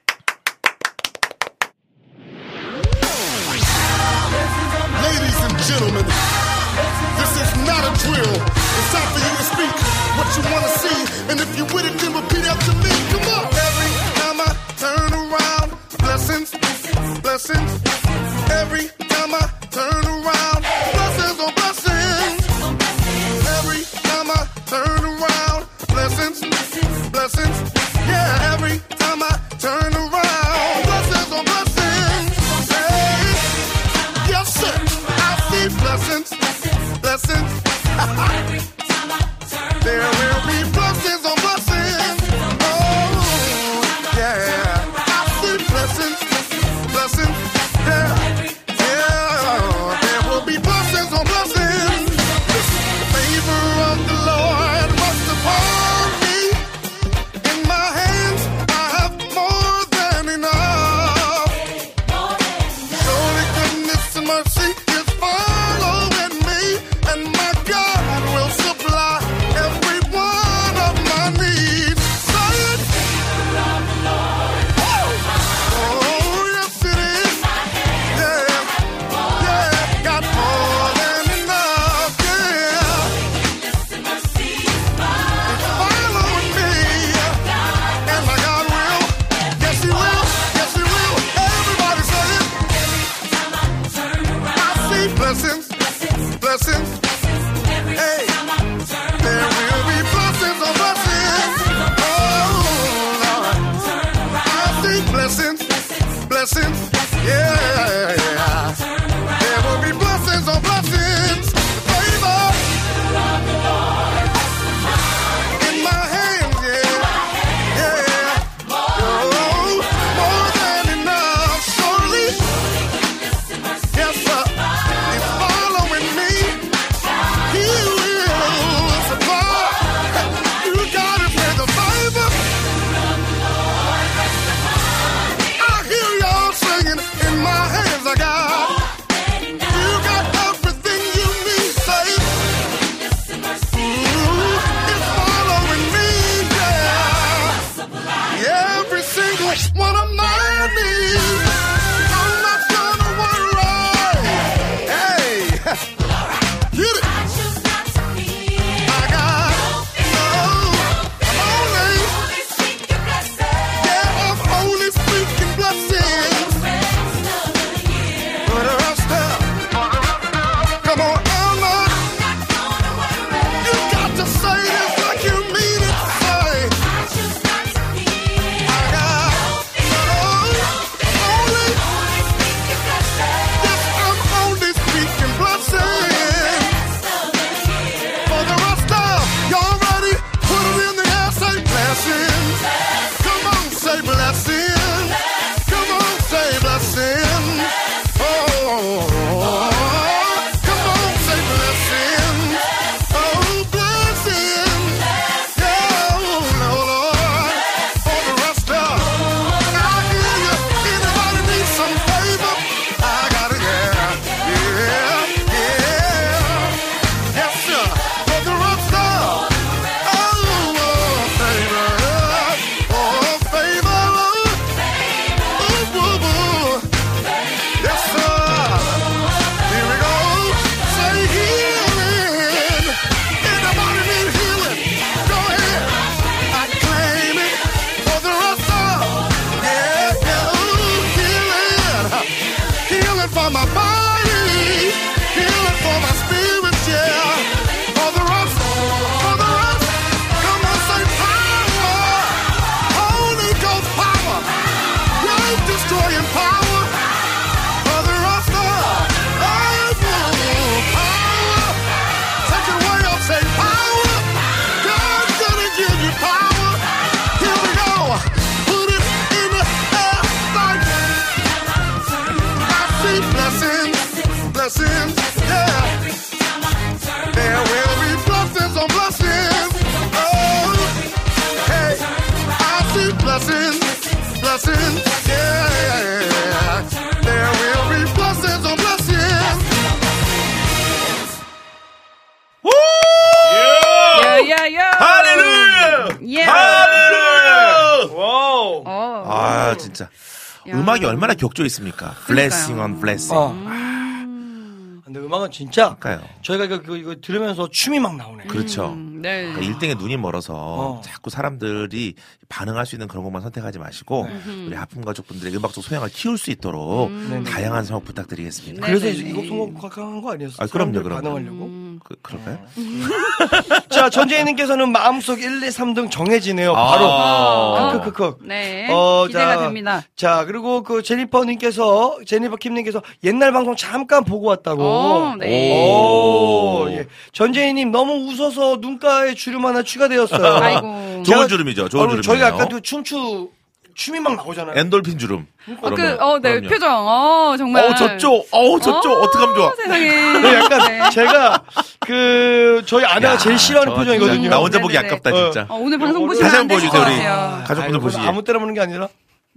Ladies and gentlemen, this is not a drill. It's time for you to speak what you want to see. And if you're with it, then repeat after me. Come on. Every time I turn around, blessings, blessings. Every time I turn around, blessings on blessings. Every time I turn around, blessings, blessings. Yeah, every time I turn around, blessings on blessings. Hey. Yes, sir. I see blessings, blessings. There will be blessings on blessings. Oh, yeah. I see blessings, blessings. Yeah, yeah. There will be blessings on blessings. The favor of the Lord rests upon me. In my hands, I have more than enough. Surely goodness and mercy is following me, and my God will supply every one of my needs. Say it. Oh, yes it is. Yeah, yeah, got more than enough. Yeah, it's following me, and my God will. Yes, He will. Yes, He will. Everybody say it. I see blessings, blessings. Hey, there will be blessings on blessings. Oh, Lord. I see blessings, blessings. Yeah, yeah. There will be blessings on blessings. Favor in my hands, yeah, yeah. Oh, more than enough, surely. Yes, sir. It's following me. He will supply. You gotta pay the favor. I hear y'all singing. In my hands I got. You got everything you need, say. Ooh, it's following me, yeah. Every single one of my needs. I'm not gonna worry. Hey, get it. I got no. I'm only, yeah, I'm only speaking blessings for the rest of. Come on, I'm not. You got to say this like you mean it. Say, I got no. Only, yes, I'm only speaking blessings for the rest of. Y'all ready? Put it in the air, say blessings. Come on, say blessings. Come on, say blessings. Oh, come on, say blessings. Oh, blessings. Yeah, oh, Lord, for the rest of. I hear you. Anybody need some favor? I got it, yeah, yeah, yeah. Yes, sir. For the rest of. Oh, oh, favor. Oh, favor. Ooh, ooh, ooh. Yes, sir. Here we go. Say healing. Anybody need healing? Go ahead. I claim it for the rest of. Yeah, yeah. Ooh, healing. Healing for my body. Healing for my spirit, yeah. For the rest, for the rest. Come on, say power. Holy Ghost power. Life destroying power. For the rest of. Oh, power. Take it away, I'll say power. God's gonna give you power. Here we go. Put it in the air like I see blessings, blessings, yeah. There will be blessings on blessings. Oh, hey. 진짜. 야. 음악이 얼마나 격조 있습니까? 블레싱 on 블레싱. 어. 음. 근데 음악은 진짜 그러니까요. 저희가 이거, 이거, 이거 들으면서 춤이 막 나오네. 그렇죠. 음, 네. 그러니까 일등에 눈이 멀어서 어. 자꾸 사람들이 반응할 수 있는 그런 것만 선택하지 마시고 네. 우리 아픔 가족분들의 음악적 소양을 키울 수 있도록 음. 다양한 선곡 부탁드리겠습니다. 네. 그래서 네네네. 이거 선곡한 거 아니었어요? 아, 그럼요, 사람들 그럼요. 반응하려고. 음. 그, 그럴까요? 자, 전재희님께서는 마음속 일, 이, 삼 등 정해지네요. 아. 바로. 어. 크크크크. 네. 어, 기대가 자, 됩니다. 자, 그리고 그 제니퍼님께서, 제니퍼 킴님께서 옛날 방송 잠깐 보고 왔다고. 어, 네. 오, 예. 전재희님 너무 웃어서 눈가에 주름 하나 추가되었어요. 아이고. 좋은 제가- 주름이죠. 좋은 어, 주름이에요. 저희가 아까 그 춤추, 춤이 막 나오잖아요. 엔돌핀 주름. 어, 그, 그럼요. 어, 네, 그럼요. 표정. 어, 정말. 어우, 저쪽. 어우, 저쪽. 어, 어떡하면 좋아. 세상에. 그 약간 네. 제가 그 저희 아내가 야, 제일 싫어하는 저 표정이거든요. 진짜 나 혼자 보기 네네네. 아깝다, 어. 진짜. 어, 오늘 방송 보시면 다시 안 한번 되실 보여주세요, 것 우리. 같아요. 가족분들 아이고, 보시기에. 아무 때나 보는 게 아니라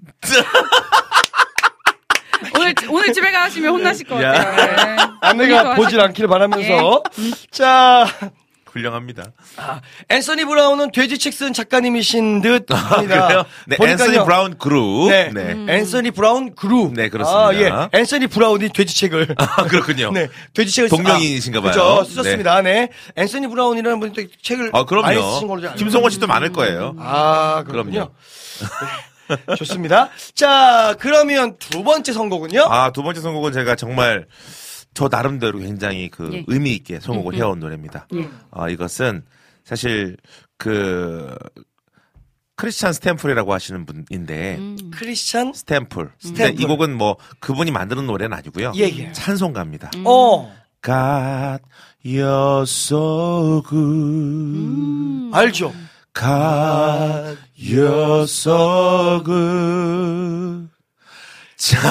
오늘, 오늘 집에 가시면 혼나실 것 야. 같아요. 네. 아내가 본인도 보질 않기를 바라면서 예. 자 훌륭합니다. 앤서니 브라운은 돼지책 쓴 작가님이신 듯 합니다. 그래요? 네, 보니까요. 앤서니 브라운 그룹. 네, 네. 음. 앤서니 브라운 그룹. 네, 그렇습니다. 아, 예. 앤서니 브라운이 돼지책을 아, 그렇군요. 네, 돼지책을 동명이인이신가 봐요. 그죠, 쓰셨습니다. 네. 앤서니 브라운이라는 분이 또 책을 아, 그럼요. 많이 쓰신 걸로 알고 김성원 씨도 많을 거예요. 아, 그렇군요. 그럼요. 네, 좋습니다. 자, 그러면 두 번째 선곡은요? 아, 두 번째 선곡은 제가 정말 저 나름대로 굉장히 그 예. 의미 있게 선곡을 해온 노래입니다. 어, 이것은 사실 그 크리스찬 스탬플이라고 하시는 분인데 음. 크리스찬? 스탬플. 근데 스탬플. 이 곡은 뭐 그분이 만드는 노래는 아니고요. 예, 예. 찬송가입니다. 어, God, you're so good. 음. 알죠? God, you're so good. 참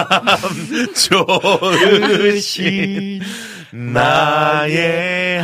좋으신 나의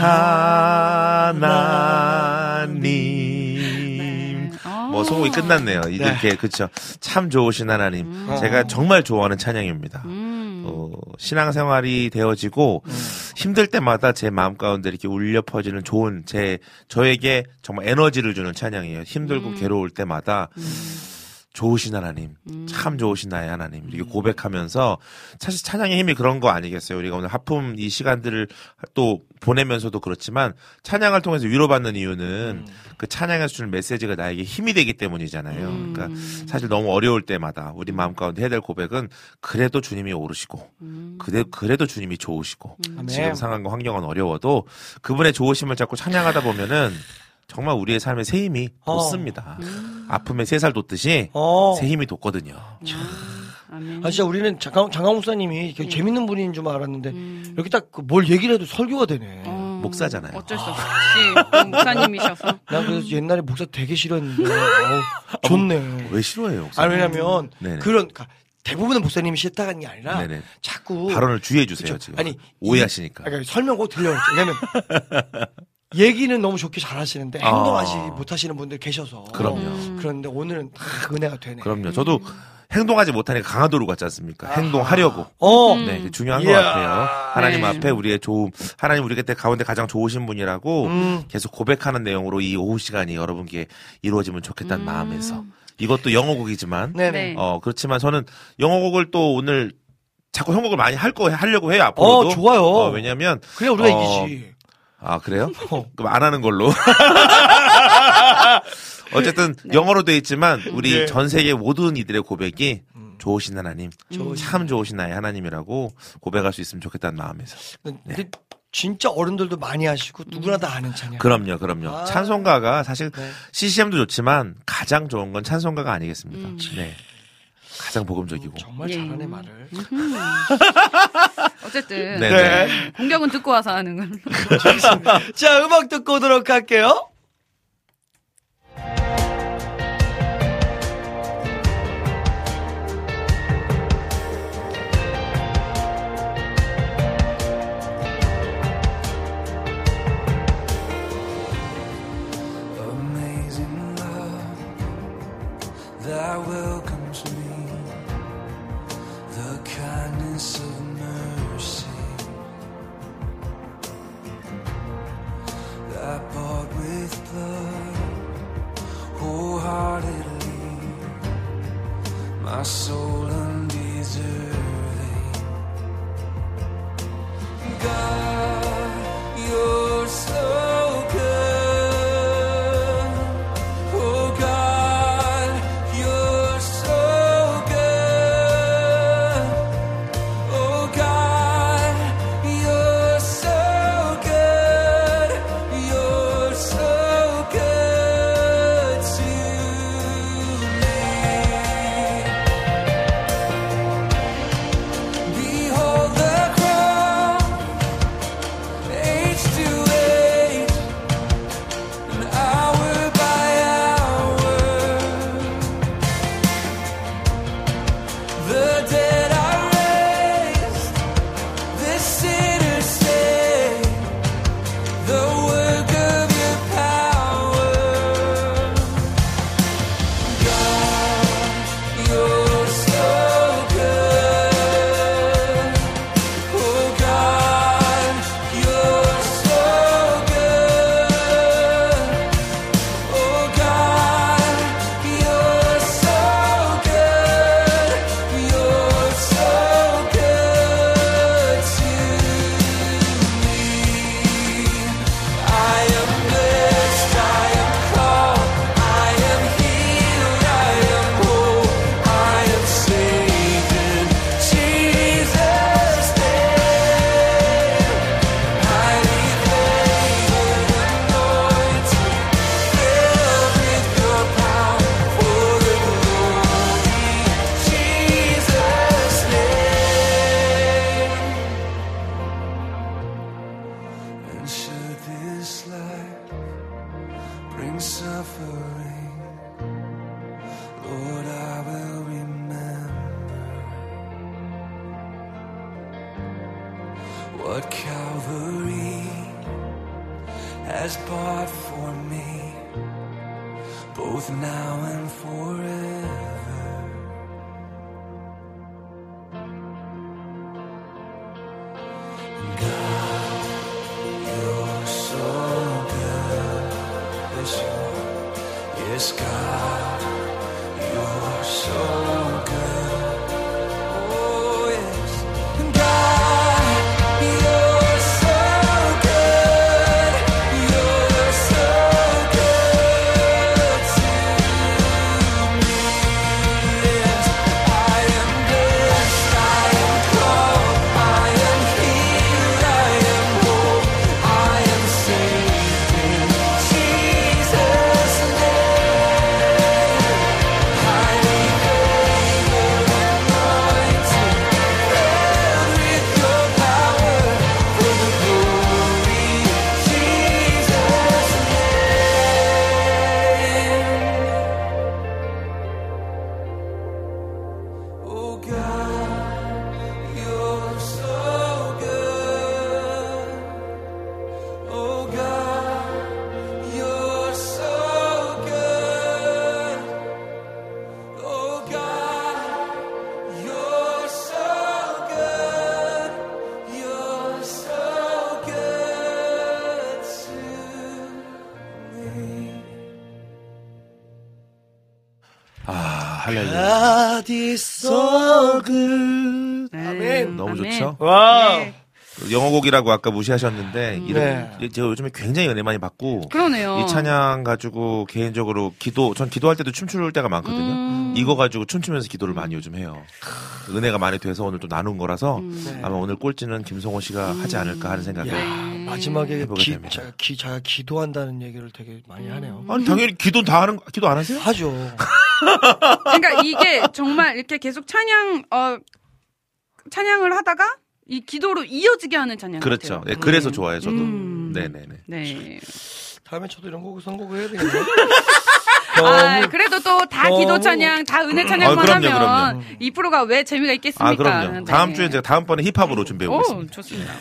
하나님. 아. 뭐 성곡이 끝났네요. 이렇게 그쵸. 참 좋으신 하나님. 음. 제가 정말 좋아하는 찬양입니다. 음. 어, 신앙생활이 되어지고 힘들 때마다 제 마음 가운데 이렇게 울려 퍼지는 좋은 제 저에게 정말 에너지를 주는 찬양이에요. 힘들고 음. 괴로울 때마다 좋으신 하나님, 음. 참 좋으신 나의 하나님 이렇게 고백하면서 사실 찬양의 힘이 그런 거 아니겠어요? 우리가 오늘 하품 이 시간들을 또 보내면서도 그렇지만 찬양을 통해서 위로받는 이유는 그 찬양에서 주는 메시지가 나에게 힘이 되기 때문이잖아요. 음. 그러니까 사실 너무 어려울 때마다 우리 마음 가운데 해야 될 고백은 그래도 주님이 오르시고 음. 그래, 그래도 주님이 좋으시고 아멘. 지금 상황과 환경은 어려워도 그분의 좋으심을 자꾸 찬양하다 보면은 정말 우리의 삶에 새 힘이 어. 돋습니다. 아픔에 새 살 돋듯이 어. 새 힘이 돋거든요. 아멘. 아, 진짜 우리는 장강, 장강 목사님이 되게 재밌는 분인 줄 알았는데, 음. 이렇게 딱 뭘 얘기를 해도 설교가 되네. 어, 목사잖아요. 어쩔 수 없이 또 목사님이셔서. 난 그래서 옛날에 목사 되게 싫어했는데, 어우, 좋네. 왜 싫어해요? 아, 왜냐면, 네네. 그런, 그러니까 대부분의 목사님이 싫다는 게 아니라, 네네. 자꾸. 발언을 주의해 주세요. 그쵸. 지금 아니, 오해하시니까. 이- 그러니까 설명 꼭 들려요. 왜냐면, 얘기는 너무 좋게 잘 하시는데, 아. 행동하지 못하시는 분들 계셔서. 그럼요. 음. 그런데 오늘은 다 은혜가 되네. 그럼요. 저도 행동하지 못하니까 강화도로 갔지 않습니까? 행동하려고. 어. 음. 네, 중요한 이야. 것 같아요. 하나님 네. 앞에 우리의 좋음, 하나님 우리 곁에 가운데 가장 좋으신 분이라고 음. 계속 고백하는 내용으로 이 오후 시간이 여러분께 이루어지면 좋겠다는 음. 마음에서 이것도 영어곡이지만 네네. 네. 어 그렇지만 저는 영어곡을 또 오늘 자꾸 형곡을 많이 할 거 하려고 해요 앞으로도. 어, 좋아요. 어, 왜냐면 그래, 우리가 어, 이기지. 아 그래요? 어. 그럼 안 하는 걸로. 어쨌든 영어로 돼 있지만 우리 네. 전 세계 모든 이들의 고백이 좋으신 하나님, 좋으신 참 좋으신 나의 하나님이라고 고백할 수 있으면 좋겠다는 마음에서. 근데 진짜 어른들도 많이 하시고, 누구나 다 아는 찬양. 그럼요, 그럼요. 아. 찬송가가 사실 네. 씨씨엠도 좋지만 가장 좋은 건 찬송가가 아니겠습니까? 네. 가장 복음적이고. 정말 예. 잘하네, 말을. 음. 어쨌든 네. 네. 공격은 듣고 와서 하는 걸로. 자, 음악 듣고 오도록 할게요. Amazing love that welcomes me, the kindness of mercy that bought with what Calvary has bought for me, both now and forever. God, you're so good. Yes, you are. Yes, God, you're so good. Oh, yes. God, you're so good. You're so good to me. Yes, I am blessed. I am called. I am healed. I am whole. I am saved in Jesus' name. Highly favored, anointed, filled with your power for the glory of Jesus' name. Oh God, you're so good. Oh God, you're so good. Oh God, you're so good. You're so good to me. 아, 할렐루야. God is so good. 아멘. 너무 아멘. 좋죠? 와우. 네. 영어곡이라고 아까 무시하셨는데 이런 네. 제가 요즘에 굉장히 은혜 많이 받고 그러네요. 이 찬양 가지고 개인적으로 기도 전 기도할 때도 춤출 때가 많거든요. 음. 이거 가지고 춤추면서 기도를 많이 요즘 해요. 은혜가 많이 돼서 오늘 또 나눈 거라서 음. 아마 오늘 꼴찌는 김성호 씨가 하지 않을까 하는 생각을 야, 마지막에 해보게 기, 됩니다. 자, 기, 자가 기도한다는 얘기를 되게 많이 하네요. 아니 당연히 기도 다 하는 기도 안 하세요? 하죠. 그러니까 이게 정말 이렇게 계속 찬양 어 찬양을 하다가 이 기도로 이어지게 하는 찬양 그렇죠. 같아요. 네, 그래서 음. 좋아요 저도. 음. 네네네. 네. 다음에 저도 이런 곡 선곡을 해야 되겠네요. 아, 너무 그래도 또 다 너무- 기도 찬양, 다 은혜 찬양만 아, 그럼요, 하면 그럼요. 이 프로가 왜 재미가 있겠습니까? 아 그럼요. 네. 다음 주에 제가 다음번에 힙합으로 준비해 오, 보겠습니다. 좋습니다.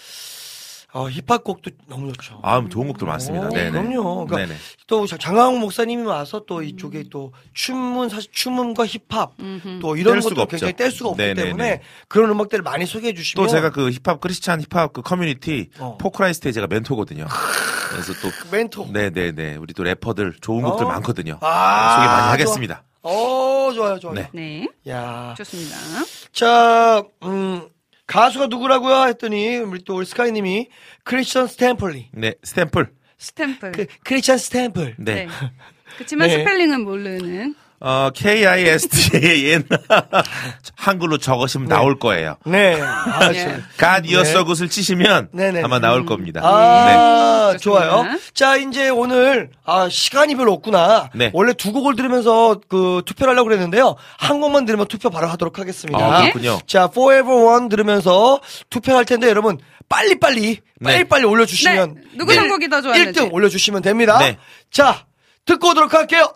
어, 힙합 곡도 너무 좋죠. 아 좋은 곡들 많습니다. 어, 네네. 그럼요. 그러니까 네네. 또 장강호 목사님이 와서 또 이쪽에 또 춤은 사실 춤음과 힙합 음흠. 또 이런 뗄 수가 것도 없죠. 굉장히 뗄 수가 없기 네네네. 때문에 그런 음악들을 많이 소개해 주시면 또 제가 그 힙합 크리스찬 힙합 그 커뮤니티 어. 포크라이스트의 제가 멘토거든요. 그래서 또 멘토. 네네네 우리 또 래퍼들 좋은 곡들 어? 많거든요. 아, 소개 많이 좋아. 하겠습니다. 어, 좋아요, 좋아요. 네. 네, 야. 좋습니다. 자, 음, 가수가 누구라고요? 했더니 우리 또 우리 스카이님이 크리스천 스탬플리. 네 스탬플. 스탬플. 그 크리스천 스탬플. 네. 네. 그렇지만 네. 스펠링은 모르는. 어 K I S T A N 한글로 적으시면 나올 거예요. 네. 아, 예. 참. God You're 네. So Good을 치시면 네네. 아마 나올 겁니다. 아, 네. 좋아요. 좋습니다. 자, 이제 오늘, 아, 시간이 별로 없구나. 네. 원래 두 곡을 들으면서 그 투표를 하려고 그랬는데요. 한 곡만 들으면 투표 바로 하도록 하겠습니다. 아, 그렇군요. 자, Forever One 들으면서 투표할 텐데 여러분, 빨리빨리, 빨리빨리 올려주시면. 네. 누구 네. 선곡이 더 좋았는지. 일 등 올려주시면 됩니다. 네. 자, 듣고 오도록 할게요.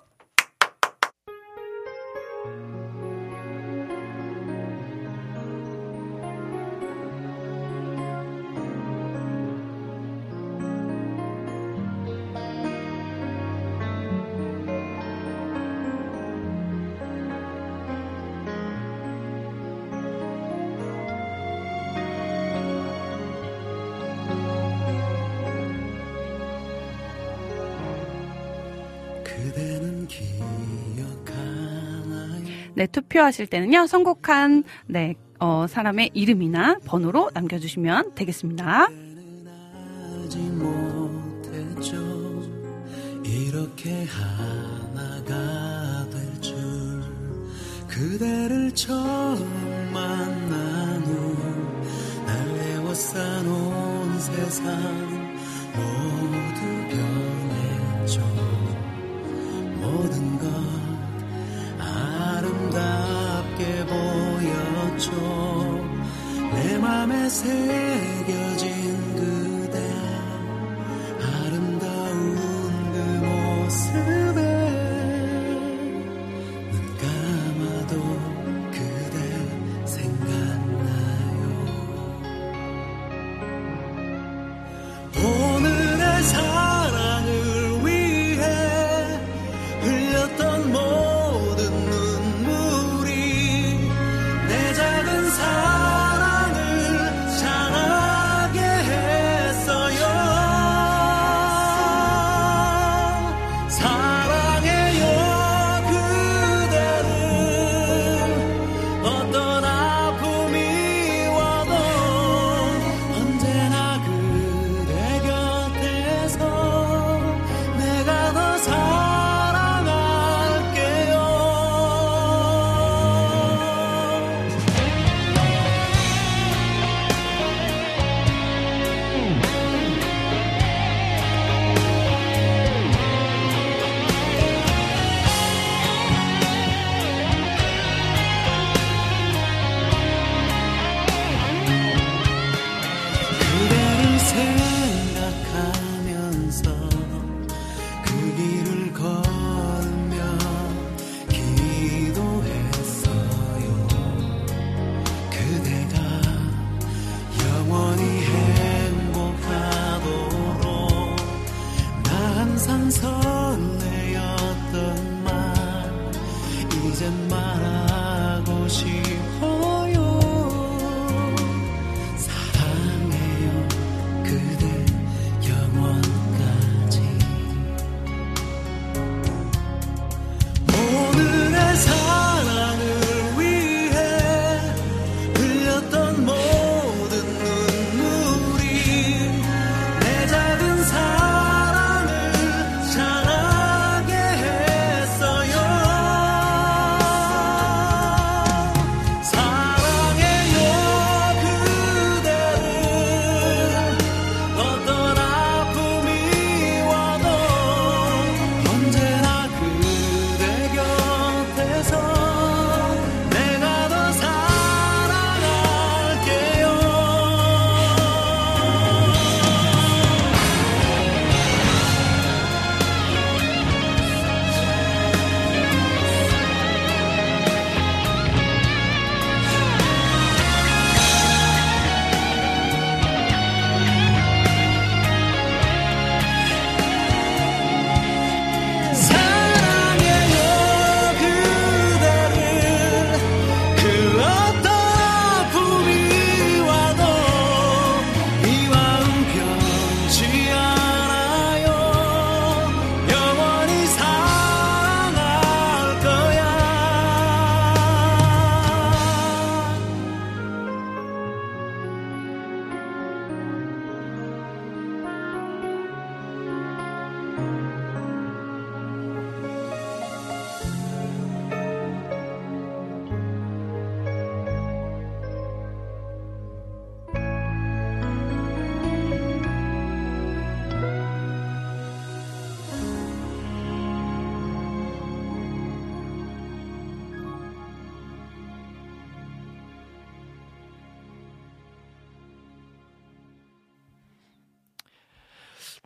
그대는 기억하나요? 네, 투표하실 때는요, 선곡한, 네, 어, 사람의 이름이나 번호로 남겨주시면 되겠습니다. 하지 못했죠. 이렇게 하나가 될 줄. 그대를 처음 만난 후 날 에워싸놓은 세상 모두 변했죠. 모든 것 아름답게 보였죠. 내 맘에 새겨진 그대 아름다운 그 모습에 눈 감아도 그대 생각나요.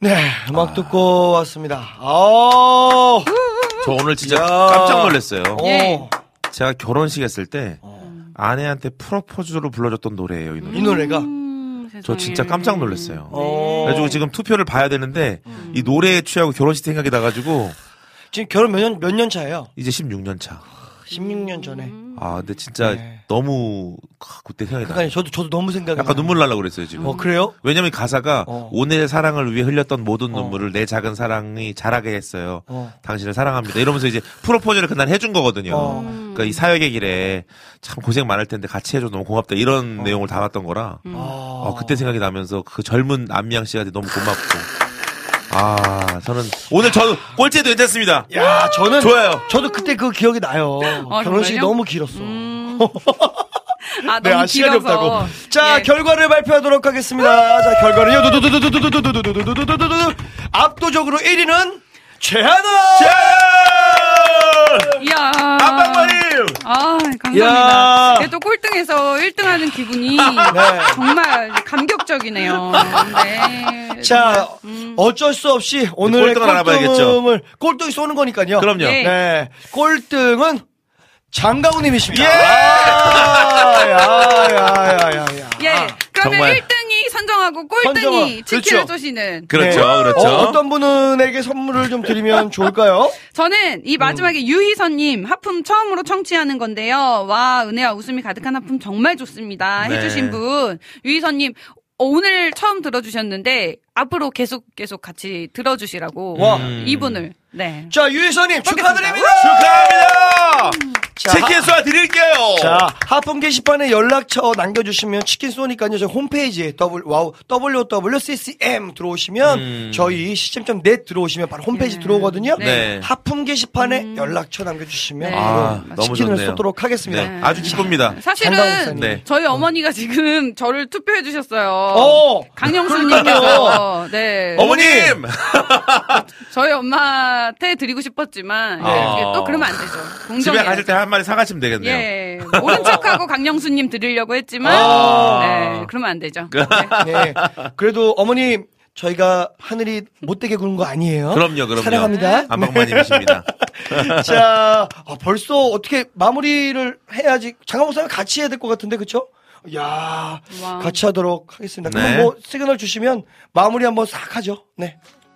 네, 음악 듣고 왔습니다. 아, 저 오늘 진짜 야. 깜짝 놀랐어요. 어, 제가 결혼식 했을 때 아내한테 프로포즈로 불러줬던 노래예요. 이 노래. 이 노래가. 음, 저 진짜 깜짝 놀랐어요. 어. 그래가지고 지금 투표를 봐야 되는데 이 노래에 취하고 결혼식 생각이 나가지고 지금 결혼 몇 년, 몇 년 차예요? 이제 십육 년 차. 십육 년 전에. 아, 근데 진짜 네. 너무 아, 그때 생각이 나. 그러니까 저도, 저도 너무 생각이 약간 나요. 눈물 날라 그랬어요 지금. 어, 그래요? 왜냐면 가사가 어. 오늘의 사랑을 위해 흘렸던 모든 어. 눈물을 내 작은 사랑이 자라게 했어요. 어. 당신을 사랑합니다. 이러면서 이제 프로포즈를 그날 해준 거거든요. 어. 그러니까 이 사역의 길에 참 고생 많을 텐데 같이 해줘서 너무 고맙다 이런 어. 내용을 담았던 거라. 아. 어, 그때 생각이 나면서 그 젊은 안미양 씨한테 너무 고맙고. 아, 저는 오늘 저 꼴찌도 괜찮습니다. 야, 저는. 좋아요. 저도 그때 그 기억이 나요. 어, 결혼식이 정말요? 너무 길었어. 음. 아, 네, 너무 아, 시간이 길어서. 없다고. 자, 예. 결과를 발표하도록 하겠습니다. 자, 결과는요. 두두두두두두두두두두두두두두두두두두. 압도적으로 일 위는 최하나! 이야. 안방마님! 아, 이야. 감사합니다. 네, 또 꼴등에서 일 등 하는 기분이 네. 정말 감격적이네요. 네. 자, 음. 어쩔 수 없이 오늘의 꼴등을 알아봐야겠죠. 꼴등을, 꼴등이 쏘는 거니까요. 그럼요. 예. 네. 꼴등은 장가우님이십니다. 예! 아, 야, 야, 야, 야, 야. 예. 그러면 정말. 일 등이 선정하고 꼴등이 선정하- 치킨을 그렇죠. 쏘시는. 그렇죠, 네. 그렇죠. 어, 어떤 분에게 선물을 좀 드리면 좋을까요? 저는 이 마지막에 음. 유희선님 하품 처음으로 청취하는 건데요. 와, 은혜와 웃음이 가득한 하품 정말 좋습니다. 네. 해주신 분. 유희선님, 어, 오늘 처음 들어주셨는데, 앞으로 계속 계속 같이 들어주시라고. 와. 이분을. 네. 자, 유혜선님 축하드립니다. 축하합니다! 자, 치킨 쏴 드릴게요! 자, 하품 게시판에 연락처 남겨주시면 치킨 쏘니까요. 저희 홈페이지에 더블, 와우, 더블유 더블유 씨 씨 엠 들어오시면 음. 저희 시스템 점 넷 들어오시면 바로 홈페이지 네. 들어오거든요. 네. 하품 게시판에 연락처 남겨주시면 네. 아, 바로 너무 치킨을 좋네요. 쏘도록 하겠습니다. 네, 아주 기쁩니다. 사실은 장강옥사님. 네. 저희 어머니가 지금 저를 투표해 주셨어요. 어, 강영수님께서. 네. 어머님! 저희 엄마한테 드리고 싶었지만 네. 이게 또 그러면 안 되죠. 공정해. 집에 가실 때 한 마리 사가시면 되겠네요. 예. 모른 척하고 강영수님 드리려고 했지만 아. 네, 그러면 안 되죠. 네. 네. 그래도 어머님, 저희가 하늘이 못되게 구는 거 아니에요. 그럼요, 그럼요. 사랑합니다. 안방마님이십니다. 자, 아, 벌써 어떻게 마무리를 해야지. 장강목사님 같이 해야 될 것 같은데, 그쵸? 야, 와. 같이 하도록 하겠습니다. 그럼 네. 뭐 시그널 주시면 마무리 한번 싹 하죠. 네.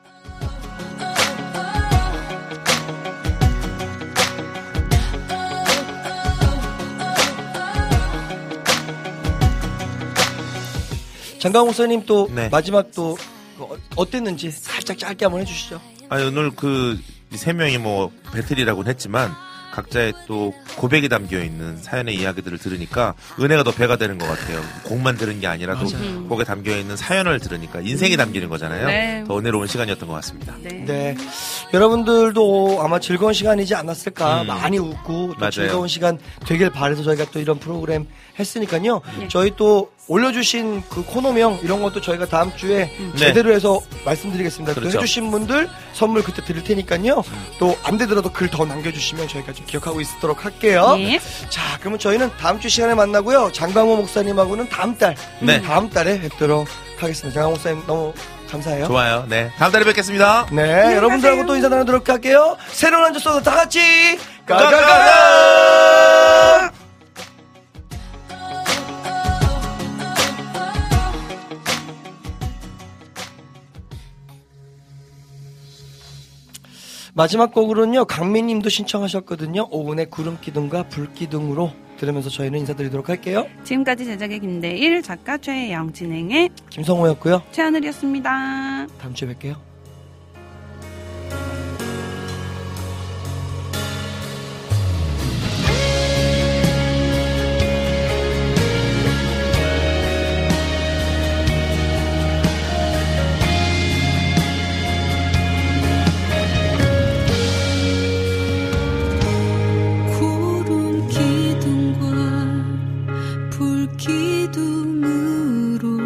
장강목사님 또 네. 마지막 또 어- 어땠는지 살짝 짧게 한번 해주시죠. 아니, 오늘 그 세 명이 뭐 배틀이라고는 했지만 각자의 또 고백이 담겨 있는 사연의 이야기들을 들으니까 은혜가 더 배가 되는 것 같아요. 곡만 들은 게 아니라 또 곡에 담겨 있는 사연을 들으니까 인생이 담기는 거잖아요. 네. 더 은혜로운 시간이었던 것 같습니다. 네. 네. 여러분들도 아마 즐거운 시간이지 않았을까. 음. 많이 웃고 또 맞아요. 즐거운 시간 되길 바라서 저희가 또 이런 프로그램 했으니까요. 예. 저희 또 올려주신 그 코너명 이런 것도 저희가 다음 주에 제대로 해서 말씀드리겠습니다. 그 그렇죠. 해주신 분들 선물 그때 드릴 테니까요. 또 안 되더라도 글 더 남겨주시면 저희가 좀 기억하고 있도록 할게요. 예. 자, 그러면 저희는 다음 주 시간에 만나고요. 장강호 목사님하고는 다음 달, 네. 다음 달에 뵙도록 하겠습니다. 장강호 목사님 너무 감사해요. 좋아요. 네. 다음 달에 뵙겠습니다. 네, 여러분들하고 또 인사 나누도록 할게요. 새로운 한 주 쏘도 다 같이 가가가가! 가가가! 마지막 곡으로는요, 강민님도 신청하셨거든요. 오은의 구름기둥과 불기둥으로 들으면서 저희는 인사드리도록 할게요. 지금까지 제작의 김대일, 작가 최혜영, 진행의 김성호였고요. 최하늘이었습니다. 다음 주에 뵐게요. 구름 기둥과 불 기둥으로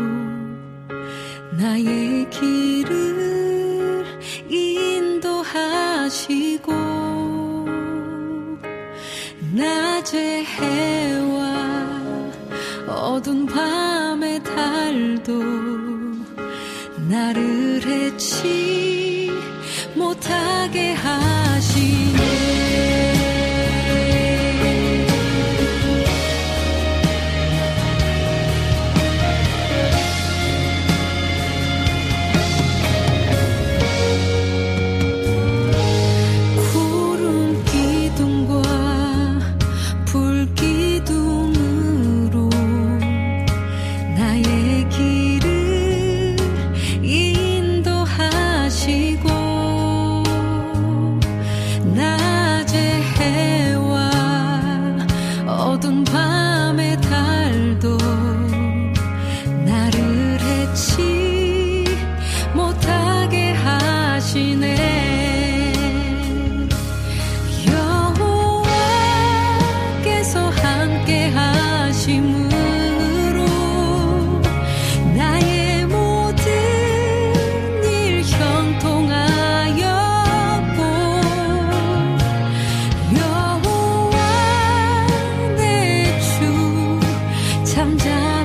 나의 길을 인도하시고 낮의 해와 어두운 밤의 달도 나를 해치 못하게 하시네. 구름 기둥과 불 기둥으로 나의 길을 인도하시고 낮의 해와 어두운 밤의 달도 나를 해치 못하게 하시네. 여호와께서 함께 하심으로 나의 모든 일 형통하였고 여호와 내 주 참 잘